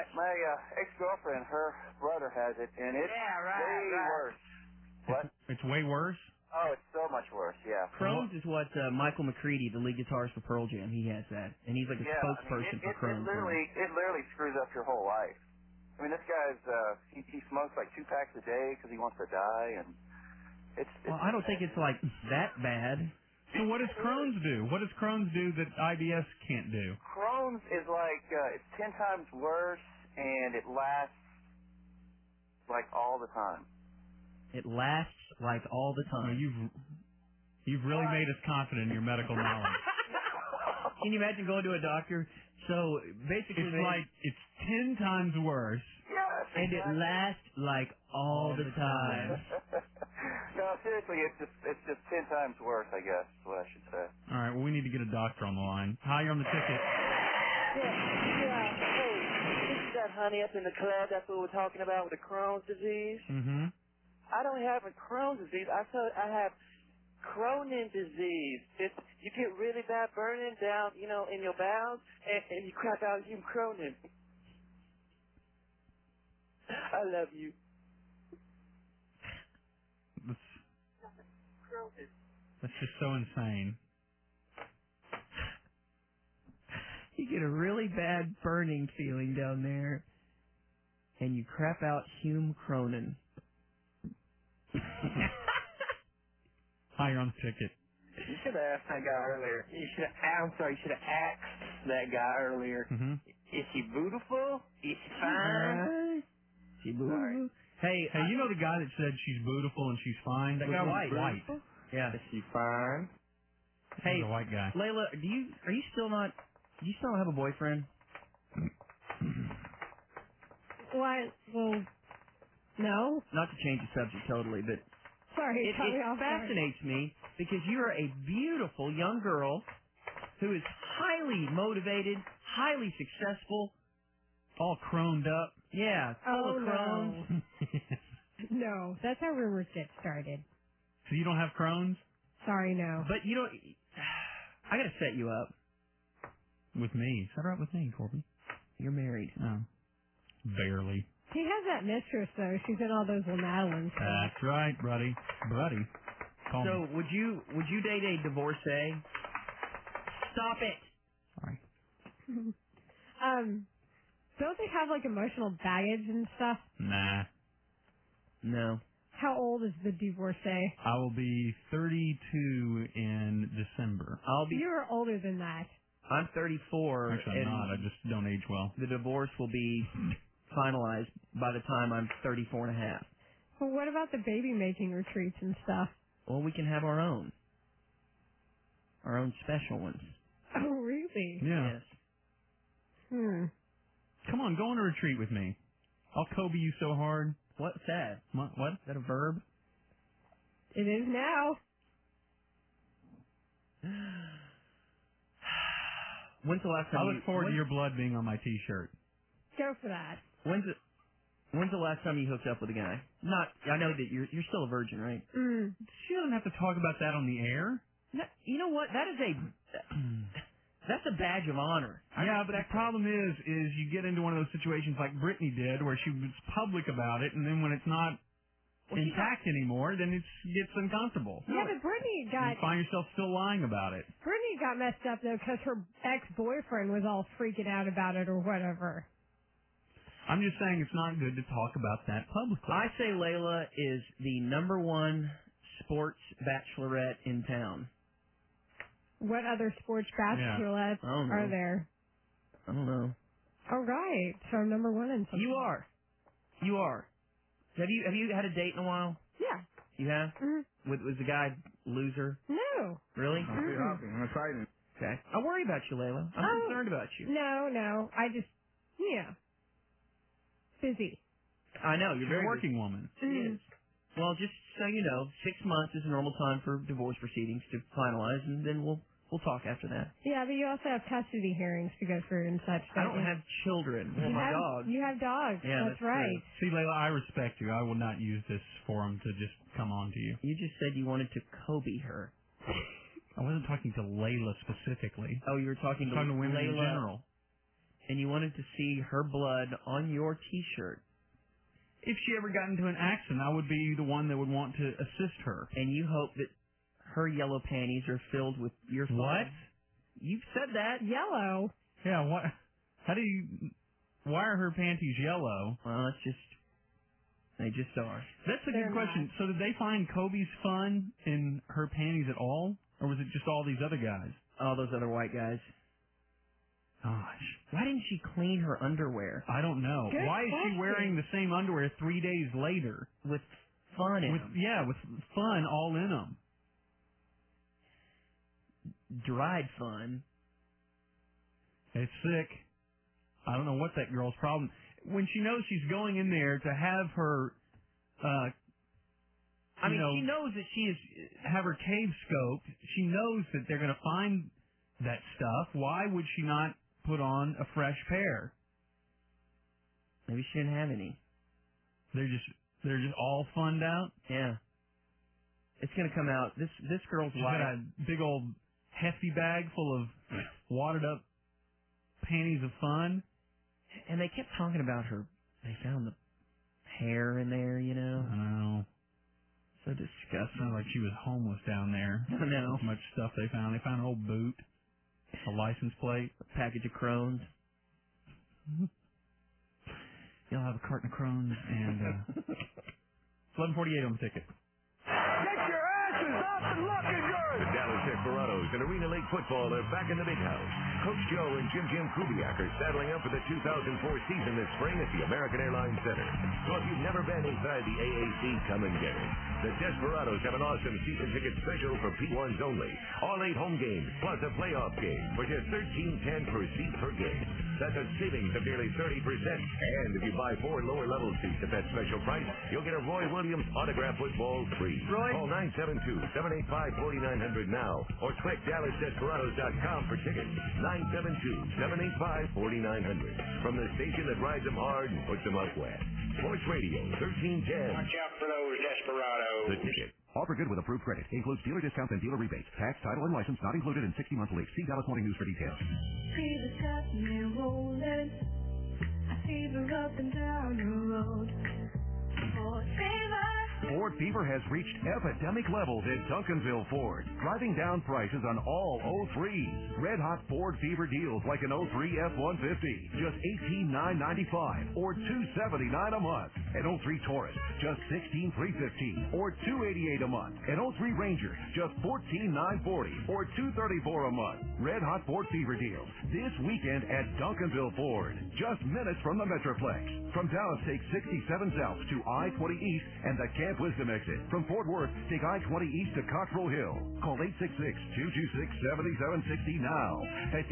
ex-girlfriend. Her brother has it, and it's way worse. What? It's way worse? Oh, it's so much worse, yeah. Crohn's is what Michael McCready, the lead guitarist for Pearl Jam, he has that. And he's like a spokesperson for Crohn's. It literally screws up your whole life. I mean, this guy's, he smokes like 2 packs a day because he wants to die, and it's Well, I don't think it's like that bad. So what does Crohn's do? What does Crohn's do that IBS can't do? Crohn's is like, it's 10 times worse, and it lasts like all the time. It lasts like all the time. You've really made us confident in your medical knowledge. Can you imagine going to a doctor? So basically, It's like it's 10 times worse. Yes, and it lasts like all the time. No, seriously, it's just 10 times worse, I guess, is what I should say. All right, well, we need to get a doctor on the line. Hi, you're on the ticket. Yeah. Hey, this is that honey up in the club. That's what we're talking about with the Crohn's disease. Mm-hmm. I don't have a Crohn's disease. I have Cronin disease. You get really bad burning down, in your bowels, and you crap out you Cronin. I love you. That's just so insane. You get a really bad burning feeling down there, and you crap out Hume Cronin. Hi, you're on the ticket. You should have asked that guy earlier. You should have asked that guy earlier. Mm-hmm. Is she beautiful? Is she fine? She beautiful? Hey, you know the guy that said she's beautiful and she's fine? That guy was white. Yeah. Is she fine? Hey, He's a white guy. Layla, do you still have a boyfriend? What? Well, no. Not to change the subject totally, but Sorry, it cut me off. fascinates me because you are a beautiful young girl who is highly motivated, highly successful, all croned up. Yeah, full of Crohn's. No. No, that's how rumors get started. So you don't have Crohn's? Sorry, no. But I gotta set you up. With me. Set her up with me, Corbin. You're married. Oh. Barely. He has that mistress, though. She's in all those Madeline things. That's right, buddy. Call So me. would you date a divorcee? Stop it. Sorry. Don't they have like emotional baggage and stuff? Nah. No. How old is the divorcee? I will be 32 in December. You're older than that. I'm 34. Actually, I'm not. I just don't age well. The divorce will be finalized by the time I'm 34 and a half. Well, what about the baby making retreats and stuff? Well, we can have our own special ones. Oh, really? Yeah. Yes. Come on, go on a retreat with me. I'll Kobe you so hard. What's that? What? Is that a verb? It is now. When's the last time? I look forward to your blood being on my T-shirt. Go for that. When's the last time you hooked up with a guy? I know that you're still a virgin, right? She doesn't have to talk about that on the air. No, you know what? That's a badge of honor. Yeah, but the problem is you get into one of those situations like Brittany did, where she was public about it, and then when it's not intact anymore, then it gets uncomfortable. Yeah, but Brittany You find yourself still lying about it. Brittany got messed up though because her ex-boyfriend was all freaking out about it or whatever. I'm just saying it's not good to talk about that publicly. I say Layla is the #1 sports bachelorette in town. What other sports bachelorettes are there? I don't know. All right, so I'm #1 in something. You are. Have you had a date in a while? Yeah. You have? Mm-hmm. Was the guy loser? No. Really? I'm excited. Okay. I worry about you, Layla. I'm concerned about you. No. I just, busy. I know. You're a very working woman. She is. Well, just so you know, 6 months is a normal time for divorce proceedings to finalize, and then we'll talk after that. Yeah, but you also have custody hearings to go through and such. I don't have children. Well, my dog. You have dogs. Yeah, that's right. True. See, Layla, I respect you. I will not use this forum to just come on to you. You just said you wanted to Kobe her. I wasn't talking to Layla specifically. Oh, you were talking to women Layla, in general. And you wanted to see her blood on your T-shirt. if she ever got into an accident, I would be the one that would want to assist her. And you hope that her yellow panties are filled with your fun. What? You've said that. Yellow. Yeah, what? Why are her panties yellow? Well, they just are. That's a good question. So did they find Kobe's fun in her panties at all? Or was it just all these other guys? All those other white guys. Gosh. Why didn't she clean her underwear? I don't know. Good Why is she wearing the same underwear 3 days later? With fun in them. Yeah, with fun all in them. Dried fun. It's sick. I don't know what that girl's problem. When she knows she's going in there to have her, she knows that she is have her cave scoped. She knows that they're going to find that stuff. Why would she not put on a fresh pair? Maybe she didn't have any. They're just all funned out. Yeah. It's going to come out. This girl's She's life. got a big old hefty bag full of wadded up panties of fun. And they kept talking about her. They found the hair in there, I know. So disgusting. Sounded like she was homeless down there. I know. So much stuff they found. They found an old boot, a license plate, a package of Crohn's. You'll have a carton of Crohn's and it's 11:48 on the ticket. Get your asses up and looking good! The Dallas Desperados and Arena League football are back in the big house. Coach Joe and Jim Kubiak are saddling up for the 2004 season this spring at the American Airlines Center. So if you've never been inside the AAC, come and get it. The Desperados have an awesome season ticket special for P1s only. All 8 home games, plus a playoff game for just $13.10 per seat per game. That's a savings of nearly 30%. And if you buy 4 lower level seats at that special price, you'll get a Roy Williams autograph football free. Call 972-785-4900 now, or click DallasDesperados.com for tickets. 972-785-4900. From the station that rides them hard and puts them up wet. Sports Radio 1310. Watch out for those Desperados. The ticket. Offer good with approved credit. Includes dealer discounts and dealer rebates. Tax, title, and license not included in 60-month lease. See Dallas Morning News for details. Fever got me rolling. I fever up and down the road. Ford Fever. Ford fever has reached epidemic levels at Duncanville Ford, driving down prices on all 03s. Red-hot Ford fever deals like an 03 F-150, just $18,995 or $279 a month. An 03 Taurus, just $16,315 or $288 a month. An 03 Ranger, just $14,940 or $234 a month. Red-hot Ford fever deals this weekend at Duncanville Ford, just minutes from the Metroplex. From Dallas, take 67 South to I-20 East and the Camp Wisdom exit. From Fort Worth, take I-20 East to Cottrell Hill. Call 866-226-7760 now. That's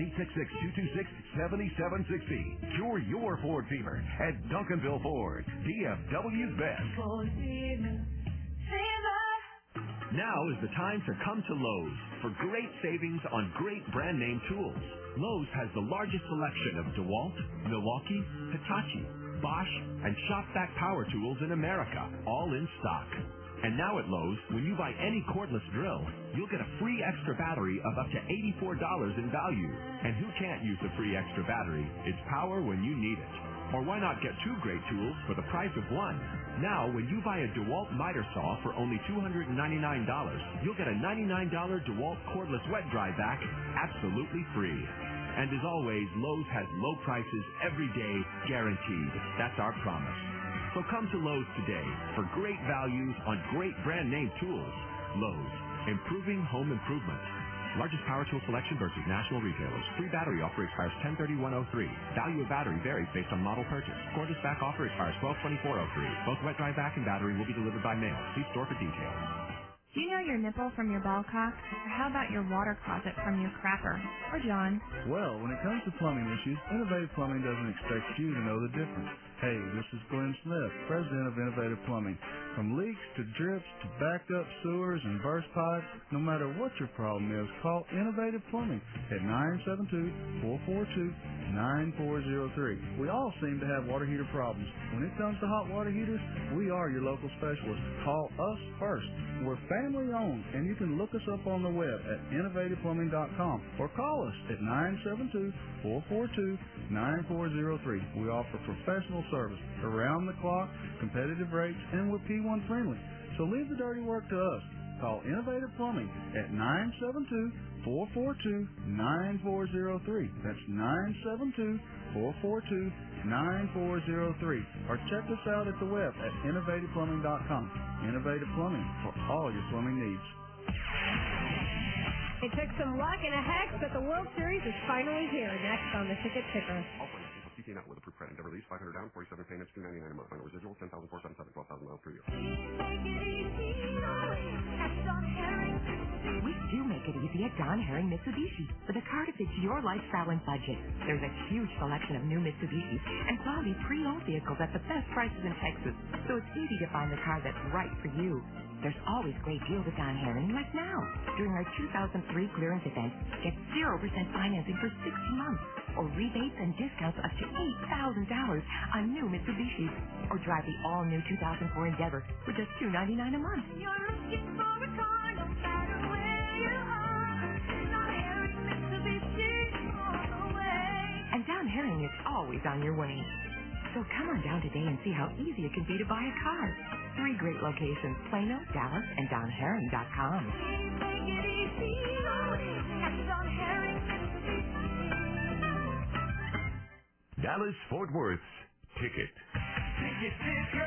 866-226-7760. Cure your Ford fever at Duncanville Ford, DFW's best. Ford Fever. Fever. Now is the time to come to Lowe's for great savings on great brand name tools. Lowe's has the largest selection of DeWalt, Milwaukee, Hitachi, Bosch, and Shopvac power tools in America, all in stock. And now at Lowe's, when you buy any cordless drill, you'll get a free extra battery of up to $84 in value. And who can't use a free extra battery? It's power when you need it. Or why not get 2 great tools for the price of 1? Now, when you buy a DeWalt miter saw for only $299, you'll get a $99 DeWalt cordless wet dry vac absolutely free. And as always, Lowe's has low prices every day, guaranteed. That's our promise. So come to Lowe's today for great values on great brand name tools. Lowe's, improving home improvement. Largest power tool selection versus national retailers. Free battery offer expires 10/31/03. Value of battery varies based on model purchase. Cordless vac offer expires 12/24/03. Both wet dry vac and battery will be delivered by mail. See store for details. Do you know your nipple from your ball cock? Or how about your water closet from your crapper? Or John? Well, when it comes to plumbing issues, Innovative Plumbing doesn't expect you to know the difference. Hey, this is Glenn Smith, president of Innovative Plumbing. From leaks to drips to backed up sewers and burst pipes, no matter what your problem is, call Innovative Plumbing at 972-442-9403. We all seem to have water heater problems. When it comes to hot water heaters, we are your local specialist. Call us first. We're family owned, and you can look us up on the web at innovativeplumbing.com or call us at 972-442-9403. We offer professional service, around the clock, competitive rates, and we're P1 friendly. So leave the dirty work to us. Call Innovative Plumbing at 972-442-9403. That's 972-442-9403. Or check us out at the web at innovativeplumbing.com. Innovative Plumbing for all your plumbing needs. It took some luck and a hex, but the World Series is finally here. Next on the Ticket Ticker. CK not with approved credit. Endeavor lease, 500 down, 47 payments, $299 a month. Final residual, 10,477, 12,000 miles per year. We do make it easy at Don Herring Mitsubishi for the car to fit your lifestyle and budget. There's a huge selection of new Mitsubishis and quality pre-owned vehicles at the best prices in Texas, so it's easy to find the car that's right for you. There's always great deals at Don Herring, like now. During our 2003 clearance event, get 0% financing for 60 months, or rebates and discounts up to $8,000 on new Mitsubishis, or drive the all-new 2004 Endeavor for just $299 a month. You're looking for a car no matter where you are. Don Herring Mitsubishi all the way. And Don Herring is always on your way. So come on down today and see how easy it can be to buy a car. 3 great locations, Plano, Dallas, and DonHerring.com. Make it easy at Don Herring Mitsubishi. Dallas Fort Worth's Ticket. Ticket Ticker.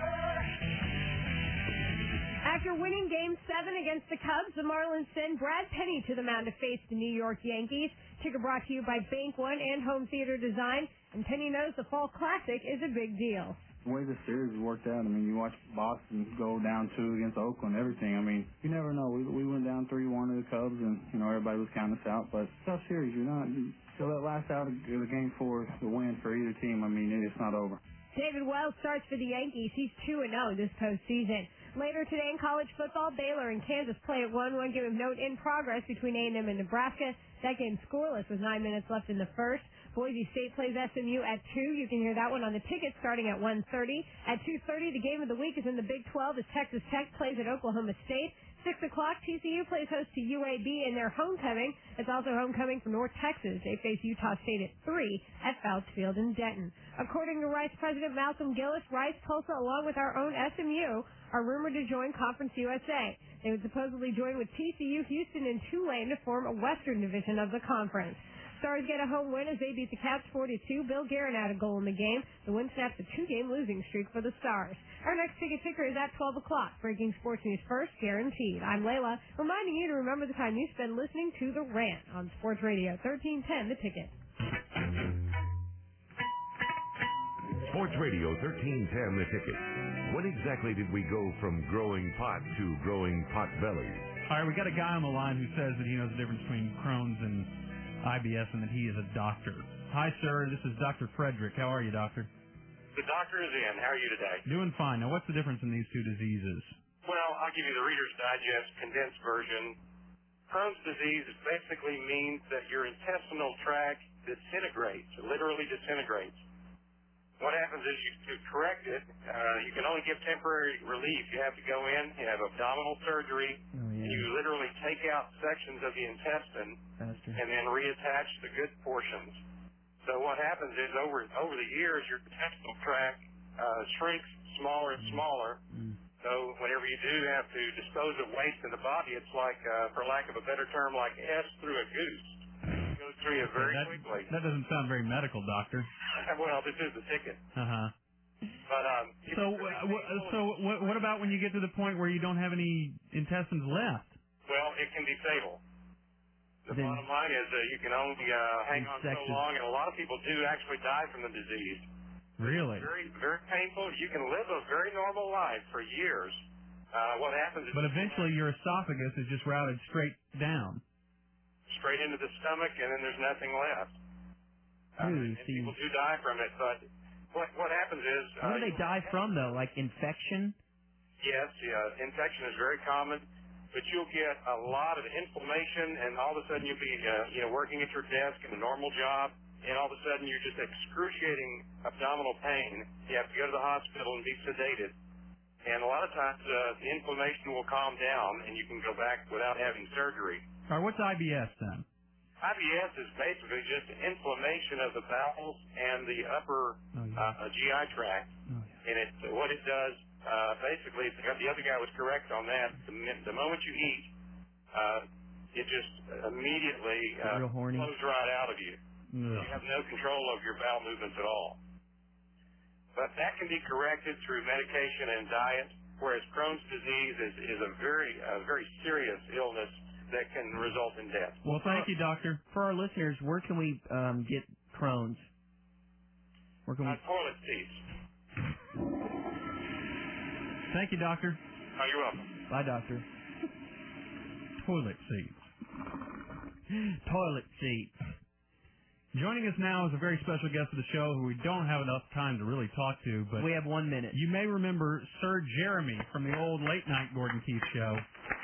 After winning Game 7 against the Cubs, the Marlins send Brad Penny to the mound to face the New York Yankees. Ticker brought to you by Bank One and Home Theater Design. And Penny knows the Fall Classic is a big deal. The way the series worked out, I mean, you watch Boston go down 2 against Oakland, everything. I mean, you never know. We went down 3-1 to the Cubs, and, you know, everybody was counting us out. But tough series, so that last out of the Game 4, the win for either team, I mean, it's not over. David Wells starts for the Yankees. He's 2-0 this postseason. Later today in college football, Baylor and Kansas play at 1. One game of note in progress between A&M and Nebraska. That game scoreless with 9 minutes left in the first. Boise State plays SMU at 2. You can hear that one on the ticket starting at 1:30. At 2:30, the game of the week is in the Big 12 as Texas Tech plays at Oklahoma State. 6 o'clock, TCU plays host to UAB in their homecoming. It's also homecoming for North Texas. They face Utah State at 3 at Fouts Field in Denton. According to Rice President Malcolm Gillis, Rice, Tulsa, along with our own SMU, are rumored to join Conference USA. They would supposedly join with TCU, Houston, and Tulane to form a Western division of the conference. Stars get a home win as they beat the Cats 4-2. Bill Guerin had a goal in the game. The win snaps a 2-game losing streak for the Stars. Our next ticket ticker is at 12 o'clock. Breaking sports news first, guaranteed. I'm Layla, reminding you to remember the time you spend listening to The Rant on Sports Radio 1310, The Ticket. Sports Radio 1310, The Ticket. When exactly did we go from growing pot to growing pot bellies? All right, we got a guy on the line who says that he knows the difference between Crohn's and IBS and that he is a doctor. Hi, sir. This is Dr. Frederick. How are you, doctor? The doctor is in. How are you today? Doing fine. Now, what's the difference in these two diseases? Well, I'll give you the Reader's Digest condensed version. Crohn's disease basically means that your intestinal tract disintegrates. It literally disintegrates. What happens is to correct it, you can only give temporary relief. You have to go in, you have abdominal surgery, and you literally take out sections of the intestine and then reattach the good portions. So what happens is over the years, your intestinal tract shrinks smaller and smaller. So whenever you do have to dispose of waste in the body, it's like, for lack of a better term, like S through a goose. It goes through you very quickly. That doesn't sound very medical, doctor. Well, this is the ticket. Uh-huh. But So what about when you get to the point where you don't have any intestines left? Well, it can be fatal. The bottom line is you can only hang on so long, and a lot of people do actually die from the disease. Really? It's very, very painful. You can live a very normal life for years. What happens is... But eventually your esophagus is just routed straight down. Straight into the stomach, and then there's nothing left. And people do die from it, but what happens is... What do they die from, though? Like infection? Yes, infection is very common, but you'll get a lot of inflammation, and all of a sudden you'll be working at your desk in a normal job, and all of a sudden you're just excruciating abdominal pain. You have to go to the hospital and be sedated. And a lot of times the inflammation will calm down and you can go back without having surgery. All right, what's IBS then? IBS is basically just inflammation of the bowels and the upper GI tract. And what it does, basically, the other guy was correct on that. The moment you eat, it just immediately flows right out of you. You have no control of your bowel movements at all. But that can be corrected through medication and diet, whereas Crohn's disease is a very serious illness that can result in death. Well, thank you, doctor. For our listeners, where can we get Crohn's? Where can we? Toilet seats. Thank you, doctor. Oh, you're welcome. Bye, doctor. Toilet seats. Toilet seats. Joining us now is a very special guest of the show who we don't have enough time to really talk to, but we have 1 minute. You may remember Sir Jeremy from the old late night Gordon Keith show.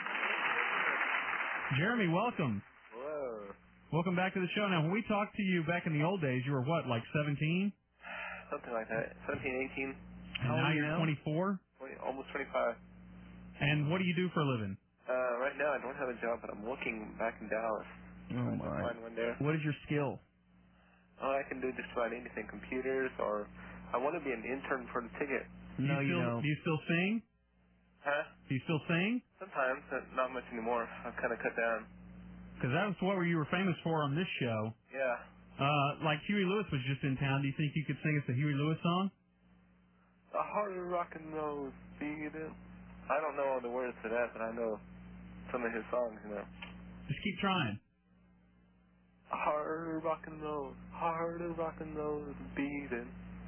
Jeremy, welcome. Hello. Welcome back to the show. Now, when we talked to you back in the old days, you were what, like 17? Something like that. 17, 18. And now you're 24? Almost 25. And what do you do for a living? Right now I don't have a job, but I'm looking back in Dallas. Oh, my. Find one there. What is your skill? Oh, I can do just about anything. Computers, or I want to be an intern for the ticket. No, you don't. Do you still sing? Huh? Do you still sing? Sometimes, but not much anymore. I've kind of cut down. Because that was what you were famous for on this show. Yeah. Like Huey Lewis was just in town. Do you think you could sing us a Huey Lewis song? A harder rock and roll beating. I don't know all the words to that, but I know some of his songs, you know. Just keep trying. Harder rock and roll is beating.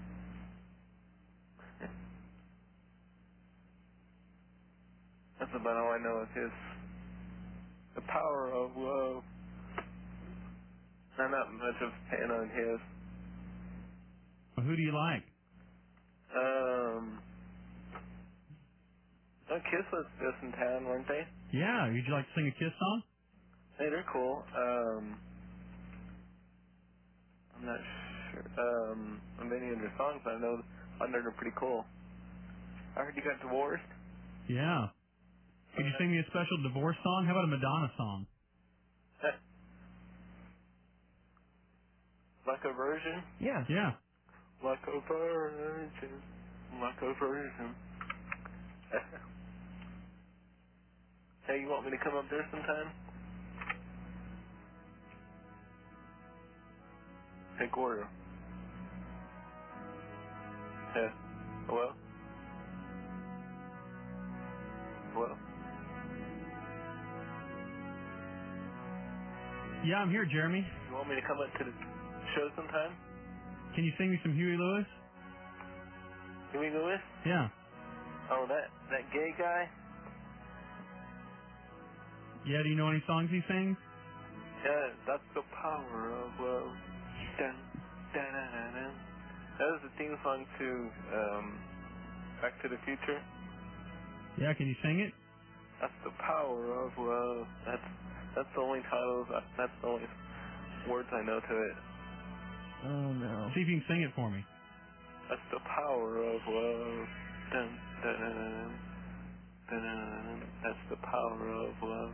That's about all I know of his. The power of love. I'm not much of a fan on his. Well, who do you like? Kiss was just in town, weren't they? Yeah, would you like to sing a Kiss song? Hey, they're cool. I'm not sure of any of their songs, but I know they're pretty cool. I heard you got divorced. Yeah. Could you sing me a special divorce song? How about a Madonna song? Like a virgin? Yeah. Yeah. Like a virgin. Like a virgin. Hey, you want me to come up there sometime? Hey, Gordo. Yeah. Hello? Hello? Yeah, I'm here, Jeremy. You want me to come up to the show sometime? Can you sing me some Huey Lewis? Huey Lewis? Yeah. Oh, that gay guy? Yeah, do you know any songs he sings? Yeah, that's the power of love. Dun, dun, dun, dun, dun. That was the theme song to Back to the Future. Yeah, can you sing it? That's the power of love. That's the only titles. That's the only words I know to it. Oh no. See if you can sing it for me. That's the power of love. Dun, dun, dun, dun, dun, dun. That's the power of love.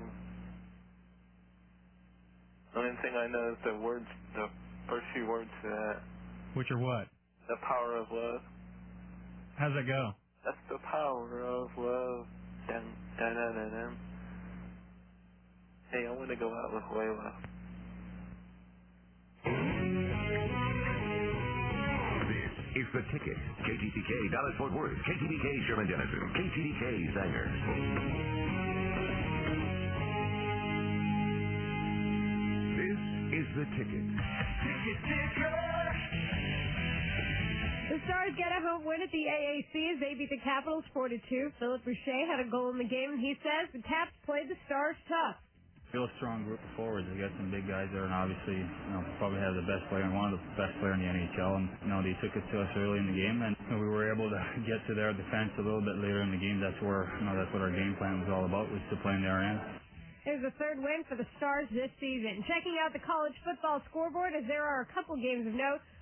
The only thing I know is the words, the first few words to that. Which are what? The power of love. How's that go? That's the power of love. Dun, dun, dun, dun, dun. Hey, I want to go out with Layla. This is The Ticket. KTTK Dallas Fort Worth. KTDK Sherman Denison. KTDK Sanger. This is The Ticket. The Stars get a home win at the AAC as they beat the Capitals 4-2. Philip Boucher had a goal in the game, and he says the Caps played the Stars tough. Real strong group of forwards. They got some big guys there, and obviously, probably have the best player and one of the best players in the NHL. And they took it to us early in the game, and we were able to get to their defense a little bit later in the game. That's where, that's what our game plan was all about, was to play in their end. There's a third win for the Stars this season. Checking out the college football scoreboard, as there are a couple games of note.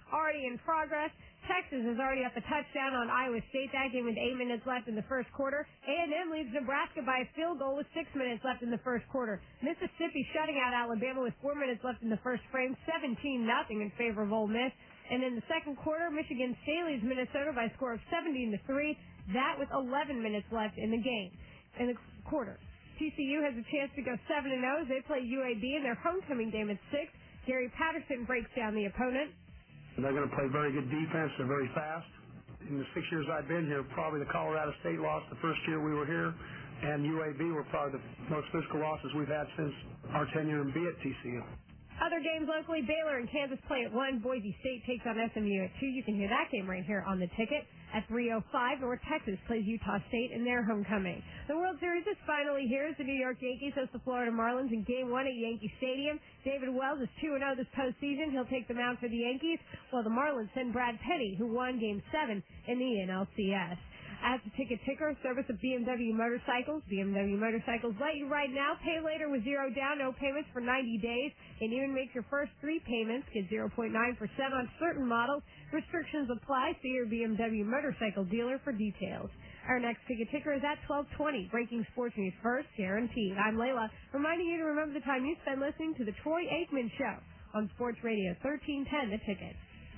already in progress. Texas is already up a touchdown on Iowa State. That game with 8 minutes left in the first quarter. A&M leads Nebraska by a field goal with 6 minutes left in the first quarter. Mississippi shutting out Alabama with 4 minutes left in the first frame, 17-0 in favor of Ole Miss. And in the second quarter, Michigan State leads Minnesota by a score of 17-3. That with 11 minutes left in the game. In the quarter, TCU has a chance to go 7-0 as they play UAB in their homecoming game at 6. Gary Patterson breaks down the opponent. They're going to play very good defense. They're very fast. In the 6 years I've been here, probably the Colorado State loss the first year we were here, and UAB were probably the most physical losses we've had since our tenure in B at TCU. Other games locally, Baylor and Kansas play at 1. Boise State takes on SMU at 2. You can hear that game right here on the ticket. At 3:05, North Texas plays Utah State in their homecoming. The World Series is finally here as the New York Yankees host the Florida Marlins in Game 1 at Yankee Stadium. David Wells is 2-0 this postseason. He'll take the mound for the Yankees, while the Marlins send Brad Penny, who won Game 7 in the NLCS. As the ticket ticker, service of BMW Motorcycles. BMW Motorcycles let you ride now, pay later with 0 down, no payments for 90 days, and even make your first 3 payments. Get 0.9% on certain models. Restrictions apply. See your BMW Motorcycle dealer for details. Our next ticket ticker is at 12:20. Breaking sports news first, guaranteed. I'm Layla, reminding you to remember the time you spend listening to the Troy Aikman Show on Sports Radio 1310, The Ticket.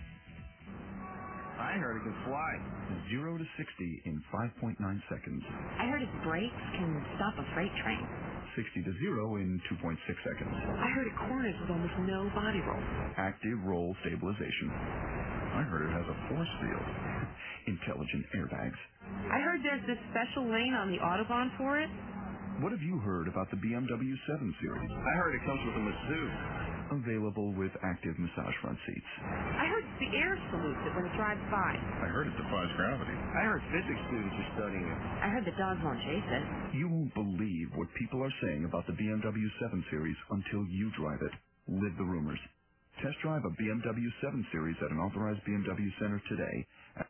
I heard it can fly 0 to 60 in 5.9 seconds. I heard its brakes can stop a freight train. 60 to 0 in 2.6 seconds. I heard it corners with almost no body roll. Active roll stabilization. I heard it has a force field. Intelligent airbags. I heard there's this special lane on the Autobahn for it. What have you heard about the BMW 7 Series? I heard it comes with a masseuse. Available with active massage front seats. I heard it's the air salute that when it drives by. I heard it defies gravity. I heard physics students are studying it. I heard the dogs won't chase it. You won't believe what people are saying about the BMW 7 Series until you drive it. Live the rumors. Test drive a BMW 7 Series at an authorized BMW center today.